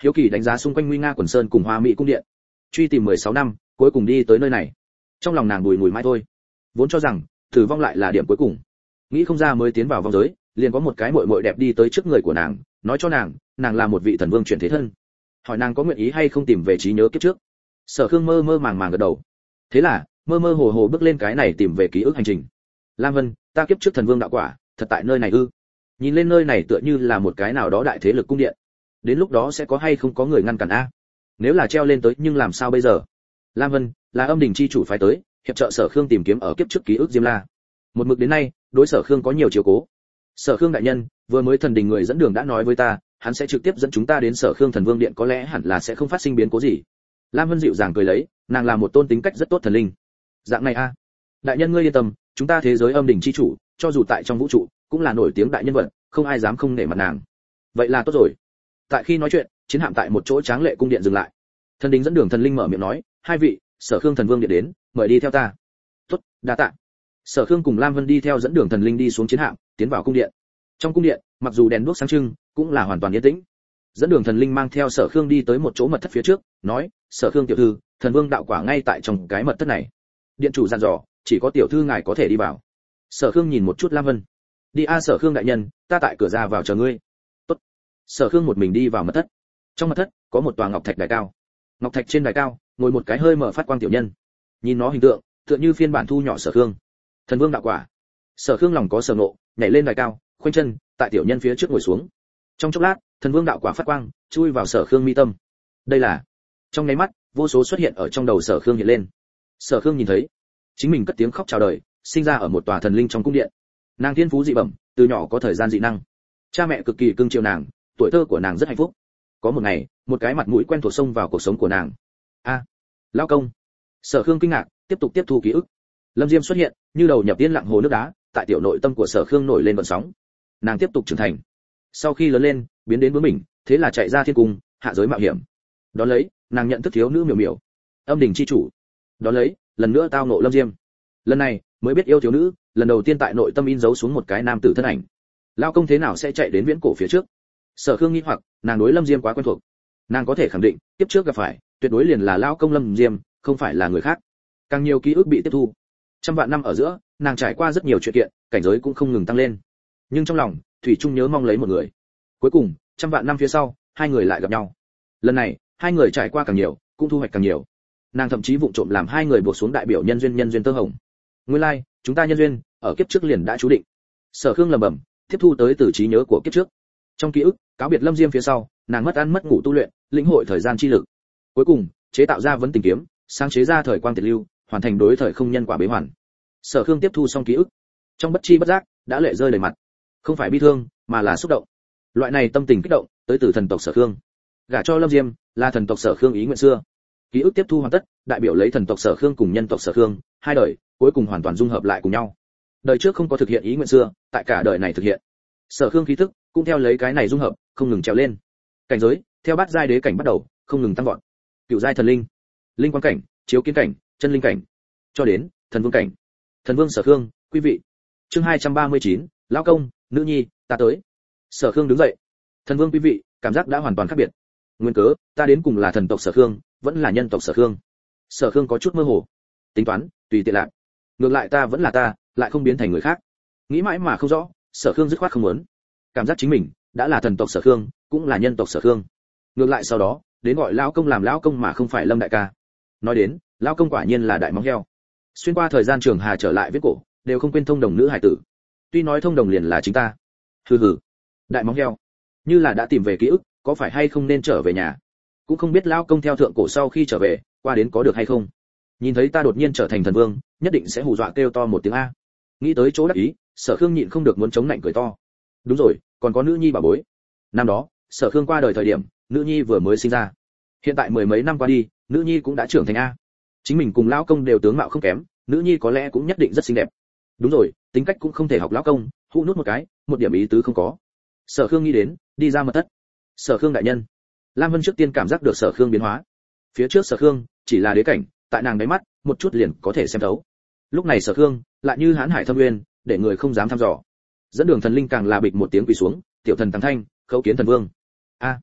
hiếu kỳ đánh giá xung quanh nguy nga quần sơn cùng hoa mỹ cung điện. Truy tìm 16 năm, cuối cùng đi tới nơi này. Trong lòng nàng bùi ngùi mãi thôi. Vốn cho rằng tử vong lại là điểm cuối cùng, nghĩ không ra mới tiến vào vong giới, liền có một cái muội muội đẹp đi tới trước người của nàng, nói cho nàng là một vị thần vương chuyển thế thân. Hỏi nàng có nguyện ý hay không tìm về trí nhớ kiếp trước. Sở Khương mơ mơ màng màng gật đầu. Thế là mơ mơ hồ hồ bước lên cái này tìm về ký ức hành trình. Lam Vân, ta kiếp trước thần vương đạo quả, thật tại nơi này ư? Nhìn lên nơi này tựa như là một cái nào đó đại thế lực cung điện. Đến lúc đó sẽ có hay không có người ngăn cản a? Nếu là treo lên tới nhưng làm sao bây giờ? Lam Vân là Âm Đình chi chủ phái tới, hiệp trợ Sở Khương tìm kiếm ở kiếp trước ký ức Diêm La. Một mực đến nay, đối Sở Khương có nhiều chiếu cố. Sở Khương đại nhân, vừa mới thần đình người dẫn đường đã nói với ta, hắn sẽ trực tiếp dẫn chúng ta đến Sở Khương Thần Vương điện, có lẽ hẳn là sẽ không phát sinh biến cố gì. Lam Vân dịu dàng cười lấy, nàng là một tôn tính cách rất tốt thần linh. Dạng này a, đại nhân ngươi yên tâm, chúng ta thế giới Âm Đình chi chủ, cho dù tại trong vũ trụ, cũng là nổi tiếng đại nhân vật, không ai dám không nể mặt nàng. Vậy là tốt rồi. Tại khi nói chuyện, chiến hạm tại một chỗ tráng lệ cung điện dừng lại. Thần đình dẫn đường thần linh mở miệng nói, hai vị, Sở Khương Thần Vương điện đến, mời đi theo ta. Tốt, đa tạ. Sở Khương cùng Lam Vân đi theo dẫn đường thần linh đi xuống chiến hạm, tiến vào cung điện. Trong cung điện, mặc dù đèn đuốc sáng trưng, cũng là hoàn toàn yên tĩnh. Dẫn đường thần linh mang theo Sở Khương đi tới một chỗ mật thất phía trước, nói, Sở Khương tiểu thư, thần vương đạo quả ngay tại trong cái mật thất này. Điện chủ dặn dò, chỉ có tiểu thư ngài có thể đi vào. Sở Khương nhìn một chút Lam Vân. Đi a Sở Khương đại nhân, ta tại cửa ra vào chờ ngươi. Tốt. Sở Khương một mình đi vào mật thất. Trong mật thất có một tòa ngọc thạch đài cao. Ngọc thạch trên đài cao ngồi một cái hơi mở phát quang tiểu nhân. Nhìn nó hình tượng, tựa như phiên bản thu nhỏ Sở Khương. Thần vương đạo quả. Sở Khương lòng có sở nộ, nhảy lên đài cao, khoanh chân tại tiểu nhân phía trước ngồi xuống. Trong chốc lát, thần vương đạo quả phát quang chui vào Sở Khương mi tâm. Đây là. Trong nháy mắt, vô số xuất hiện ở trong đầu Sở Khương hiện lên. Sở Khương nhìn thấy chính mình cất tiếng khóc chào đời, sinh ra ở một tòa thần linh trong cung điện. Nàng thiên phú dị bẩm, từ nhỏ có thời gian dị năng. Cha mẹ cực kỳ cưng chiều nàng, tuổi thơ của nàng rất hạnh phúc. Có một ngày, một cái mặt mũi quen thuộc xông vào cuộc sống của nàng. A, lão công. Sở Khương kinh ngạc, tiếp tục tiếp thu ký ức. Lâm Diêm xuất hiện, như đầu nhập tiên lặng hồ nước đá, tại tiểu nội tâm của Sở Khương nổi lên gợn sóng. Nàng tiếp tục trưởng thành. Sau khi lớn lên, biến đến bướng bỉnh, thế là chạy ra thiên cung, hạ giới mạo hiểm. Đón lấy, nàng nhận thức thiếu nữ Miểu Miểu, Âm Đình chi chủ. Đón lấy, lần nữa tao ngộ Lâm Diêm. Lần này, mới biết yêu thiếu nữ, lần đầu tiên tại nội tâm in dấu xuống một cái nam tử thân ảnh. Lao công thế nào sẽ chạy đến viễn cổ phía trước? Sở Khương nghi hoặc, nàng đối Lâm Diêm quá quen thuộc. Nàng có thể khẳng định, tiếp trước gặp phải, tuyệt đối liền là lao công Lâm Diêm, không phải là người khác. Càng nhiều ký ức bị tiếp thu. Trăm vạn năm ở giữa, nàng trải qua rất nhiều chuyện kiện, cảnh giới cũng không ngừng tăng lên. Nhưng trong lòng, thủy chung nhớ mong lấy một người. Cuối cùng, trăm vạn năm phía sau, hai người lại gặp nhau. Lần này, hai người trải qua càng nhiều, cũng thu hoạch càng nhiều. Nàng thậm chí vụng trộm làm hai người buộc xuống đại biểu nhân duyên tơ hồng. Nguyên lai, chúng ta nhân duyên, ở kiếp trước liền đã chú định. Sở Khương lẩm bẩm, tiếp thu tới từ trí nhớ của kiếp trước. Trong ký ức, cáo biệt Lâm Diêm phía sau, nàng mất ăn mất ngủ tu luyện, lĩnh hội thời gian chi lực. Cuối cùng, chế tạo ra vấn tình kiếm, sáng chế ra thời quang tiệt lưu, hoàn thành đối thời không nhân quả bế hoàn. Sở Khương tiếp thu xong ký ức, trong bất chi bất giác đã lệ rơi đầy mặt, không phải bi thương, mà là xúc động. Loại này tâm tình kích động, tới từ thần tộc Sở Khương. Gả cho Lâm Diêm, là thần tộc Sở Khương ý nguyện xưa. Ký ức tiếp thu hoàn tất, đại biểu lấy thần tộc Sở Khương cùng nhân tộc Sở Khương, hai đời, cuối cùng hoàn toàn dung hợp lại cùng nhau. Đời trước không có thực hiện ý nguyện xưa, tại cả đời này thực hiện. Sở Khương khí tức cũng theo lấy cái này dung hợp, không ngừng trèo lên. Cảnh giới, theo bát giai đế cảnh bắt đầu, không ngừng tăng vọt. Cửu giai thần linh, linh quang cảnh, chiếu kiến cảnh, chân linh cảnh, cho đến thần vương cảnh. Thần vương Sở Khương, quý vị. Chương 239, lão công, nữ nhi, ta tới. Sở Khương đứng dậy. Thần vương quý vị, cảm giác đã hoàn toàn khác biệt. Nguyên cớ, ta đến cùng là thần tộc Sở Khương, vẫn là nhân tộc Sở Khương. Sở Khương có chút mơ hồ. Tính toán, tùy tiện lạc. Ngược lại ta vẫn là ta, lại không biến thành người khác. Nghĩ mãi mà không rõ, Sở Khương dứt khoát không muốn. Cảm giác chính mình đã là thần tộc Sở Khương, cũng là nhân tộc Sở Khương. Ngược lại sau đó, đến gọi lão công làm lão công mà không phải Lâm đại ca. Nói đến, lão công quả nhiên là đại móng heo. Xuyên qua thời gian trường hà trở lại viết cổ, đều không quên thông đồng nữ hải tử. Tuy nói thông đồng liền là chính ta. Hừ hừ. Đại móng heo. Như là đã tìm về ký ức, có phải hay không nên trở về nhà? Cũng không biết lão công theo thượng cổ sau khi trở về, qua đến có được hay không. Nhìn thấy ta đột nhiên trở thành thần vương, nhất định sẽ hù dọa kêu to một tiếng a. Nghĩ tới chỗ đắc ý, Sở Khương nhịn không được muốn chống nạnh cười to. Đúng rồi, còn có nữ nhi bà bối. Năm đó, Sở Khương qua đời thời điểm, nữ nhi vừa mới sinh ra. Hiện tại mười mấy năm qua đi, nữ nhi cũng đã trưởng thành a. Chính mình cùng lão công đều tướng mạo không kém, nữ nhi có lẽ cũng nhất định rất xinh đẹp. Đúng rồi, tính cách cũng không thể học lão công, hũ nút một cái, một điểm ý tứ không có. Sở Khương nghĩ đến, đi ra mật thất. Sở Khương đại nhân. Lam Vân trước tiên cảm giác được Sở Khương biến hóa. Phía trước Sở Khương chỉ là đế cảnh, tại nàng đáy mắt, một chút liền có thể xem thấu. Lúc này Sở Khương lại như hán hải thâm uyên, để người không dám thăm dò. Dẫn đường thần linh càng là bịch một tiếng quỳ xuống, tiểu thần tăng thanh, khấu kiến thần vương. A,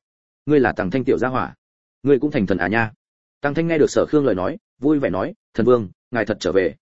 ngươi là Tằng Thanh tiểu gia hỏa, ngươi cũng thành thần à nha. Tằng Thanh nghe được Sở Khương lời nói, vui vẻ nói, thần vương, ngài thật trở về.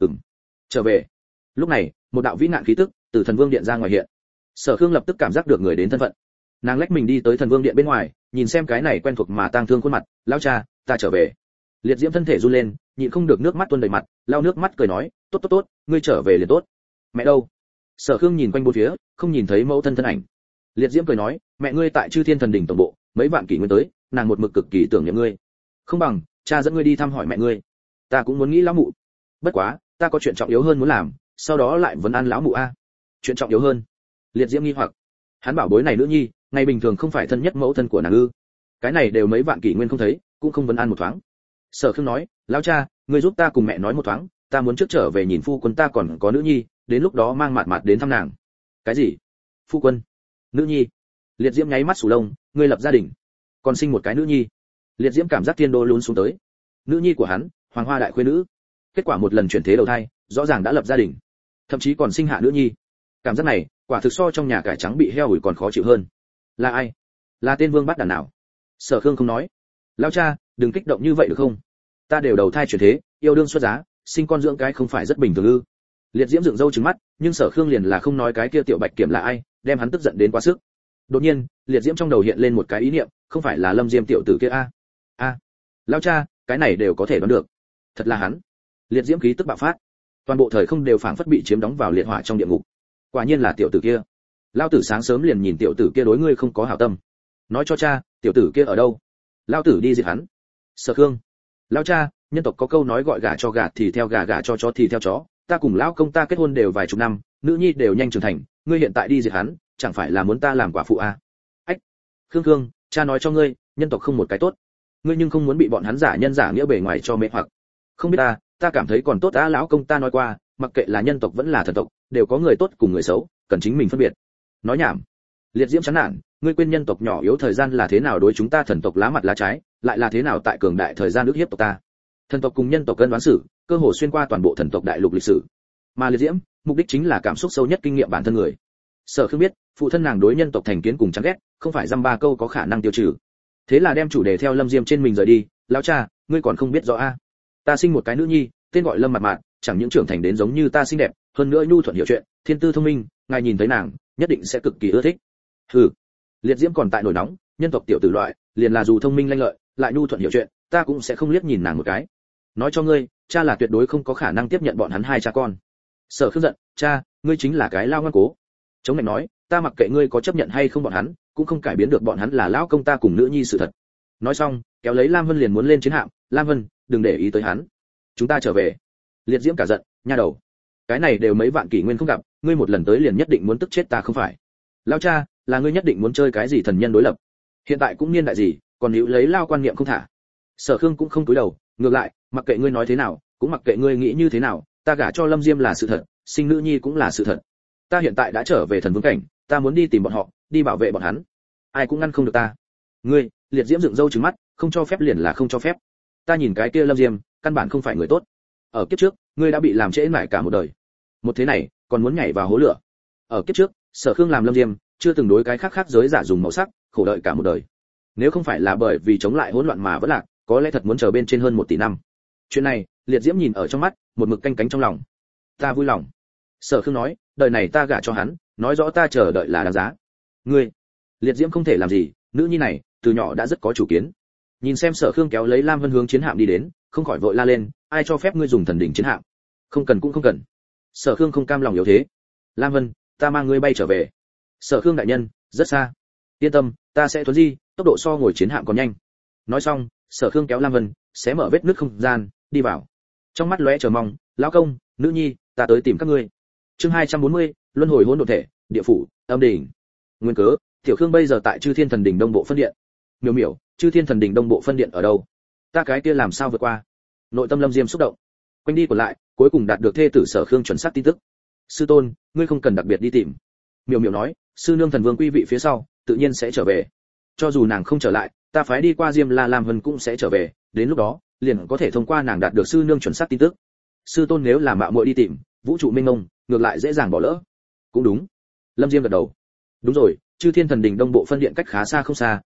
Trở về. Lúc này, một đạo vĩ nạn khí tức từ thần vương điện ra ngoài hiện. Sở Khương lập tức cảm giác được người đến thân phận. Nàng lách mình đi tới thần vương điện bên ngoài, nhìn xem cái này quen thuộc mà tang thương khuôn mặt, lão cha, ta trở về. Liệt Diễm thân thể run lên, nhịn không được nước mắt tuôn đầy mặt, lau nước mắt cười nói, tốt, ngươi trở về liền tốt. Mẹ đâu? Sở Khương nhìn quanh bốn phía, không nhìn thấy mẫu thân thân ảnh. Liệt Diễm cười nói, mẹ ngươi tại Chư Thiên Thần Đỉnh tổng bộ, mấy vạn kỷ nguyên tới, nàng một mực cực kỳ tưởng niệm ngươi. Không bằng, cha dẫn ngươi đi thăm hỏi mẹ ngươi. Ta cũng muốn nghĩ lão mụ. Bất quá, ta có chuyện trọng yếu hơn muốn làm, sau đó lại vấn an lão mụ a. Chuyện trọng yếu hơn? Liệt Diễm nghi hoặc. Hắn bảo bối này nữ nhi, ngày bình thường không phải thân nhất mẫu thân của nàng ư? Cái này đều mấy vạn kỷ nguyên không thấy, cũng không vấn an một thoáng. Sở Khương nói, lão cha, ngươi giúp ta cùng mẹ nói một thoáng, ta muốn trước trở về nhìn phu quân ta còn có nữ nhi, đến lúc đó mang mạt mạt đến thăm nàng. Cái gì? Phu quân? Nữ nhi? Liệt Diễm nháy mắt sù lông, ngươi lập gia đình, còn sinh một cái nữ nhi. Liệt Diễm cảm giác thiên đô lún xuống tới. Nữ nhi của hắn, Hoàng Hoa đại khuê nữ, kết quả một lần chuyển thế đầu thai, rõ ràng đã lập gia đình, thậm chí còn sinh hạ nữ nhi. Cảm giác này, quả thực so trong nhà cải trắng bị heo ủi còn khó chịu hơn. Là ai? Là tên vương bắt đàn nào? Sở Khương không nói. Lão cha, đừng kích động như vậy được không? Ta đều đầu thai chuyển thế, yêu đương xuất giá, sinh con dưỡng cái không phải rất bình thường ư? Liệt Diễm dựng râu trừng mắt, nhưng Sở Khương liền là không nói cái kia tiểu Bạch Kiểm là ai, đem hắn tức giận đến quá sức. Đột nhiên, Liệt Diễm trong đầu hiện lên một cái ý niệm, không phải là Lâm Diêm tiểu tử kia a? Lão cha, cái này đều có thể đoán được. Thật là hắn. Liệt Diễm khí tức bạo phát, toàn bộ thời không đều phảng phất bị chiếm đóng vào liệt hỏa trong địa ngục. Quả nhiên là tiểu tử kia. Lão tử sáng sớm liền nhìn tiểu tử kia đối ngươi không có hảo tâm. Nói cho cha, tiểu tử kia ở đâu? Lão tử đi diệt hắn. Sở Khương. Lão cha, nhân tộc có câu nói gọi gà cho gà thì theo gà, gà cho chó thì theo chó, ta cùng lão công ta kết hôn đều vài chục năm, nữ nhi đều nhanh trưởng thành, ngươi hiện tại đi diệt hắn, chẳng phải là muốn ta làm quả phụ à? Ách. Khương, cha nói cho ngươi, nhân tộc không một cái tốt, ngươi nhưng không muốn bị bọn hắn giả nhân giả nghĩa bề ngoài cho mê hoặc. Không biết ta cảm thấy còn tốt đã, lão công ta nói qua, mặc kệ là nhân tộc vẫn là thần tộc, đều có người tốt cùng người xấu, cần chính mình phân biệt. Nói nhảm. Liệt Diễm chán nản, ngươi quên nhân tộc nhỏ yếu thời gian là thế nào đối chúng ta thần tộc lá mặt lá trái, lại là thế nào tại cường đại thời gian ức hiếp tộc ta. Thần tộc cùng nhân tộc cân đoán xử, cơ hồ xuyên qua toàn bộ thần tộc đại lục lịch sử. Mà Liệt Diễm, mục đích chính là cảm xúc sâu nhất kinh nghiệm bản thân người. Sở Khương biết, phụ thân nàng đối nhân tộc thành kiến cùng chán ghét, không phải dăm ba câu có khả năng tiêu trừ. Thế là đem chủ đề theo Lâm Diêm trên mình rời đi, lão cha, ngươi còn không biết rõ a? Ta sinh một cái nữ nhi, tên gọi Lâm Mạt Mạt, chẳng những trưởng thành đến giống như ta xinh đẹp, hơn nữa nhu thuận hiểu chuyện, thiên tư thông minh, ngài nhìn thấy nàng, nhất định sẽ cực kỳ ưa thích. Hừ. Liệt Diễm còn tại nổi nóng, nhân tộc tiểu tử loại, liền là dù thông minh lanh lợi, lại nhu thuận hiểu chuyện, ta cũng sẽ không liếc nhìn nàng một cái. Nói cho ngươi, cha là tuyệt đối không có khả năng tiếp nhận bọn hắn hai cha con. Sở Khương giận, cha, ngươi chính là cái lao ngoan cố. Chống lạnh nói, ta mặc kệ ngươi có chấp nhận hay không bọn hắn, cũng không cải biến được bọn hắn là lão công ta cùng nữ nhi sự thật. Nói xong, kéo lấy Lam Vân liền muốn lên chiến hạm, Lam Vân, đừng để ý tới hắn. Chúng ta trở về. Liệt Diễm cả giận, nha đầu, cái này đều mấy vạn kỷ nguyên không gặp, ngươi một lần tới liền nhất định muốn tức chết ta không phải? Lão cha, là ngươi nhất định muốn chơi cái gì thần nhân đối lập? Hiện tại cũng niên đại gì, còn níu lấy lao quan niệm không thả. Sở Khương cũng không cúi đầu, ngược lại, mặc kệ ngươi nói thế nào, cũng mặc kệ ngươi nghĩ như thế nào, ta gả cho Lâm Diêm là sự thật, sinh nữ nhi cũng là sự thật. Ta hiện tại đã trở về thần vương cảnh, ta muốn đi tìm bọn họ, đi bảo vệ bọn hắn. Ai cũng ngăn không được ta. Ngươi, Liệt Diễm dựng râu trừng mắt, không cho phép liền là không cho phép. Ta nhìn cái kia Lâm Diêm, căn bản không phải người tốt. Ở kiếp trước, ngươi đã bị làm trễ nải cả một đời. Một thế này, còn muốn nhảy vào hố lửa. Ở kiếp trước, Sở Khương làm Lâm Diêm, chưa từng đối cái khác giới giả dùng màu sắc, khổ đợi cả một đời. Nếu không phải là bởi vì chống lại hỗn loạn mà vẫn lạc, có lẽ thật muốn chờ bên trên hơn 1 tỷ năm. Chuyện này, Liệt Diễm nhìn ở trong mắt, một mực canh cánh trong lòng. Ta vui lòng. Sở Khương nói, đời này ta gả cho hắn, nói rõ ta chờ đợi là đáng giá. Ngươi, Liệt Diễm không thể làm gì, nữ nhi này, từ nhỏ đã rất có chủ kiến. Nhìn xem Sở Khương kéo lấy Lam Vân hướng chiến hạm đi đến, không khỏi vội la lên, ai cho phép ngươi dùng thần đỉnh chiến hạm? Không cần cũng không cần. Sở Khương không cam lòng yếu thế. Lam Vân, ta mang ngươi bay trở về. Sở Khương đại nhân, rất xa. Yên tâm, ta sẽ thuấn di, tốc độ so ngồi chiến hạm còn nhanh. Nói xong, Sở Khương kéo Lam Vân, xé mở vết nứt không gian, đi vào. Trong mắt lóe chờ mong, lão công, nữ nhi, ta tới tìm các ngươi. Chương 240, luân hồi hỗn độn thể, địa phủ, âm đỉnh. Nguyên cớ, Tiểu Khương bây giờ tại Chư Thiên Thần Đỉnh Đông Bộ phân điện. Miểu Miểu, Chư Thiên Thần Đỉnh Đông Bộ phân điện ở đâu? Ta cái kia làm sao vượt qua? Nội tâm Lâm Diêm xúc động. Quanh đi còn lại, cuối cùng đạt được thê tử Sở Khương chuẩn xác tin tức. Sư tôn, ngươi không cần đặc biệt đi tìm. Miểu Miểu nói, sư nương thần vương quy vị phía sau, tự nhiên sẽ trở về. Cho dù nàng không trở lại, ta phái đi qua Diêm La Lam Vân cũng sẽ trở về, đến lúc đó, liền có thể thông qua nàng đạt được sư nương chuẩn xác tin tức. Sư tôn nếu là mạo muội đi tìm, vũ trụ mênh mông, ngược lại dễ dàng bỏ lỡ. Cũng đúng. Lâm Diêm gật đầu. Đúng rồi, Chư Thiên Thần Đỉnh Đông Bộ phân điện cách khá xa không xa,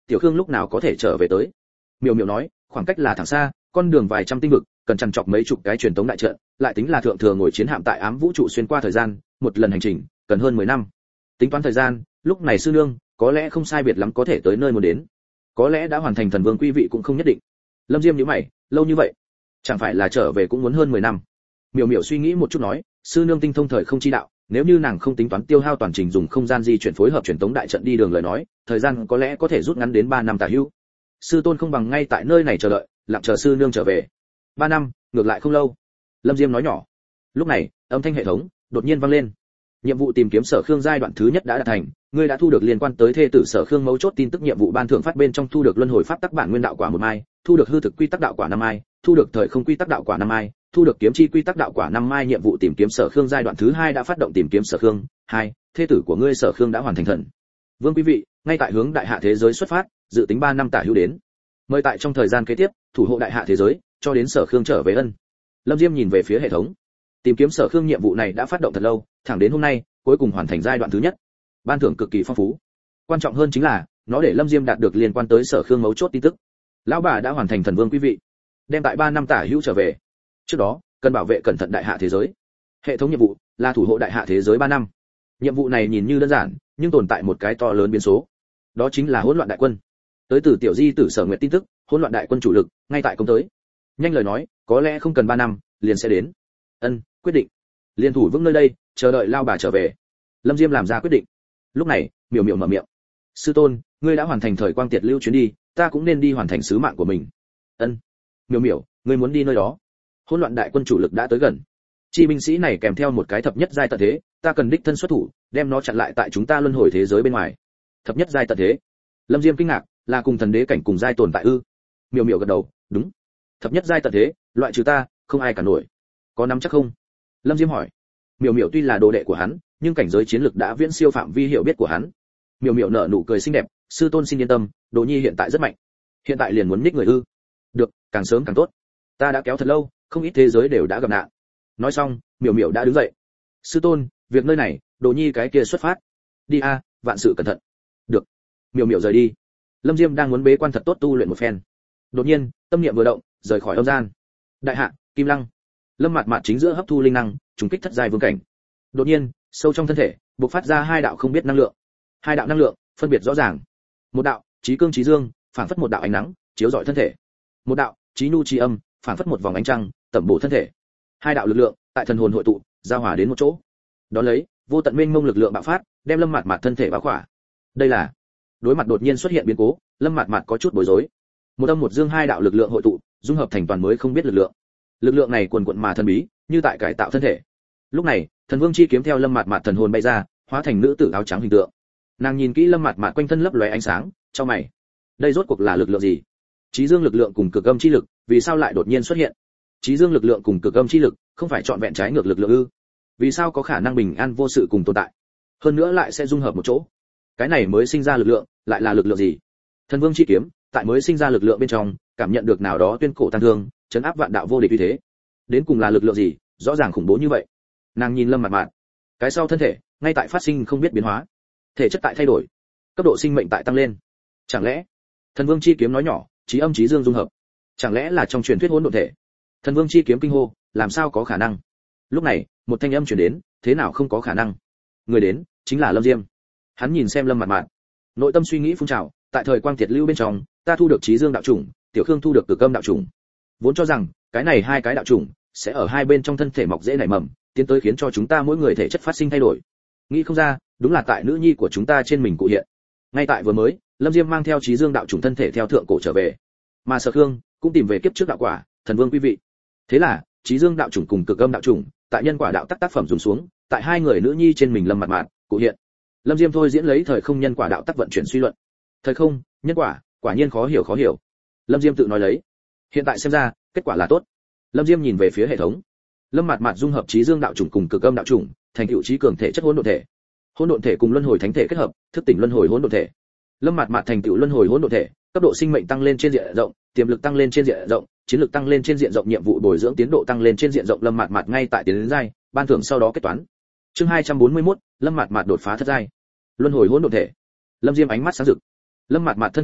tiểu khương lúc nào có thể trở về tới? Miểu Miểu nói, khoảng cách là thẳng xa, con đường vài trăm tinh vực, cần chằn chọc mấy chục cái truyền tống đại trận, lại tính là thượng thừa ngồi chiến hạm tại ám vũ trụ xuyên qua thời gian, một lần hành trình cần hơn 10 năm. Tính toán thời gian, lúc này sư nương có lẽ không sai biệt lắm có thể tới nơi muốn đến, có lẽ đã hoàn thành thần vương quý vị cũng không nhất định. Lâm Diêm nhíu mày, lâu như vậy, chẳng phải là trở về cũng muốn hơn 10 năm. Miểu Miểu suy nghĩ một chút nói, sư nương tinh thông thời không chi đạo, nếu như nàng không tính toán tiêu hao toàn trình dùng không gian di chuyển phối hợp truyền tống đại trận đi đường lời nói, thời gian có lẽ có thể rút ngắn đến 3 năm tả hữu. Sư tôn không bằng ngay tại nơi này chờ đợi, lặng chờ sư nương trở về. 3 năm, ngược lại không lâu. Lâm Diêm nói nhỏ. Lúc này, âm thanh hệ thống đột nhiên vang lên. Nhiệm vụ tìm kiếm Sở Khương giai đoạn thứ nhất đã đạt thành, ngươi đã thu được liên quan tới thê tử Sở Khương mấu chốt tin tức nhiệm vụ ban thưởng phát bên trong thu được luân hồi pháp tắc bản nguyên đạo quả 1 mai, thu được hư thực quy tắc đạo quả 5 mai, thu được thời không quy tắc đạo quả 5 mai, thu được kiếm chi quy tắc đạo quả 5 mai. Nhiệm vụ tìm kiếm Sở Khương giai đoạn thứ 2 đã phát động tìm kiếm Sở Khương. 2, thê tử của ngươi Sở Khương đã hoàn thành thần vương quý vị, ngay tại hướng đại hạ thế giới xuất phát, dự tính 3 năm tả hữu đến. Mời tại trong thời gian kế tiếp, thủ hộ đại hạ thế giới, cho đến Sở Khương trở về ân. Lâm Diêm nhìn về phía hệ thống. Tìm kiếm Sở Khương nhiệm vụ này đã phát động thật lâu, thẳng đến hôm nay, cuối cùng hoàn thành giai đoạn thứ nhất. Ban thưởng cực kỳ phong phú. Quan trọng hơn chính là, nó để Lâm Diêm đạt được liên quan tới Sở Khương mấu chốt tin tức. Lão bà đã hoàn thành thần vương quý vị, đem tại 3 năm tả hữu trở về. Trước đó, cần bảo vệ cẩn thận đại hạ thế giới. Hệ thống nhiệm vụ là thủ hộ đại hạ thế giới 3 năm. Nhiệm vụ này nhìn như đơn giản, nhưng tồn tại một cái to lớn biến số. Đó chính là hỗn loạn đại quân. Tới từ tiểu di tử Sở Nguyệt tin tức, hỗn loạn đại quân chủ lực ngay tại công tới. Nhanh lời nói, có lẽ không cần 3 năm, liền sẽ đến. Ân, quyết định. Liên thủ vững nơi đây, chờ đợi lao bà trở về. Lâm Diêm làm ra quyết định. Lúc này, Miểu Miểu mở miệng. Sư tôn, ngươi đã hoàn thành thời quang tiệt lưu chuyến đi, ta cũng nên đi hoàn thành sứ mạng của mình. Ân. Miểu Miểu, ngươi muốn đi nơi đó? Hỗn loạn đại quân chủ lực đã tới gần. Chi binh sĩ này kèm theo một cái thập nhất giai tận thế, ta cần đích thân xuất thủ, đem nó chặn lại tại chúng ta luân hồi thế giới bên ngoài. Thập nhất giai tận thế? Lâm Diêm kinh ngạc, là cùng thần đế cảnh cùng giai tồn tại ư? Miểu Miểu gật đầu, đúng. Thập nhất giai tận thế, loại trừ ta, không ai cả nổi. Có nắm chắc không? Lâm Diêm hỏi. Miểu Miểu tuy là đồ đệ của hắn, nhưng cảnh giới chiến lực đã viễn siêu phạm vi hiểu biết của hắn. Miểu Miểu nở nụ cười xinh đẹp, sư tôn xin yên tâm, Đồ Nhi hiện tại rất mạnh. Hiện tại liền muốn nhích người ư? Được, càng sớm càng tốt. Ta đã kéo thật lâu, không ít thế giới đều đã gặp nạn. Nói xong, Miểu Miểu đã đứng dậy. Sư tôn, việc nơi này, Đồ Nhi cái kia xuất phát. Đi a, vạn sự cẩn thận. Được. Miểu Miểu rời đi. Lâm Diêm đang muốn bế quan thật tốt tu luyện một phen. Đột nhiên, tâm niệm vừa động, rời khỏi âm gian. Đại hạ, Kim Lăng. Lâm Mạt Mạt chính giữa hấp thu linh năng, trùng kích thất giai vương cảnh. Đột nhiên, sâu trong thân thể, bộc phát ra 2 đạo không biết năng lượng. 2 đạo năng lượng, phân biệt rõ ràng. Một đạo, trí cương trí dương, phản phất một đạo ánh nắng, chiếu rọi thân thể. Một đạo, trí nhu trí âm, phản phất một vòng ánh trăng, tẩm bổ thân thể. 2 đạo lực lượng, tại thần hồn hội tụ, giao hòa đến một chỗ. Đó lấy, vô tận mênh mông lực lượng bạo phát, đem Lâm Mạt Mạt thân thể bao khỏa. Đây là đối mặt đột nhiên xuất hiện biến cố, Lâm Mạt Mạt có chút bối rối. Một âm một dương 2 đạo lực lượng hội tụ, dung hợp thành toàn mới không biết lực lượng. Lực lượng này cuồn cuộn mà thần bí, như tại cải tạo thân thể. Lúc này, thần vương chi kiếm theo Lâm Mạt Mạt thần hồn bay ra, hóa thành nữ tử áo trắng hình tượng. Nàng nhìn kỹ Lâm Mạt Mạt quanh thân lấp lóe ánh sáng, chau mày. Đây rốt cuộc là lực lượng gì? Chí dương lực lượng cùng cực âm chi lực, vì sao lại đột nhiên xuất hiện? Chí dương lực lượng cùng cực âm chi lực, không phải chọn vẹn trái ngược lực lượng ư? Vì sao có khả năng bình an vô sự cùng tồn tại? Hơn nữa lại sẽ dung hợp một chỗ. Cái này mới sinh ra lực lượng, lại là lực lượng gì? Thần vương chi kiếm, tại mới sinh ra lực lượng bên trong, cảm nhận được nào đó tuyên cổ tăng thương, chấn áp vạn đạo vô địch uy thế. Đến cùng là lực lượng gì, rõ ràng khủng bố như vậy. Nàng nhìn Lâm Mạt Mạt, cái sau thân thể ngay tại phát sinh không biết biến hóa, thể chất tại thay đổi, cấp độ sinh mệnh tại tăng lên. Chẳng lẽ thần vương chi kiếm nói nhỏ, trí âm trí dương dung hợp, chẳng lẽ là trong truyền thuyết hỗn độn thể? Thần vương chi kiếm kinh hô, làm sao có khả năng? Lúc này, một thanh âm truyền đến, thế nào không có khả năng? Người đến chính là Lâm Diêm. Hắn nhìn xem Lâm Mạt Mạt, nội tâm suy nghĩ phun trào, tại thời quang tiệt lưu bên trong, ta thu được trí dương đạo chủng, tiểu khương thu được cực âm đạo chủng. Vốn cho rằng cái này 2 cái đạo chủng sẽ ở hai bên trong thân thể mọc rễ nảy mầm, tiến tới khiến cho chúng ta mỗi người thể chất phát sinh thay đổi. Nghĩ không ra, đúng là tại nữ nhi của chúng ta trên mình cụ hiện. Ngay tại vừa mới, Lâm Diêm mang theo trí dương đạo chủng thân thể theo thượng cổ trở về, mà Sở Khương cũng tìm về kiếp trước đạo quả, thần vương quý vị. Thế là, trí dương đạo chủng cùng cực âm đạo chủng, tại nhân quả đạo tác phẩm dùng xuống, tại 2 người nữ nhi trên mình Lâm Mạt Mạt cụ hiện. Lâm Diêm thôi diễn lấy thời không nhân quả đạo tác vận chuyển suy luận. Thời không, nhân quả, quả nhiên khó hiểu. Lâm Diêm tự nói lấy. Hiện tại xem ra, kết quả là tốt. Lâm Diêm nhìn về phía hệ thống. Lâm Mạt Mạt dung hợp trí dương đạo chủng cùng cực âm đạo chủng, thành tựu trí cường thể chất hỗn độn thể. Hỗn độn thể cùng luân hồi thánh thể kết hợp, thức tỉnh luân hồi hỗn độn thể. Lâm Mạt Mạt thành tựu luân hồi hỗn độn thể, cấp độ sinh mệnh tăng lên trên diện rộng, tiềm lực tăng lên trên diện rộng, chiến lược tăng lên trên diện rộng, nhiệm vụ bồi dưỡng tiến độ tăng lên trên diện rộng. Lâm Mạt Mạt ngay tại tiến đến giai, ban thưởng sau đó kết toán. Chương 241, Lâm Mạt Mạt đột phá thất giai. Luân hồi hỗn độn thể. Lâm Diêm ánh mắt sáng rực. Lâm Mạt Mạt thân thể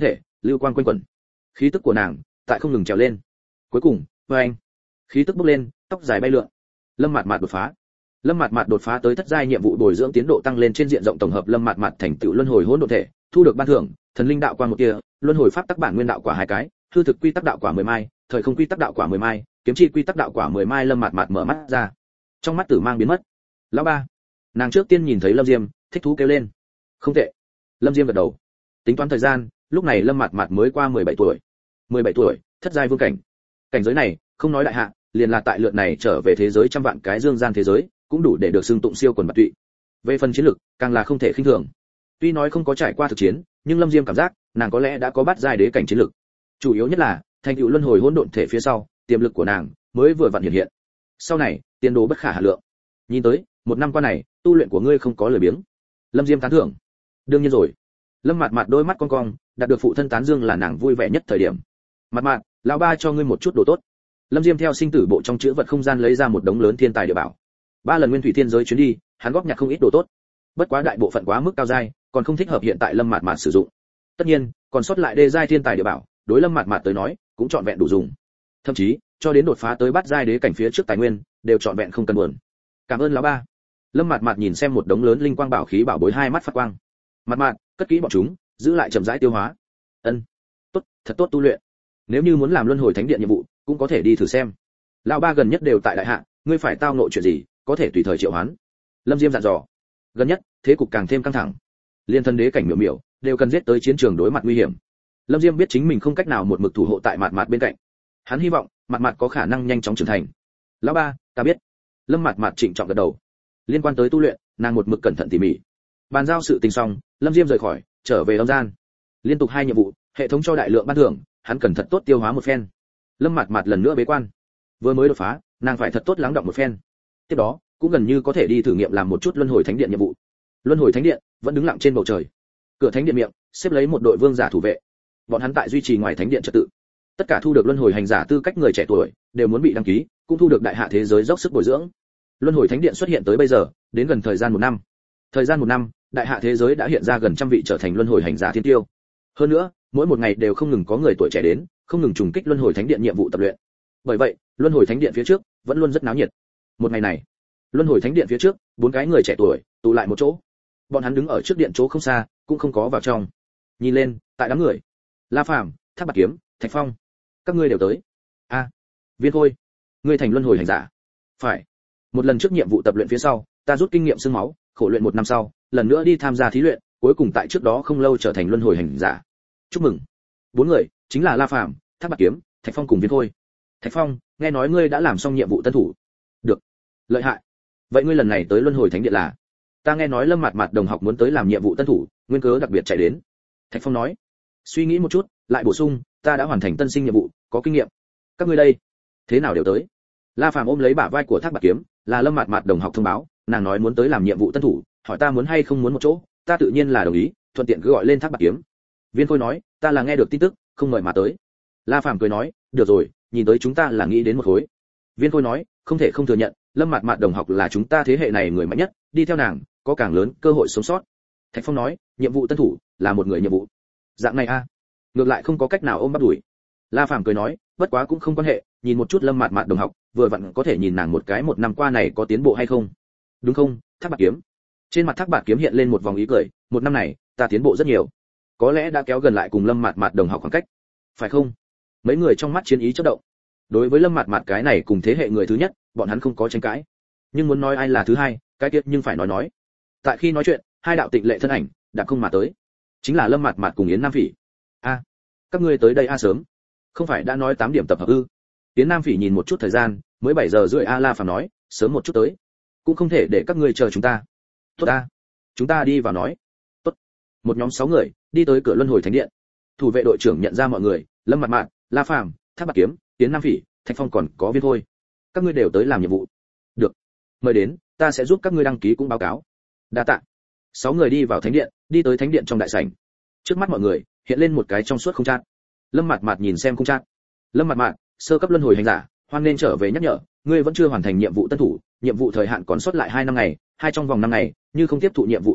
lưu quang quanh quẩn. Khí tức của nàng tại không ngừng trèo lên. Cuối cùng, anh, khí tức bốc lên, tóc dài bay lượn. Lâm Mạt Mạt đột phá. Lâm Mạt Mạt đột phá tới thất giai nhiệm vụ bồi dưỡng tiến độ tăng lên trên diện rộng, tổng hợp Lâm Mạt Mạt thành tựu luân hồi hỗn độn thể, thu được ban thưởng, thần linh đạo quang một tia, luân hồi pháp tắc bản nguyên đạo quả 2 cái, hư thực quy tắc đạo quả 10 mai, thời không quy tắc đạo quả 10 mai, kiếm chi quy tắc đạo quả 10 mai. Lâm Mạt Mạt mở mắt ra. Trong mắt tử mang biến mất. Lão ba. Nàng trước tiên nhìn thấy Lâm Diêm, thích thú kêu lên. Không tệ. Lâm Diêm gật đầu. Tính toán thời gian, lúc này Lâm Mạt Mạt mới qua 17 tuổi. 17 tuổi, thất giai vương cảnh. Cảnh giới này, không nói đại hạ, liền là tại lượt này trở về thế giới trăm vạn cái dương gian thế giới, cũng đủ để được xưng tụng siêu quần bạt tụy. Về phần chiến lực, càng là không thể khinh thường. Tuy nói không có trải qua thực chiến, nhưng Lâm Diêm cảm giác, nàng có lẽ đã có bát giai đế cảnh chiến lực. Chủ yếu nhất là, thành tựu luân hồi hỗn độn thể phía sau, tiềm lực của nàng mới vừa vặn hiện hiện. Sau này, tiền đồ bất khả hà lượng. Nhìn tới, một năm qua này, tu luyện của ngươi không có lười biếng. Lâm Diêm tán thưởng. Đương nhiên rồi. Lâm Mạt Mạt đôi mắt cong cong, đạt được phụ thân tán dương là nàng vui vẻ nhất thời điểm. Mạt Mạt, lão ba cho ngươi một chút đồ tốt. Lâm Diêm theo sinh tử bộ trong chữ vật không gian lấy ra một đống lớn thiên tài địa bảo. 3 lần nguyên thủy thiên giới chuyến đi, hắn góp nhặt không ít đồ tốt. Bất quá đại bộ phận quá mức cao giai, còn không thích hợp hiện tại Lâm Mạt Mạt sử dụng. Tất nhiên, còn sót lại đê giai thiên tài địa bảo, đối Lâm Mạt Mạt tới nói, cũng trọn vẹn đủ dùng. Thậm chí, cho đến đột phá tới bát giai đế cảnh phía trước tài nguyên, đều trọn vẹn không cần buồn. Cảm ơn lão ba. Lâm Mạt Mạt nhìn xem một đống lớn linh quang bảo khí bảo bối, hai mắt phát quang. Mạt Mạt, cất kỹ bọn chúng, giữ lại chậm rãi tiêu hóa. Ân. Tốt, thật tốt tu luyện. Nếu như muốn làm luân hồi thánh điện nhiệm vụ, cũng có thể đi thử xem. Lão ba gần nhất đều tại đại hạ, ngươi phải tao ngộ chuyện gì, có thể tùy thời triệu hoán. Lâm Diêm dặn dò. Gần nhất, thế cục càng thêm căng thẳng. Liên thân đế cảnh miểu miểu, đều cần giết tới chiến trường đối mặt nguy hiểm. Lâm Diêm biết chính mình không cách nào một mực thủ hộ tại Mạt Mạt bên cạnh. Hắn hy vọng, Mạt Mạt có khả năng nhanh chóng trưởng thành. Lão ba, ta biết. Lâm Mạt Mạt trịnh trọng gật đầu. Liên quan tới tu luyện, nàng một mực cẩn thận tỉ mỉ. Bàn giao sự tình xong, Lâm Diêm rời khỏi, trở về âm gian. Liên tục 2 nhiệm vụ, hệ thống cho đại lượng ban thưởng, hắn cần thật tốt tiêu hóa một phen. Lâm Mạt Mạt lần nữa bế quan. Vừa mới đột phá, nàng phải thật tốt lắng đọng một phen. Tiếp đó, cũng gần như có thể đi thử nghiệm làm một chút luân hồi thánh điện nhiệm vụ. Luân hồi thánh điện vẫn đứng lặng trên bầu trời. Cửa thánh điện miệng xếp lấy một đội vương giả thủ vệ. Bọn hắn tại duy trì ngoài thánh điện trật tự. Tất cả thu được luân hồi hành giả tư cách người trẻ tuổi đều muốn bị đăng ký, cũng thu được đại hạ thế giới dốc sức bồi dưỡng. Luân hồi thánh điện xuất hiện tới bây giờ, đến gần thời gian 1 năm. Thời gian 1 năm, đại hạ thế giới đã hiện ra gần trăm vị trở thành luân hồi hành giả thiên tiêu. Hơn nữa, mỗi một ngày đều không ngừng có người tuổi trẻ đến, không ngừng trùng kích luân hồi thánh điện nhiệm vụ tập luyện. Bởi vậy, luân hồi thánh điện phía trước vẫn luôn rất náo nhiệt. Một ngày này, luân hồi thánh điện phía trước, 4 cái người trẻ tuổi tụ lại một chỗ. Bọn hắn đứng ở trước điện chỗ không xa, cũng không có vào trong. Nhìn lên, tại đám người, La Phàm, Thác Bạt Kiếm, Thạch Phong, các ngươi đều tới. A, Viên Khôi, ngươi thành luân hồi hành giả. Phải. Một lần trước nhiệm vụ tập luyện phía sau, ta rút kinh nghiệm xương máu, khổ luyện 1 năm sau, lần nữa đi tham gia thí luyện, cuối cùng tại trước đó không lâu trở thành luân hồi hành giả. Chúc mừng. 4 người, chính là La Phàm, Thác Bạt Kiếm, Thạch Phong cùng Viên Khôi. Thạch Phong, nghe nói ngươi đã làm xong nhiệm vụ tân thủ. Được. Lợi hại. Vậy ngươi lần này tới luân hồi thánh điện là? Ta nghe nói Lâm Mạt Mạt đồng học muốn tới làm nhiệm vụ tân thủ, nguyên cớ đặc biệt chạy đến. Thạch Phong nói. Suy nghĩ một chút, lại bổ sung, ta đã hoàn thành tân sinh nhiệm vụ, có kinh nghiệm. Các ngươi đây, thế nào đều tới? La Phàm ôm lấy bả vai của Thác Bạt Kiếm, là Lâm Mạt Mạt đồng học thông báo, nàng nói muốn tới làm nhiệm vụ tân thủ, hỏi ta muốn hay không muốn một chỗ, ta tự nhiên là đồng ý, thuận tiện cứ gọi lên Thác Bạt Kiếm. Viên Khôi nói, ta là nghe được tin tức, không mời mà tới. La Phàm cười nói, được rồi, nhìn tới chúng ta là nghĩ đến một khối. Viên Khôi nói, không thể không thừa nhận, Lâm Mạt Mạt đồng học là chúng ta thế hệ này người mạnh nhất, đi theo nàng, có càng lớn cơ hội sống sót. Thạch Phong nói, nhiệm vụ tân thủ là một người nhiệm vụ. Dạng này a, ngược lại không có cách nào ôm bắt đuổi. La Phàm cười nói, bất quá cũng không quan hệ, nhìn một chút Lâm Mạt Mạt đồng học, vừa vặn có thể nhìn nàng một cái 1 năm qua này có tiến bộ hay không. Đúng không, Thác Bạt Kiếm? Trên mặt Thác Bạt Kiếm hiện lên một vòng ý cười, 1 năm này, ta tiến bộ rất nhiều. Có lẽ đã kéo gần lại cùng Lâm Mạt Mạt đồng học khoảng cách. Phải không? Mấy người trong mắt chiến ý chớp động. Đối với Lâm Mạt Mạt cái này cùng thế hệ người thứ nhất, bọn hắn không có tranh cãi. Nhưng muốn nói ai là thứ hai, cái tiết nhưng phải nói. Tại khi nói chuyện, 2 đạo tịnh lệ thân ảnh đã không mà tới. Chính là Lâm Mạt Mạt cùng Yến Nam Phỉ. A, các ngươi tới đây sớm. Không phải đã nói 8 điểm tập hợp ư? Yến Nam Phỉ nhìn một chút thời gian, mới 7 giờ rưỡi. La Phàm nói, sớm một chút tới, cũng không thể để các ngươi chờ chúng ta. Tốt a, chúng ta đi vào nói. Tốt. Một nhóm 6 người đi tới cửa luân hồi thánh điện. Thủ vệ đội trưởng nhận ra mọi người, Lâm Mạt Mạt, La Phàm, Thác Bạt Kiếm, Yến Nam Phỉ, Thạch Phong còn có Viên Khôi. Các ngươi đều tới làm nhiệm vụ. Được. Mời đến, ta sẽ giúp các ngươi đăng ký cũng báo cáo. Đa tạ. 6 người đi vào thánh điện, đi tới thánh điện trong đại sảnh. Trước mắt mọi người hiện lên một cái trong suốt không trang. Lâm Mạt Mạt nhìn xem không trang. Lâm Mạt Mạt, sơ cấp luân hồi hành giả, hoan nên trở về nhắc nhở, ngươi vẫn chưa hoàn thành nhiệm vụ tân thủ, nhiệm vụ thời hạn còn sót lại 2 năm ngày, trong vòng 5 ngày, như không tiếp thụ nhiệm vụ tân thủ,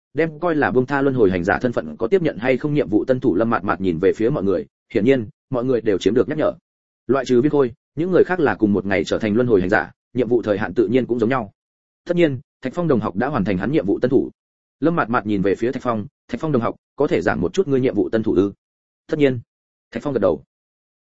đem coi là buông tha luân hồi hành giả thân phận có tiếp nhận hay không nhiệm vụ tân thủ. Lâm Mạt Mạt nhìn về phía mọi người, hiển nhiên mọi người đều chiếm được nhắc nhở. Loại trừ Viên Khôi, những người khác là cùng một ngày trở thành luân hồi hành giả, nhiệm vụ thời hạn tự nhiên cũng giống nhau. Tất nhiên, Thạch Phong đồng học đã hoàn thành hắn nhiệm vụ tân thủ. Lâm Mạt Mạt nhìn về phía Thạch Phong đồng học, có thể giảng một chút ngươi nhiệm vụ tân thủ ư? Tất nhiên. Thạch Phong gật đầu,